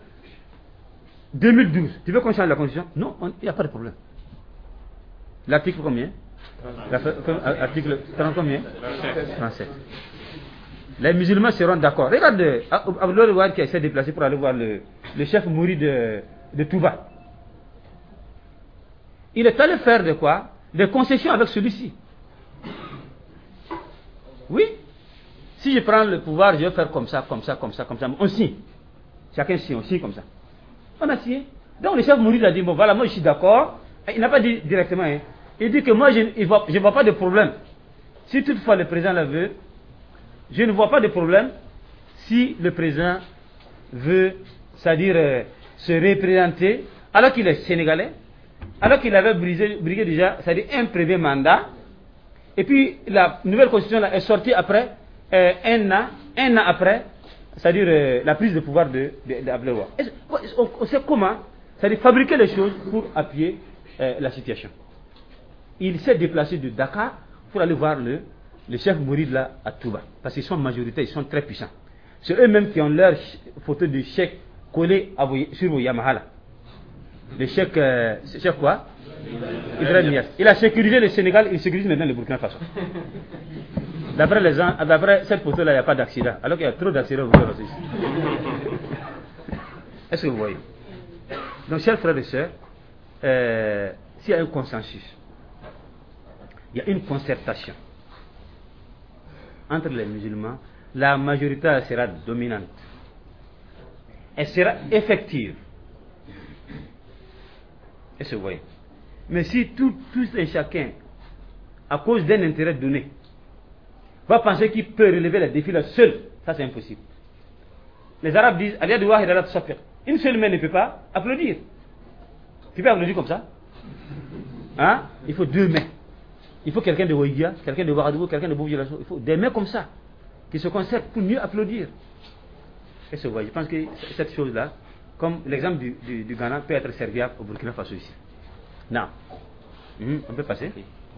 deux mille douze, tu veux qu'on change la constitution? Non, il n'y a pas de problème. L'article combien? Article trente combien? trente-sept. Les musulmans seront d'accord. Regarde Abdoulaye Wade qui essaie de déplacer pour aller voir le, le chef mouri de, de Touba. Il est allé faire de quoi? Des concessions avec celui-ci. Oui. Si je prends le pouvoir, je vais faire comme ça, comme ça, comme ça, comme ça. On signe. Chacun signe, on signe comme ça. On a signé. Donc le chef mouri a dit, bon voilà, moi je suis d'accord. Il n'a pas dit directement. Hein. Il dit que moi je ne vois, vois pas de problème. Si toutefois le président le veut, je ne vois pas de problème si le président veut, c'est-à-dire euh, se représenter, alors qu'il est sénégalais, alors qu'il avait brisé, brisé déjà, c'est-à-dire un premier mandat, et puis la nouvelle constitution là, est sortie après, euh, un an, un an après, c'est-à-dire euh, la prise de pouvoir de, de, de Abdoulaye Wade. On, on sait comment, c'est-à-dire fabriquer les choses pour appuyer euh, la situation. Il s'est déplacé de Dakar pour aller voir le les chefs mourides là à Touba, parce qu'ils sont majoritaires, ils sont très puissants. C'est eux-mêmes qui ont leur photo de chèque collé à vos, sur vos Yamaha là. Le chèque, euh, chèque quoi? Ibrahim Niasse. Il a sécurisé le Sénégal, il sécurise maintenant le Burkina Faso. D'après les gens, d'après cette photo là, il n'y a pas d'accident, alors qu'il y a trop d'accidents. Est-ce que vous voyez? Donc, chers frères et sœurs, euh, s'il y a un consensus, il y a une concertation entre les musulmans, la majorité sera dominante. Elle sera effective. Est-ce que vous voyez? Mais si tout, tous et chacun, à cause d'un intérêt donné, va penser qu'il peut relever les défis là seul, ça c'est impossible. Les Arabes disent, une seule main ne peut pas applaudir. Tu peux applaudir comme ça? Hein? Il faut deux mains. Il faut quelqu'un de Ouïdia, quelqu'un de Ouagadougou, quelqu'un de Boubou. Il faut des mains comme ça, qui se concertent pour mieux applaudir. Qu'est-ce que vous voyez? Je pense que cette chose-là, comme l'exemple du, du, du Ghana, peut être serviable au Burkina Faso ici. Non. Mmh, on peut passer?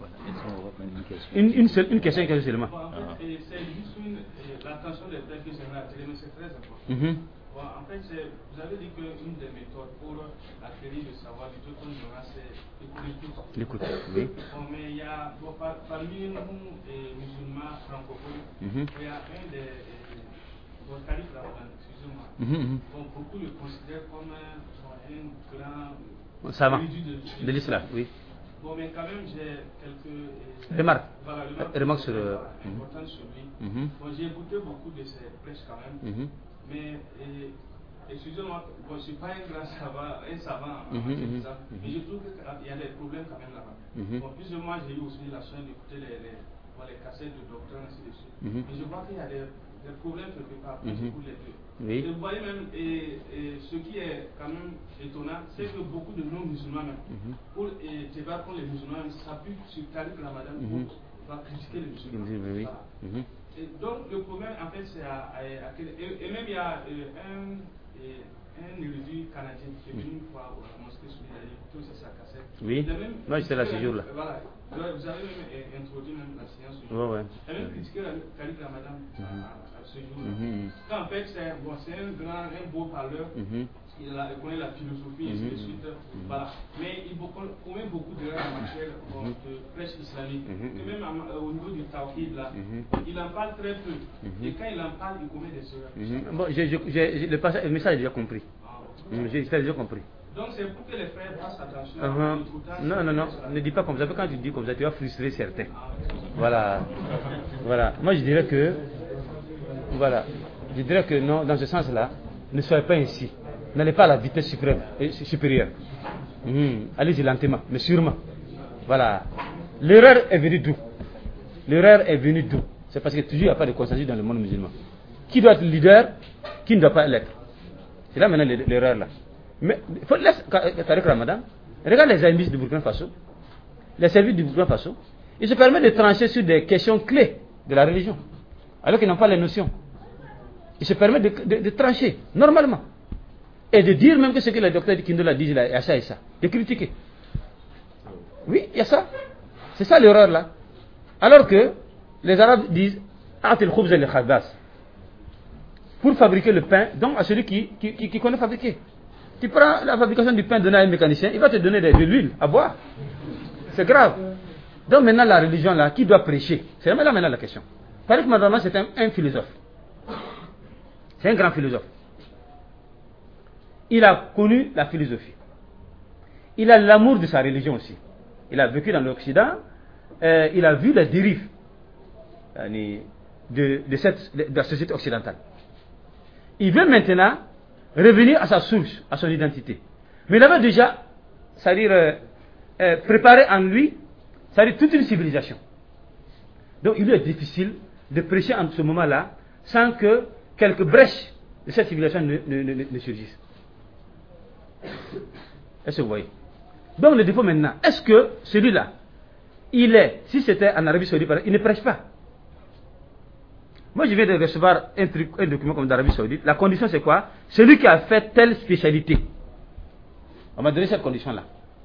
Une, une, seule, une question, une question seulement. Bon, en fait, ah. C'est juste une, l'attention des frères que j'aimerais attirer, mais c'est très important. Mmh. Bon, en fait, vous avez dit qu'une des méthodes pour acquérir le savoir du tout qu'on aura, c'est l'écoute. L'écoute, oui. Bon, mais il y a, bon, par, parmi nous, les musulmans francophones, mmh. il y a un des, bon, Khalif Ramadan, excusez-moi. Mmh. Bon, beaucoup le considèrent comme un, un grand savant de, de l'islam, oui. Bon, mais quand même, j'ai quelques remarques. Voilà, remarques sur le. Importantes sur lui. Mmh. Bon, j'ai écouté beaucoup de ses prêches quand même. Mmh. Mais, et, excusez-moi, bon, je ne suis pas un grand savant, un savant en mmh, mmh, ça, mmh. mais je trouve qu'il y a des problèmes quand même là-bas. Mmh. Bon, plus ou moins, j'ai eu aussi la chance d'écouter les, les, bon, les cassettes de doctrine, ainsi de suite. Mmh. Mais je vois qu'il y a des, des problèmes quelque part, plus mmh. pour les deux. Oui. Et vous voyez même, et, et ce qui est quand même étonnant, c'est que beaucoup de non-musulmans même, mmh. pour débattre contre les musulmans, s'appuient sur Tariq Ramadan pour mmh. critiquer les musulmans. Mmh. Voilà. Mmh. Et donc le problème en fait c'est à, à, à quel, et, et même il y a euh, un, et, un érudit canadien qui est venu une fois à la mosquée sur l'île, il a écouté aussi sa cassette. Oui, moi j'étais là ce jour-là. Voilà, vous avez même introduit même la séance ce jour. Ouais, ouais. Et même critiqué Tariq Ramadan mmh. à, à ce jour-là. Mmh. En fait c'est bon, un grand, un beau parleur. Mmh. Il, a, il connaît la philosophie, et ainsi de suite. Mmh. Voilà. Mais il commet beaucoup d'erreurs en matière bon, de prêche islamique. Mmh. Et même euh, au niveau du tawhid, là, mmh. il en parle très peu. Mmh. Et quand il en parle, il commet des erreurs. Mmh. Bon, j'ai, j'ai, j'ai, le, passage, le message est déjà compris. Ah, okay. mmh, j'ai, j'ai déjà compris. Donc c'est pour que les frères fassent attention. Uh-huh. À non, non, non, ne dis pas comme ça. Quand tu dis comme ça, tu vas frustrer certains. Ah, okay. Voilà. Voilà. Moi, je dirais que. Voilà. Je dirais que non, dans ce sens-là, ne soyez pas ainsi. N'allez pas à la vitesse suprême, et supérieure. Mmh. Allez-y lentement, mais sûrement. Voilà. L'erreur est venue d'où? L'erreur est venue d'où? C'est parce que toujours il n'y a pas de consensus dans le monde musulman. Qui doit être leader? Qui ne doit pas l'être? C'est là maintenant l'erreur là. Mais il faut laisser Tariq Ramadan. Regarde les services du Burkina Faso. Les services du Burkina Faso. Ils se permettent de trancher sur des questions clés de la religion. Alors qu'ils n'ont pas les notions. Ils se permettent de, de, de trancher, normalement. Et de dire même que ce que le docteur Kindola dit, il y a ça et ça. De critiquer. Oui, il y a ça. C'est ça l'erreur là. Alors que les Arabes disent pour fabriquer le pain, donc à celui qui, qui, qui, qui connaît fabriquer. Tu prends la fabrication du pain donné à un mécanicien, il va te donner de, de l'huile à boire. C'est grave. Donc maintenant, la religion, là, qui doit prêcher? C'est là maintenant la question. Tariq Madama, c'est un, un philosophe. C'est un grand philosophe. Il a connu la philosophie. Il a l'amour de sa religion aussi. Il a vécu dans l'Occident. Euh, il a vu les dérives euh, de, de, cette, de la société occidentale. Il veut maintenant revenir à sa source, à son identité. Mais il avait déjà, c'est-à-dire, euh, euh, préparé en lui, c'est-à-dire toute une civilisation. Donc il lui est difficile de prêcher en ce moment-là sans que quelques brèches de cette civilisation ne, ne, ne, ne surgissent. Est-ce que vous voyez? Donc le défaut maintenant, est-ce que celui-là, il est, si c'était en Arabie Saoudite, il ne prêche pas? Moi je viens de recevoir un, truc, un document comme d'Arabie Saoudite. La condition c'est quoi? Celui qui a fait telle spécialité. On m'a donné cette condition-là.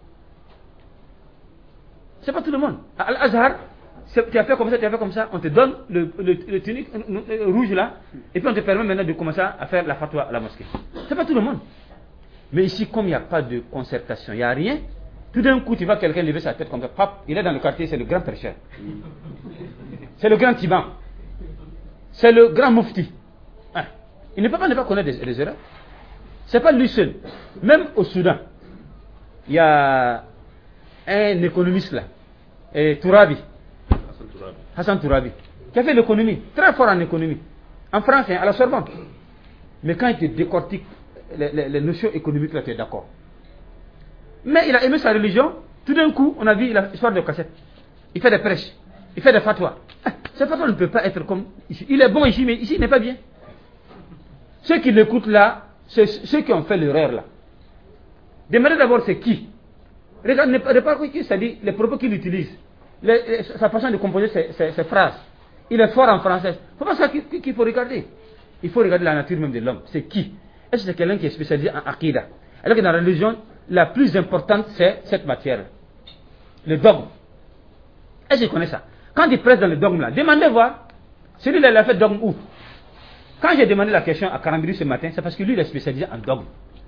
C'est pas tout le monde. À Al-Azhar, tu as fait comme ça, tu as fait comme ça, on te donne le, le, le tunique le rouge là, et puis on te permet maintenant de commencer à faire la fatwa à la mosquée. C'est pas tout le monde. Mais ici, comme il n'y a pas de concertation, il n'y a rien, tout d'un coup, tu vois quelqu'un lever sa tête comme ça, pap, il est dans le quartier, c'est le grand prêcheur. C'est le grand Tiban. C'est le grand Mufti. Hein. Il ne peut pas ne pas connaître des, des erreurs. C'est pas lui seul. Même au Soudan, il y a un économiste là, et Tourabi. Hassan Tourabi. Hassan Tourabi, qui a fait l'économie, très fort en économie, en France, hein, à la Sorbonne. Mais quand il te décortique les, les, les notions économiques, là, tu es d'accord. Mais il a aimé sa religion, tout d'un coup, on a vu l'histoire de cassette. Il fait des prêches, il fait des fatwas. Ce fatwa ne peut pas être comme ici. Il est bon ici, mais ici, il n'est pas bien. Ceux qui l'écoutent là, c'est ceux qui ont fait l'erreur là. Demandez d'abord c'est qui. Regardez, reparlez qui, c'est-à-dire les propos qu'il utilise, les, les, sa façon de composer ses, ses, ses phrases. Il est fort en français. C'est pas ça qu'il qu'il faut regarder. Il faut regarder la nature même de l'homme. C'est qui? Est-ce que c'est quelqu'un qui est spécialisé en Aqidah? Alors que dans la religion, la plus importante, c'est cette matière. Le dogme. Est-ce qu'il connaît ça? Quand il presse dans le dogme là, demandez voir. Celui-là, il a fait dogme où? Quand j'ai demandé la question à Karambiri ce matin, c'est parce que lui, il est spécialisé en dogme.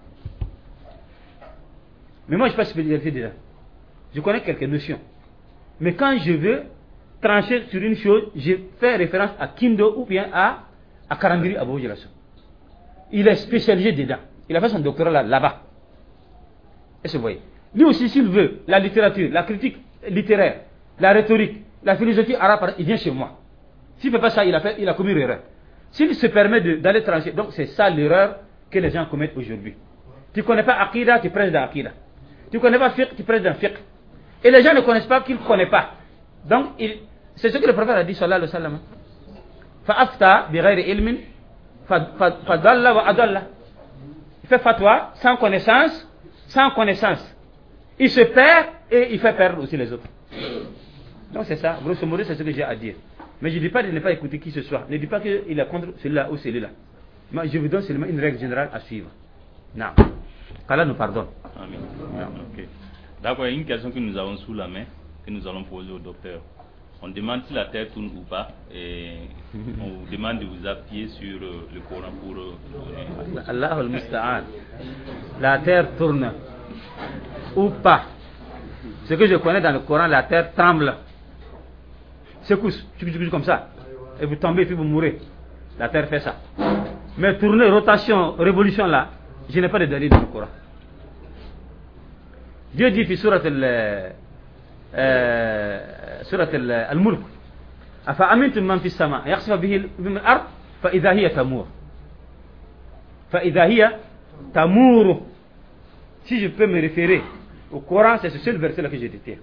Mais moi, je ne suis pas spécialisé déjà. Je connais quelques notions. Mais quand je veux trancher sur une chose, je fais référence à Kindo ou bien à, à Karambiri Abou Jelasso. Il est spécialisé dedans. Il a fait son doctorat là, là-bas. Est-ce que vous voyez? Lui aussi, s'il veut la littérature, la critique littéraire, la rhétorique, la philosophie arabe, il vient chez moi. S'il ne fait pas ça, il a, fait, il a commis une erreur. S'il se permet d'aller trancher, donc c'est ça l'erreur que les gens commettent aujourd'hui. Tu ne connais pas Aqidah, tu prêches dans Aqidah. Tu ne connais pas fiqh, tu prêches dans fiqh. Et les gens ne connaissent pas qu'ils ne connaissent pas. Donc, c'est ce que le prophète a dit, sallallahu alayhi wa sallam. Fa'afta bi ghayri ilmin, fadalla wa adalla. Il fait fatwa sans connaissance, sans connaissance. Il se perd et il fait perdre aussi les autres. Donc c'est ça, grosso modo, c'est ce que j'ai à dire. Mais je ne dis pas de ne pas écouter qui ce soit. Ne dis pas qu'il est contre celui-là ou celui-là. Moi, je vous donne seulement une règle générale à suivre. Non. qu'Allah nous pardonne. Amen. Okay. D'accord, il y a une question que nous avons sous la main, que nous allons poser au docteur. On demande si la terre tourne ou pas, et on vous demande de vous appuyer sur euh, le Coran pour euh, Allah al-Musta'an. La terre tourne ou pas. Ce que je connais dans le Coran, la terre tremble. Secousse, comme ça. Et vous tombez et puis vous mourrez. La terre fait ça. Mais tourner, rotation, révolution là, je n'ai pas de dalil dans le Coran. Dieu dit في سورة ال سورة الملك أفأمنتم من في السماء يخسف به الأرض فإذا هي تمور فإذا هي تمور. Si je peux me référer au Coran, c'est ce seul verset là que j'ai détenu.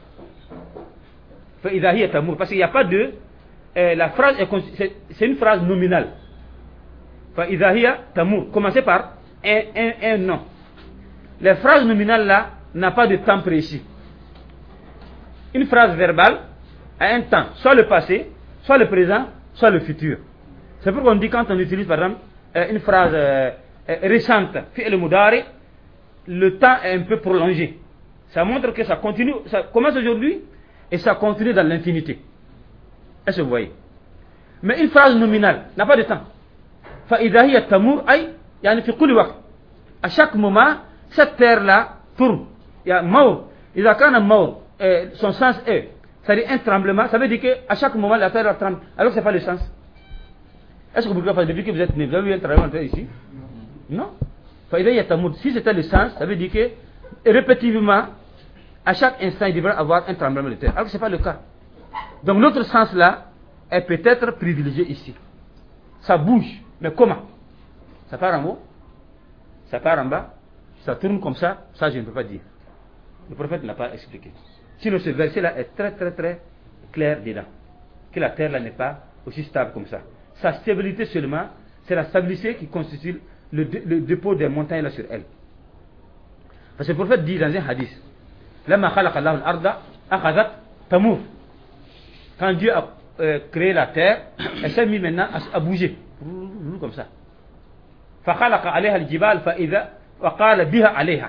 فإذا هي تمور, parce qu'il n'y a pas de euh, la phrase est, c'est une phrase nominale. فإذا هي تمور, commencez par un, un, un nom. Les phrases nominales là n'a pas de temps précis. Une phrase verbale a un temps, soit le passé, soit le présent, soit le futur. C'est pourquoi on dit quand on utilise par exemple une phrase euh, récente, fi'l mudari, le temps est un peu prolongé. Ça montre que ça continue, ça commence aujourd'hui et ça continue dans l'infinité. Est-ce que vous voyez? Mais une phrase nominale n'a pas de temps. فإذا هي تمور أي يعني في كل وقت. À chaque moment, cette terre là tourne. Il y a Maur. إذا كان Maur, son sens est c'est-à-dire un tremblement, ça veut dire qu'à chaque moment la terre tremble, alors que ce n'est pas le sens. Est-ce que vous pouvez faire depuis que vous êtes né, vous avez vu un tremblement de terre ici? Non. Si c'était le sens, ça veut dire que répétitivement, à chaque instant, il devrait avoir un tremblement de terre, alors que ce n'est pas le cas. Donc l'autre sens là est peut-être privilégié ici. Ça bouge, mais comment? Ça part en haut, ça part en bas, ça tourne comme ça, ça je ne peux pas dire. Le prophète n'a pas expliqué. Sinon ce verset là est très très très clair dedans. Que la terre là n'est pas aussi stable comme ça. Sa stabilité seulement, c'est la stabilité qui constitue le, le dépôt des montagnes là sur elle. Parce que le prophète dit dans un hadith, Lama khalaqa Allahu al-arda akhadhat tamur. Quand Dieu a euh, créé la terre, elle s'est mise maintenant à, à bouger. Comme ça. Fa khalaqa alayha al-jibal fa idha wa qala biha alayha.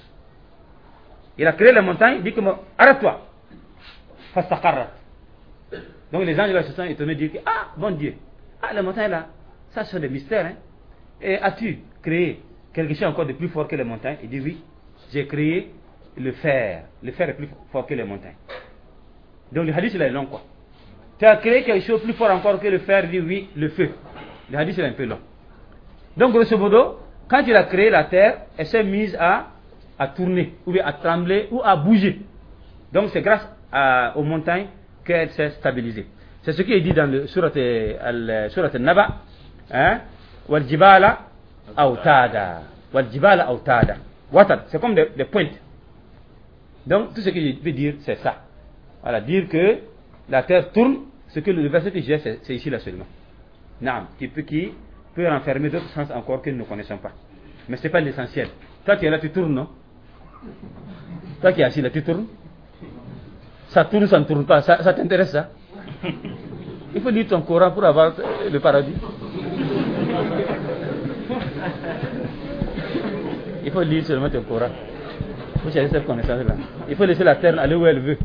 Il a créé la montagne, il dit que arrête-toi. Fastaqarrat. Donc les anges là se sont étonnés de dire que ah bon Dieu, ah la montagne là, ça sont des mystères. Hein? Et as-tu créé quelque chose encore de plus fort que les montagnes? Il dit oui, j'ai créé le fer. Le fer est plus fort que les montagnes. Donc le hadith là est long quoi. Tu as créé quelque chose de plus fort encore que le fer? Il dit oui, le feu. Le hadith là est un peu long. Donc grosso modo, quand il a créé la terre, elle s'est mise à à tourner, ou bien à trembler, ou à bouger. Donc c'est grâce à, aux montagnes qu'elle s'est stabilisée. C'est ce qui est dit dans le surat al-Naba, hein, wal jibala autada, wal jibala autada. Watad, c'est comme des, des pointes. Donc tout ce que je veux dire, c'est ça. Voilà, dire que la terre tourne, ce que le verset que j'ai, c'est, c'est ici là seulement. Naam, qui peut, qui peut renfermer d'autres sens encore que nous ne connaissons pas. Mais ce n'est pas l'essentiel. Toi qui es là, tu tournes, non? Toi qui es assis là, tu tournes? Ça tourne, ça ne tourne pas. Ça, ça t'intéresse ça? Il faut lire ton Coran pour avoir le paradis. Il faut lire seulement ton Coran. Il faut chercher cette connaissance-là. Il faut laisser la terre aller où elle veut.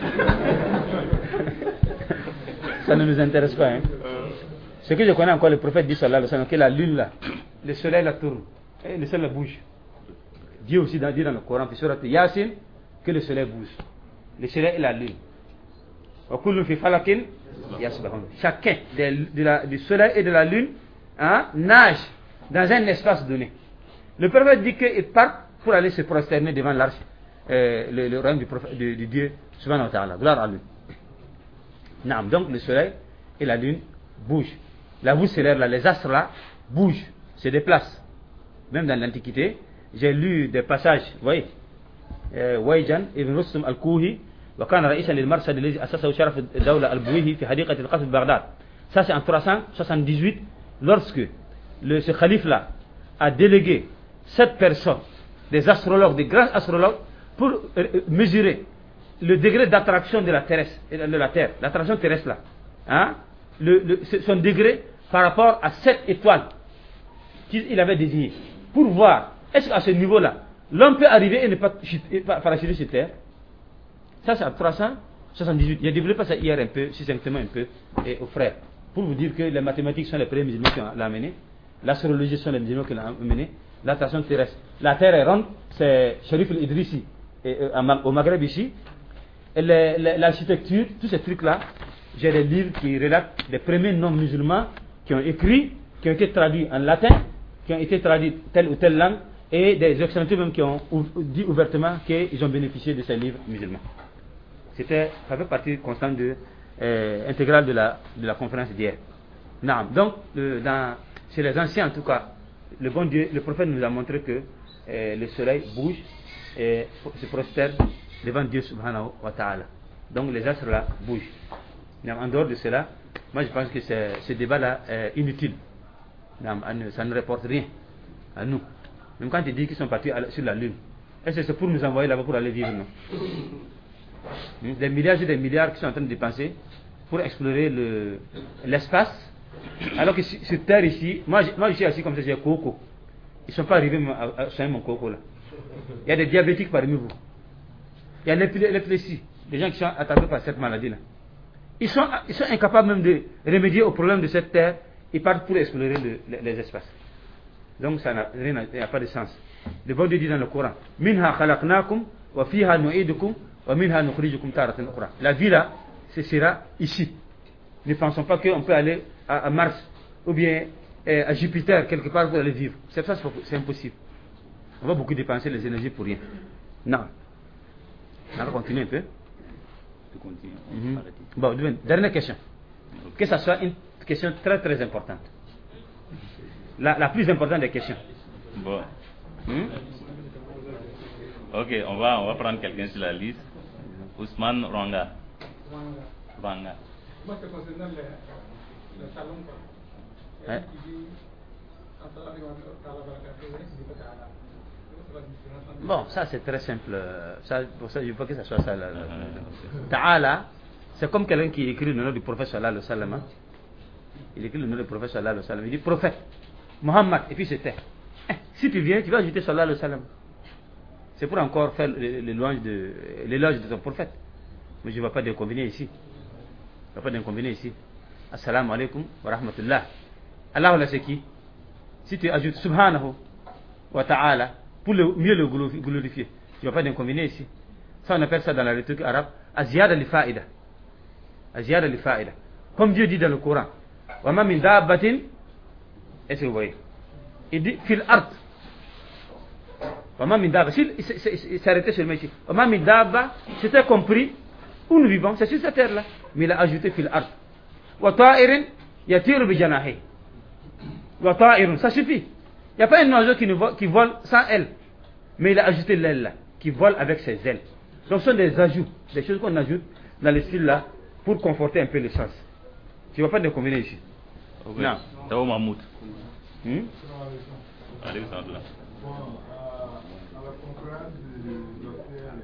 Ça ne nous intéresse pas. Hein? Ce que je connais encore, le prophète dit sallallahu alayhi wa sallam, que la lune là, le soleil la tourne, et le soleil la bouge. Dieu aussi dit dans le Coran, puis sur Yasin, que le soleil bouge. Le soleil et la lune. Chacun de, de la, du soleil et de la lune hein, nage dans un espace donné. Le prophète dit qu'ils partent pour aller se prosterner devant l'arche, euh, le, le royaume du, prophète, du, du Dieu, subhanahu wa ta'ala. Gloire à lui. Non, donc le soleil et la lune bougent. La voûte stellaire là, les astres là, bougent, se déplacent. Même dans l'Antiquité, j'ai lu des passages, vous voyez, Wayjan ibn Rustum al-Kouhi, وكان رئيسا للمرصد الذي أسسه شرف الدولة البويهي في حديقة القصر ببغداد. Ça c'est en trois cent soixante-dix-huit, lorsque le, ce calife là a délégué sept personnes, des astrologues, des grands astrologues, pour euh, mesurer le degré d'attraction de la terrestre, de la Terre, l'attraction terrestre là, hein, le, le, son degré par rapport à sept étoiles qu'il avait désignées, pour voir est-ce qu'à ce niveau là l'homme peut arriver et ne pas parachuter sur Terre. Ça c'est en trois cent soixante-dix-huit. J'ai développé ça hier un peu, succinctement un peu, et aux frères, pour vous dire que les mathématiques sont les premiers musulmans qui l'ont amené, l'astrologie sont les musulmans qui l'ont amené, l'attraction terrestre. La Terre est ronde, c'est Sharif al-Idrissi au Maghreb ici, et l'architecture, tous ces trucs là, j'ai des livres qui relatent les premiers non musulmans qui ont écrit, qui ont été traduits en latin, qui ont été traduits telle ou telle langue, et des occidentaux même qui ont dit ouvertement qu'ils ont bénéficié de ces livres musulmans. C'était, ça fait partie constante de, euh, intégrale de la, de la conférence d'hier. Non. Donc, le, dans, chez les anciens en tout cas, le bon Dieu, le prophète nous a montré que euh, le soleil bouge et se prosterne devant Dieu subhanahu wa ta'ala. Donc les astres là bougent. Non, en dehors de cela, moi je pense que ce débat-là est inutile. Non, ça ne rapporte rien à nous. Même quand ils disent qu'ils sont partis sur la Lune, est-ce que c'est pour nous envoyer là-bas pour aller vivre, non? Des milliards et des milliards qui sont en train de dépenser pour explorer le, l'espace, alors que sur Terre ici, moi, moi je suis assis comme ça, j'ai coco. Ils ne sont pas arrivés à soigner mon coco là. Il y a des diabétiques parmi vous. Il y a l'épilepsie, des gens qui sont attaqués par cette maladie là. Ils sont, ils sont incapables même de remédier au problème de cette Terre. Ils partent pour explorer le, les, les espaces. Donc ça n'a rien, il n'y a pas de sens. Le bon Dieu dit dans le Coran, Minha khalaqnakum wa fiha nu'idukum wa minha nukhrijukum taratan ukhra. La vie là, ce sera ici. Ne pensons pas qu'on peut aller à, à Mars ou bien euh, à Jupiter, quelque part pour aller vivre. C'est ça, c'est impossible. On va beaucoup dépenser les énergies pour rien. Non. On va continuer un peu. Continue. Mm-hmm. Bon, dernière question. Que ça soit une question très très importante. La, la plus importante des questions. Bon. Hmm? Ok, on va, on va prendre quelqu'un sur la liste. Ousmane Rwanga. Rwanga. Moi, c'est concernant le, le salon. Hein? Bon, ça c'est très simple. Ça, pour ça, je veux pas que ça soit ça. Là, là. Ta'ala, c'est comme quelqu'un qui écrit le nom du prophète sallallahu alayhi wa sallam. Il écrit le nom du prophète sallallahu alayhi wa sallam. Il dit prophète, Mohammed, et puis c'était. Eh, si tu viens, tu vas ajouter sallallahu alayhi wa sallam. C'est pour encore faire l'éloge de, l'éloge de ton prophète. Mais je ne vois pas d'inconvénient ici. Je ne vois pas d'inconvénient ici. Assalamu alaikum wa rahmatullah. Allah c'est qui? Si tu ajoutes subhanahu wa ta'ala pour le, mieux le glorifier, tu ne vois pas d'inconvénient ici. Ça on appelle ça dans la rhétorique arabe aziyada li fa'ida. Aziyada li fa'ida. Comme Dieu dit dans le Coran, wa ma min dabbatin, est-ce que vous voyez? Il dit fil ard. Wa ma min dabba, s'il s'est arrêté sur le ici. Wa ma min dabba, c'était compris où nous vivons, c'est sur cette terre là. Mais il a ajouté fil ard. Wa ta'irin yatiru bi janahi. Wa ta'irun, ça suffit. Il n'y a pas un oiseau qui, vole, qui vole sans aile. Mais il a ajouté l'aile là, qui vole avec ses ailes. Donc ce sont des ajouts, des choses qu'on ajoute dans le style là pour conforter un peu le sens. Tu ne vas pas d'inconvénient ici. Okay. Non. Tao Mahmoud. Hmm? Allez, vous êtes là. Bon, à la conférence du docteur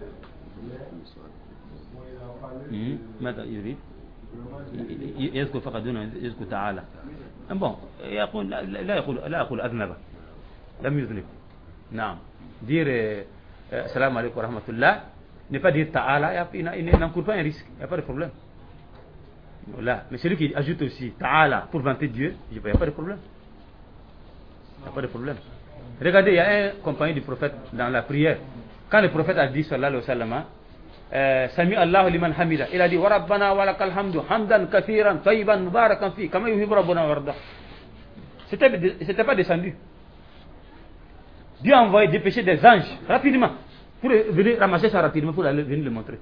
bon, il a parlé de... ماذا يريد؟ يذكر فقط دون يذكر تعالى. Bon, يقول لا يقول لا يقول أذنب لم يذنب. نعم. Dire euh, salam alaikum wa rahmatullah, ne pas dire ta'ala, il n'encourt pas un risque, il n'y a pas de problème. Voilà. Mais celui qui ajoute aussi ta'ala pour vanter Dieu, il n'y a pas de problème. Il n'y a pas de problème. Regardez, il y a un compagnon du prophète dans la prière. Quand le prophète a dit sallallahu alayhi wa sallam, Sami Allahu liman hamida, il a dit wa rabbana wa lakal hamdu hamdan kathiran tayyiban mubarakan fi kama yuhibbu rabbuna warda. C'était c'était pas descendu. Dieu a envoyé dépêcher des anges rapidement pour venir ramasser ça rapidement pour aller venir le montrer.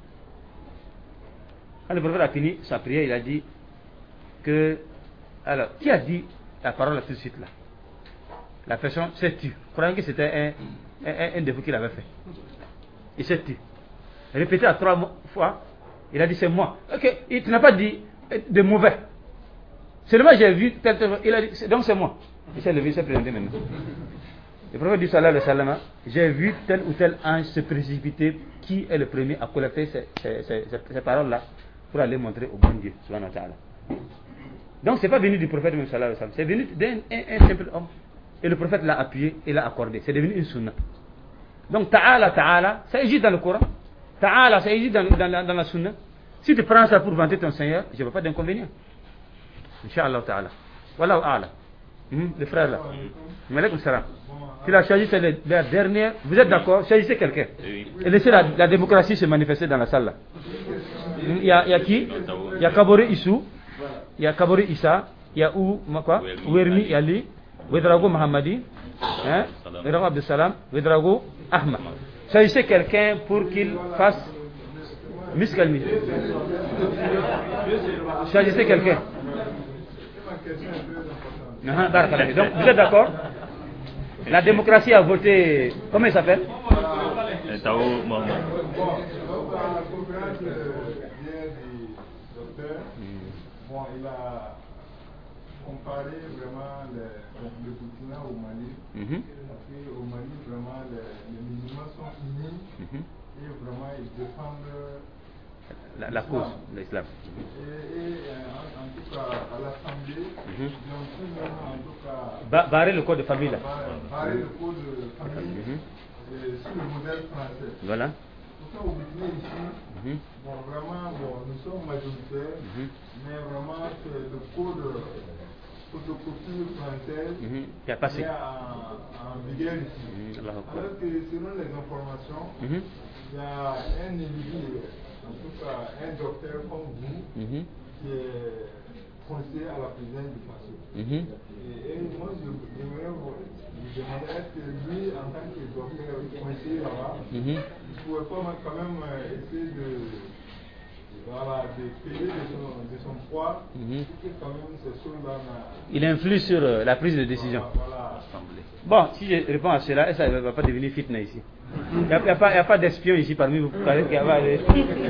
Quand le prophète a fini sa prière, il a dit que alors qui a dit la parole tout de suite là? La personne s'est tue, croyant que c'était un, un, un défaut qu'il avait fait. Il s'est tue. Répété à trois fois, il a dit c'est moi. Ok, il tu n'as pas dit de mauvais. Seulement j'ai vu tel tel. Il a dit donc c'est moi. Il s'est levé, il s'est présenté maintenant. Le prophète dit sallallahu alayhi wa sallam, j'ai vu tel ou tel ange se précipiter. Qui est le premier à collecter ces, ces, ces, ces paroles là pour aller montrer au bon Dieu subhanahu wa ta'ala. Donc c'est pas venu du prophète même sallallahu alayhi wa sallam, c'est venu d'un un, un simple homme. Et le prophète l'a appuyé et l'a accordé. C'est devenu une sunna. Donc ta'ala ta'ala, ça existe dans le Coran. Ta'ala, ça existe dans, dans, la, dans la sunna. Si tu prends ça pour vanter ton Seigneur, je ne vois pas d'inconvénient. Inch'Allah ta'ala. Wallahu a'la. Hum, le frère là. Malaikum salam. Il a choisi la dernière. Vous êtes d'accord? Choisissez quelqu'un. Et laissez la, la démocratie se manifester dans la salle là. Il y a, il y a qui? Il y a Kabore Issou. Il y a Kabore Issa. Il y a Ou, quoi? Ouermi Yali. Ouedrago Mohammadi. Hein? Ouedrago Abdesalam. Ouedrago Ahmad. Choisissez quelqu'un pour qu'il fasse Miskalmi. Choisissez quelqu'un. Donc, vous êtes d'accord? La démocratie a voté. Comment il s'appelle? Tao Mahmoud. Bon, donc à la conférence d'hier du docteur, bon, il a comparé vraiment le, le Burkina au Mali. Mm-hmm. Parce qu'au Mali, vraiment, les, les musulmans sont unis mm-hmm. et vraiment ils défendent la, la cause de l'islam. Et, et en, en tout cas, à l'Assemblée, mm-hmm. ils ont pris vraiment, en tout cas. Ba barrer le code de famille là. Barrer le code de famille mm-hmm. et, sur le modèle français. Voilà. Tout ça, au Burkina ici, mm-hmm. bon, vraiment, bon, nous sommes majoritaires, mm-hmm. mais vraiment, c'est le code photocopie française Il n'y a pas est en, en vigueur ici. Mhm. Alors que selon les informations, Mhm. il y a un individu, en tout cas un docteur comme vous, Mhm. qui est conseiller à la présidence du Faso. Mhm. Et, et moi, je j'aimerais vous vous demander, est-ce que lui, en tant que docteur conseiller là-bas, Mhm. il ne pourrait pas quand même euh, essayer de, voilà, de payer de son, de son poids, Mhm. pour que quand même ces choses-là... n'a- Il influe sur euh, la prise de décision. Voilà. Bon, si je réponds à cela, ça ne va pas devenir fitna ici. Il n'y a, il y a pas, il y a pas d'espion ici parmi vous. Il y a, il y a les,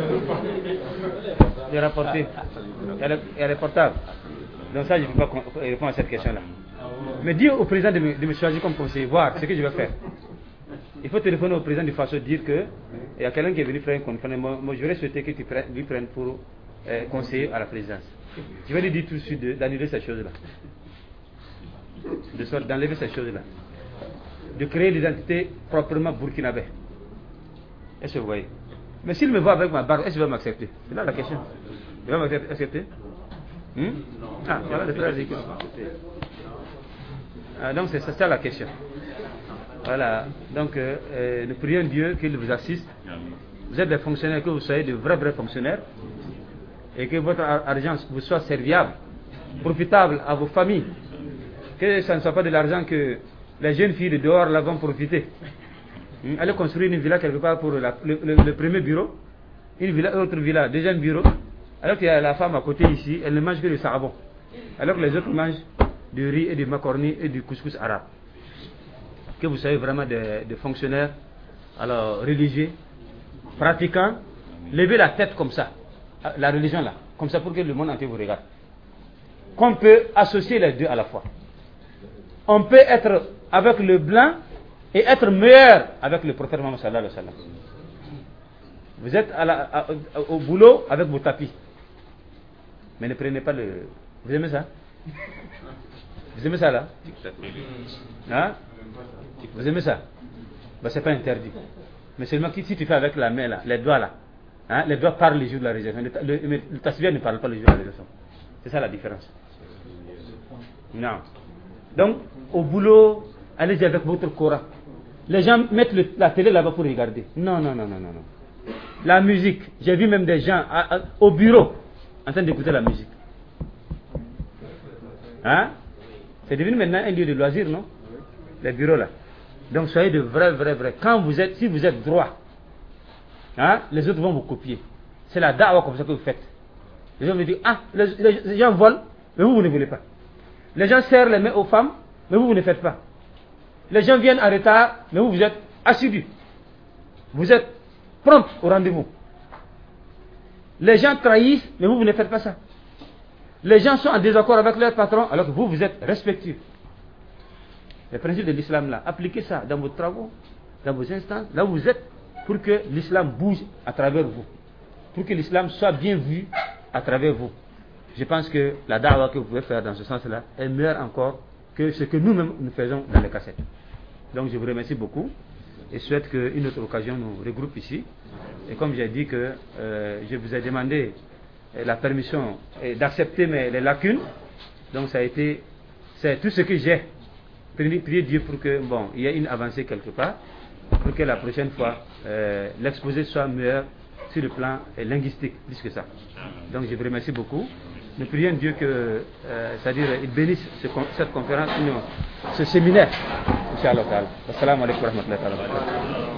les rapportés. Il y a les, il y a les portables. Donc ça, je ne peux pas con- répondre à cette question-là. Mais dis au président de me, de me choisir comme conseiller, voir ce que je vais faire. Il faut téléphoner au président du Faso, dire que il y a quelqu'un qui est venu faire une conférence. Moi, moi, je voudrais souhaiter que tu prennes, lui prennes pour euh, conseiller à la présidence. Je vais lui dire tout de suite de- d'annuler cette chose-là. De sorte d'enlever cette chose-là. De créer l'identité proprement burkinabé. Est-ce que vous voyez? Mais s'il me voit avec ma barbe, est-ce qu'il va m'accepter? C'est là la question. Il va m'accepter? Hmm? Ah, il y a le frère dit que- ah, donc c'est ça la question. Voilà. Donc euh, euh, nous prions Dieu qu'il vous assiste. Vous êtes des fonctionnaires, que vous soyez de vrais vrais fonctionnaires. Et que votre ar- argent vous soit serviable, profitable à vos familles. Que ça ne soit pas de l'argent que les jeunes filles de dehors là vont profiter. Hmm? Allez construire une villa quelque part pour la- le, le- le premier bureau, une villa, autre villa, deuxième bureau. Alors qu'il y a la femme à côté ici, elle ne mange que du sarabon. Alors que les autres mangent du riz et du macaroni et du couscous arabe. Que vous soyez vraiment des, des fonctionnaires, alors religieux, pratiquants, levez la tête comme ça, la religion là, comme ça pour que le monde entier vous regarde. Qu'on peut associer les deux à la fois. On peut être avec le blanc et être meilleur avec le prophète Mohammed sallallahu alayhi wa sallam. Vous êtes à la, à, au boulot avec vos tapis. Mais ne prenez pas le... Vous aimez ça? Vous aimez ça là? Hein? Vous aimez ça? Ben, c'est pas interdit. Mais seulement que si tu fais avec la main là, les doigts là, hein, les doigts parlent les jours de la résurrection. Le, le, le tasbih ne parle pas les jours de la résurrection. C'est ça la différence. Non. Donc, au boulot, allez-y avec votre Coran. Les gens mettent le, la télé là-bas pour regarder. Non, non, non, non, non, non. La musique. J'ai vu même des gens à, à, au bureau en train d'écouter la musique. Hein? C'est devenu maintenant un lieu de loisir, non? Les bureaux là. Donc soyez de vrais, vrais, vrais. Quand vous êtes, si vous êtes droit, hein, les autres vont vous copier. C'est la da'wa comme ça que vous faites. Les gens vous disent, ah, les, les, les gens volent, mais vous, vous ne voulez pas. Les gens serrent les mains aux femmes, mais vous, vous ne faites pas. Les gens viennent en retard, mais vous, vous êtes assidus. Vous êtes prompt au rendez-vous. Les gens trahissent, mais vous, vous ne faites pas ça. Les gens sont en désaccord avec leur patron, alors que vous, vous êtes respectueux. Le principe de l'islam là, appliquez ça dans vos travaux, dans vos instances, là où vous êtes, pour que l'islam bouge à travers vous. Pour que l'islam soit bien vu à travers vous. Je pense que la da'wa que vous pouvez faire dans ce sens-là est meilleure encore que ce que nous-mêmes nous faisons dans les cassettes. Donc je vous remercie beaucoup et souhaite qu'une autre occasion nous regroupe ici. Et comme j'ai dit que euh, je vous ai demandé la permission d'accepter mes les lacunes, donc ça a été, c'est tout ce que j'ai. Priez Dieu pour que, bon, il y ait une avancée quelque part, pour que la prochaine fois, euh, l'exposé soit meilleur sur le plan euh, linguistique, plus que ça. Donc je vous remercie beaucoup. Nous prions Dieu que, euh, c'est-à-dire, il bénisse ce, cette conférence, ce séminaire. Inch'Allah. Assalamu alaikum wa rahmatullahi wa barakatuh.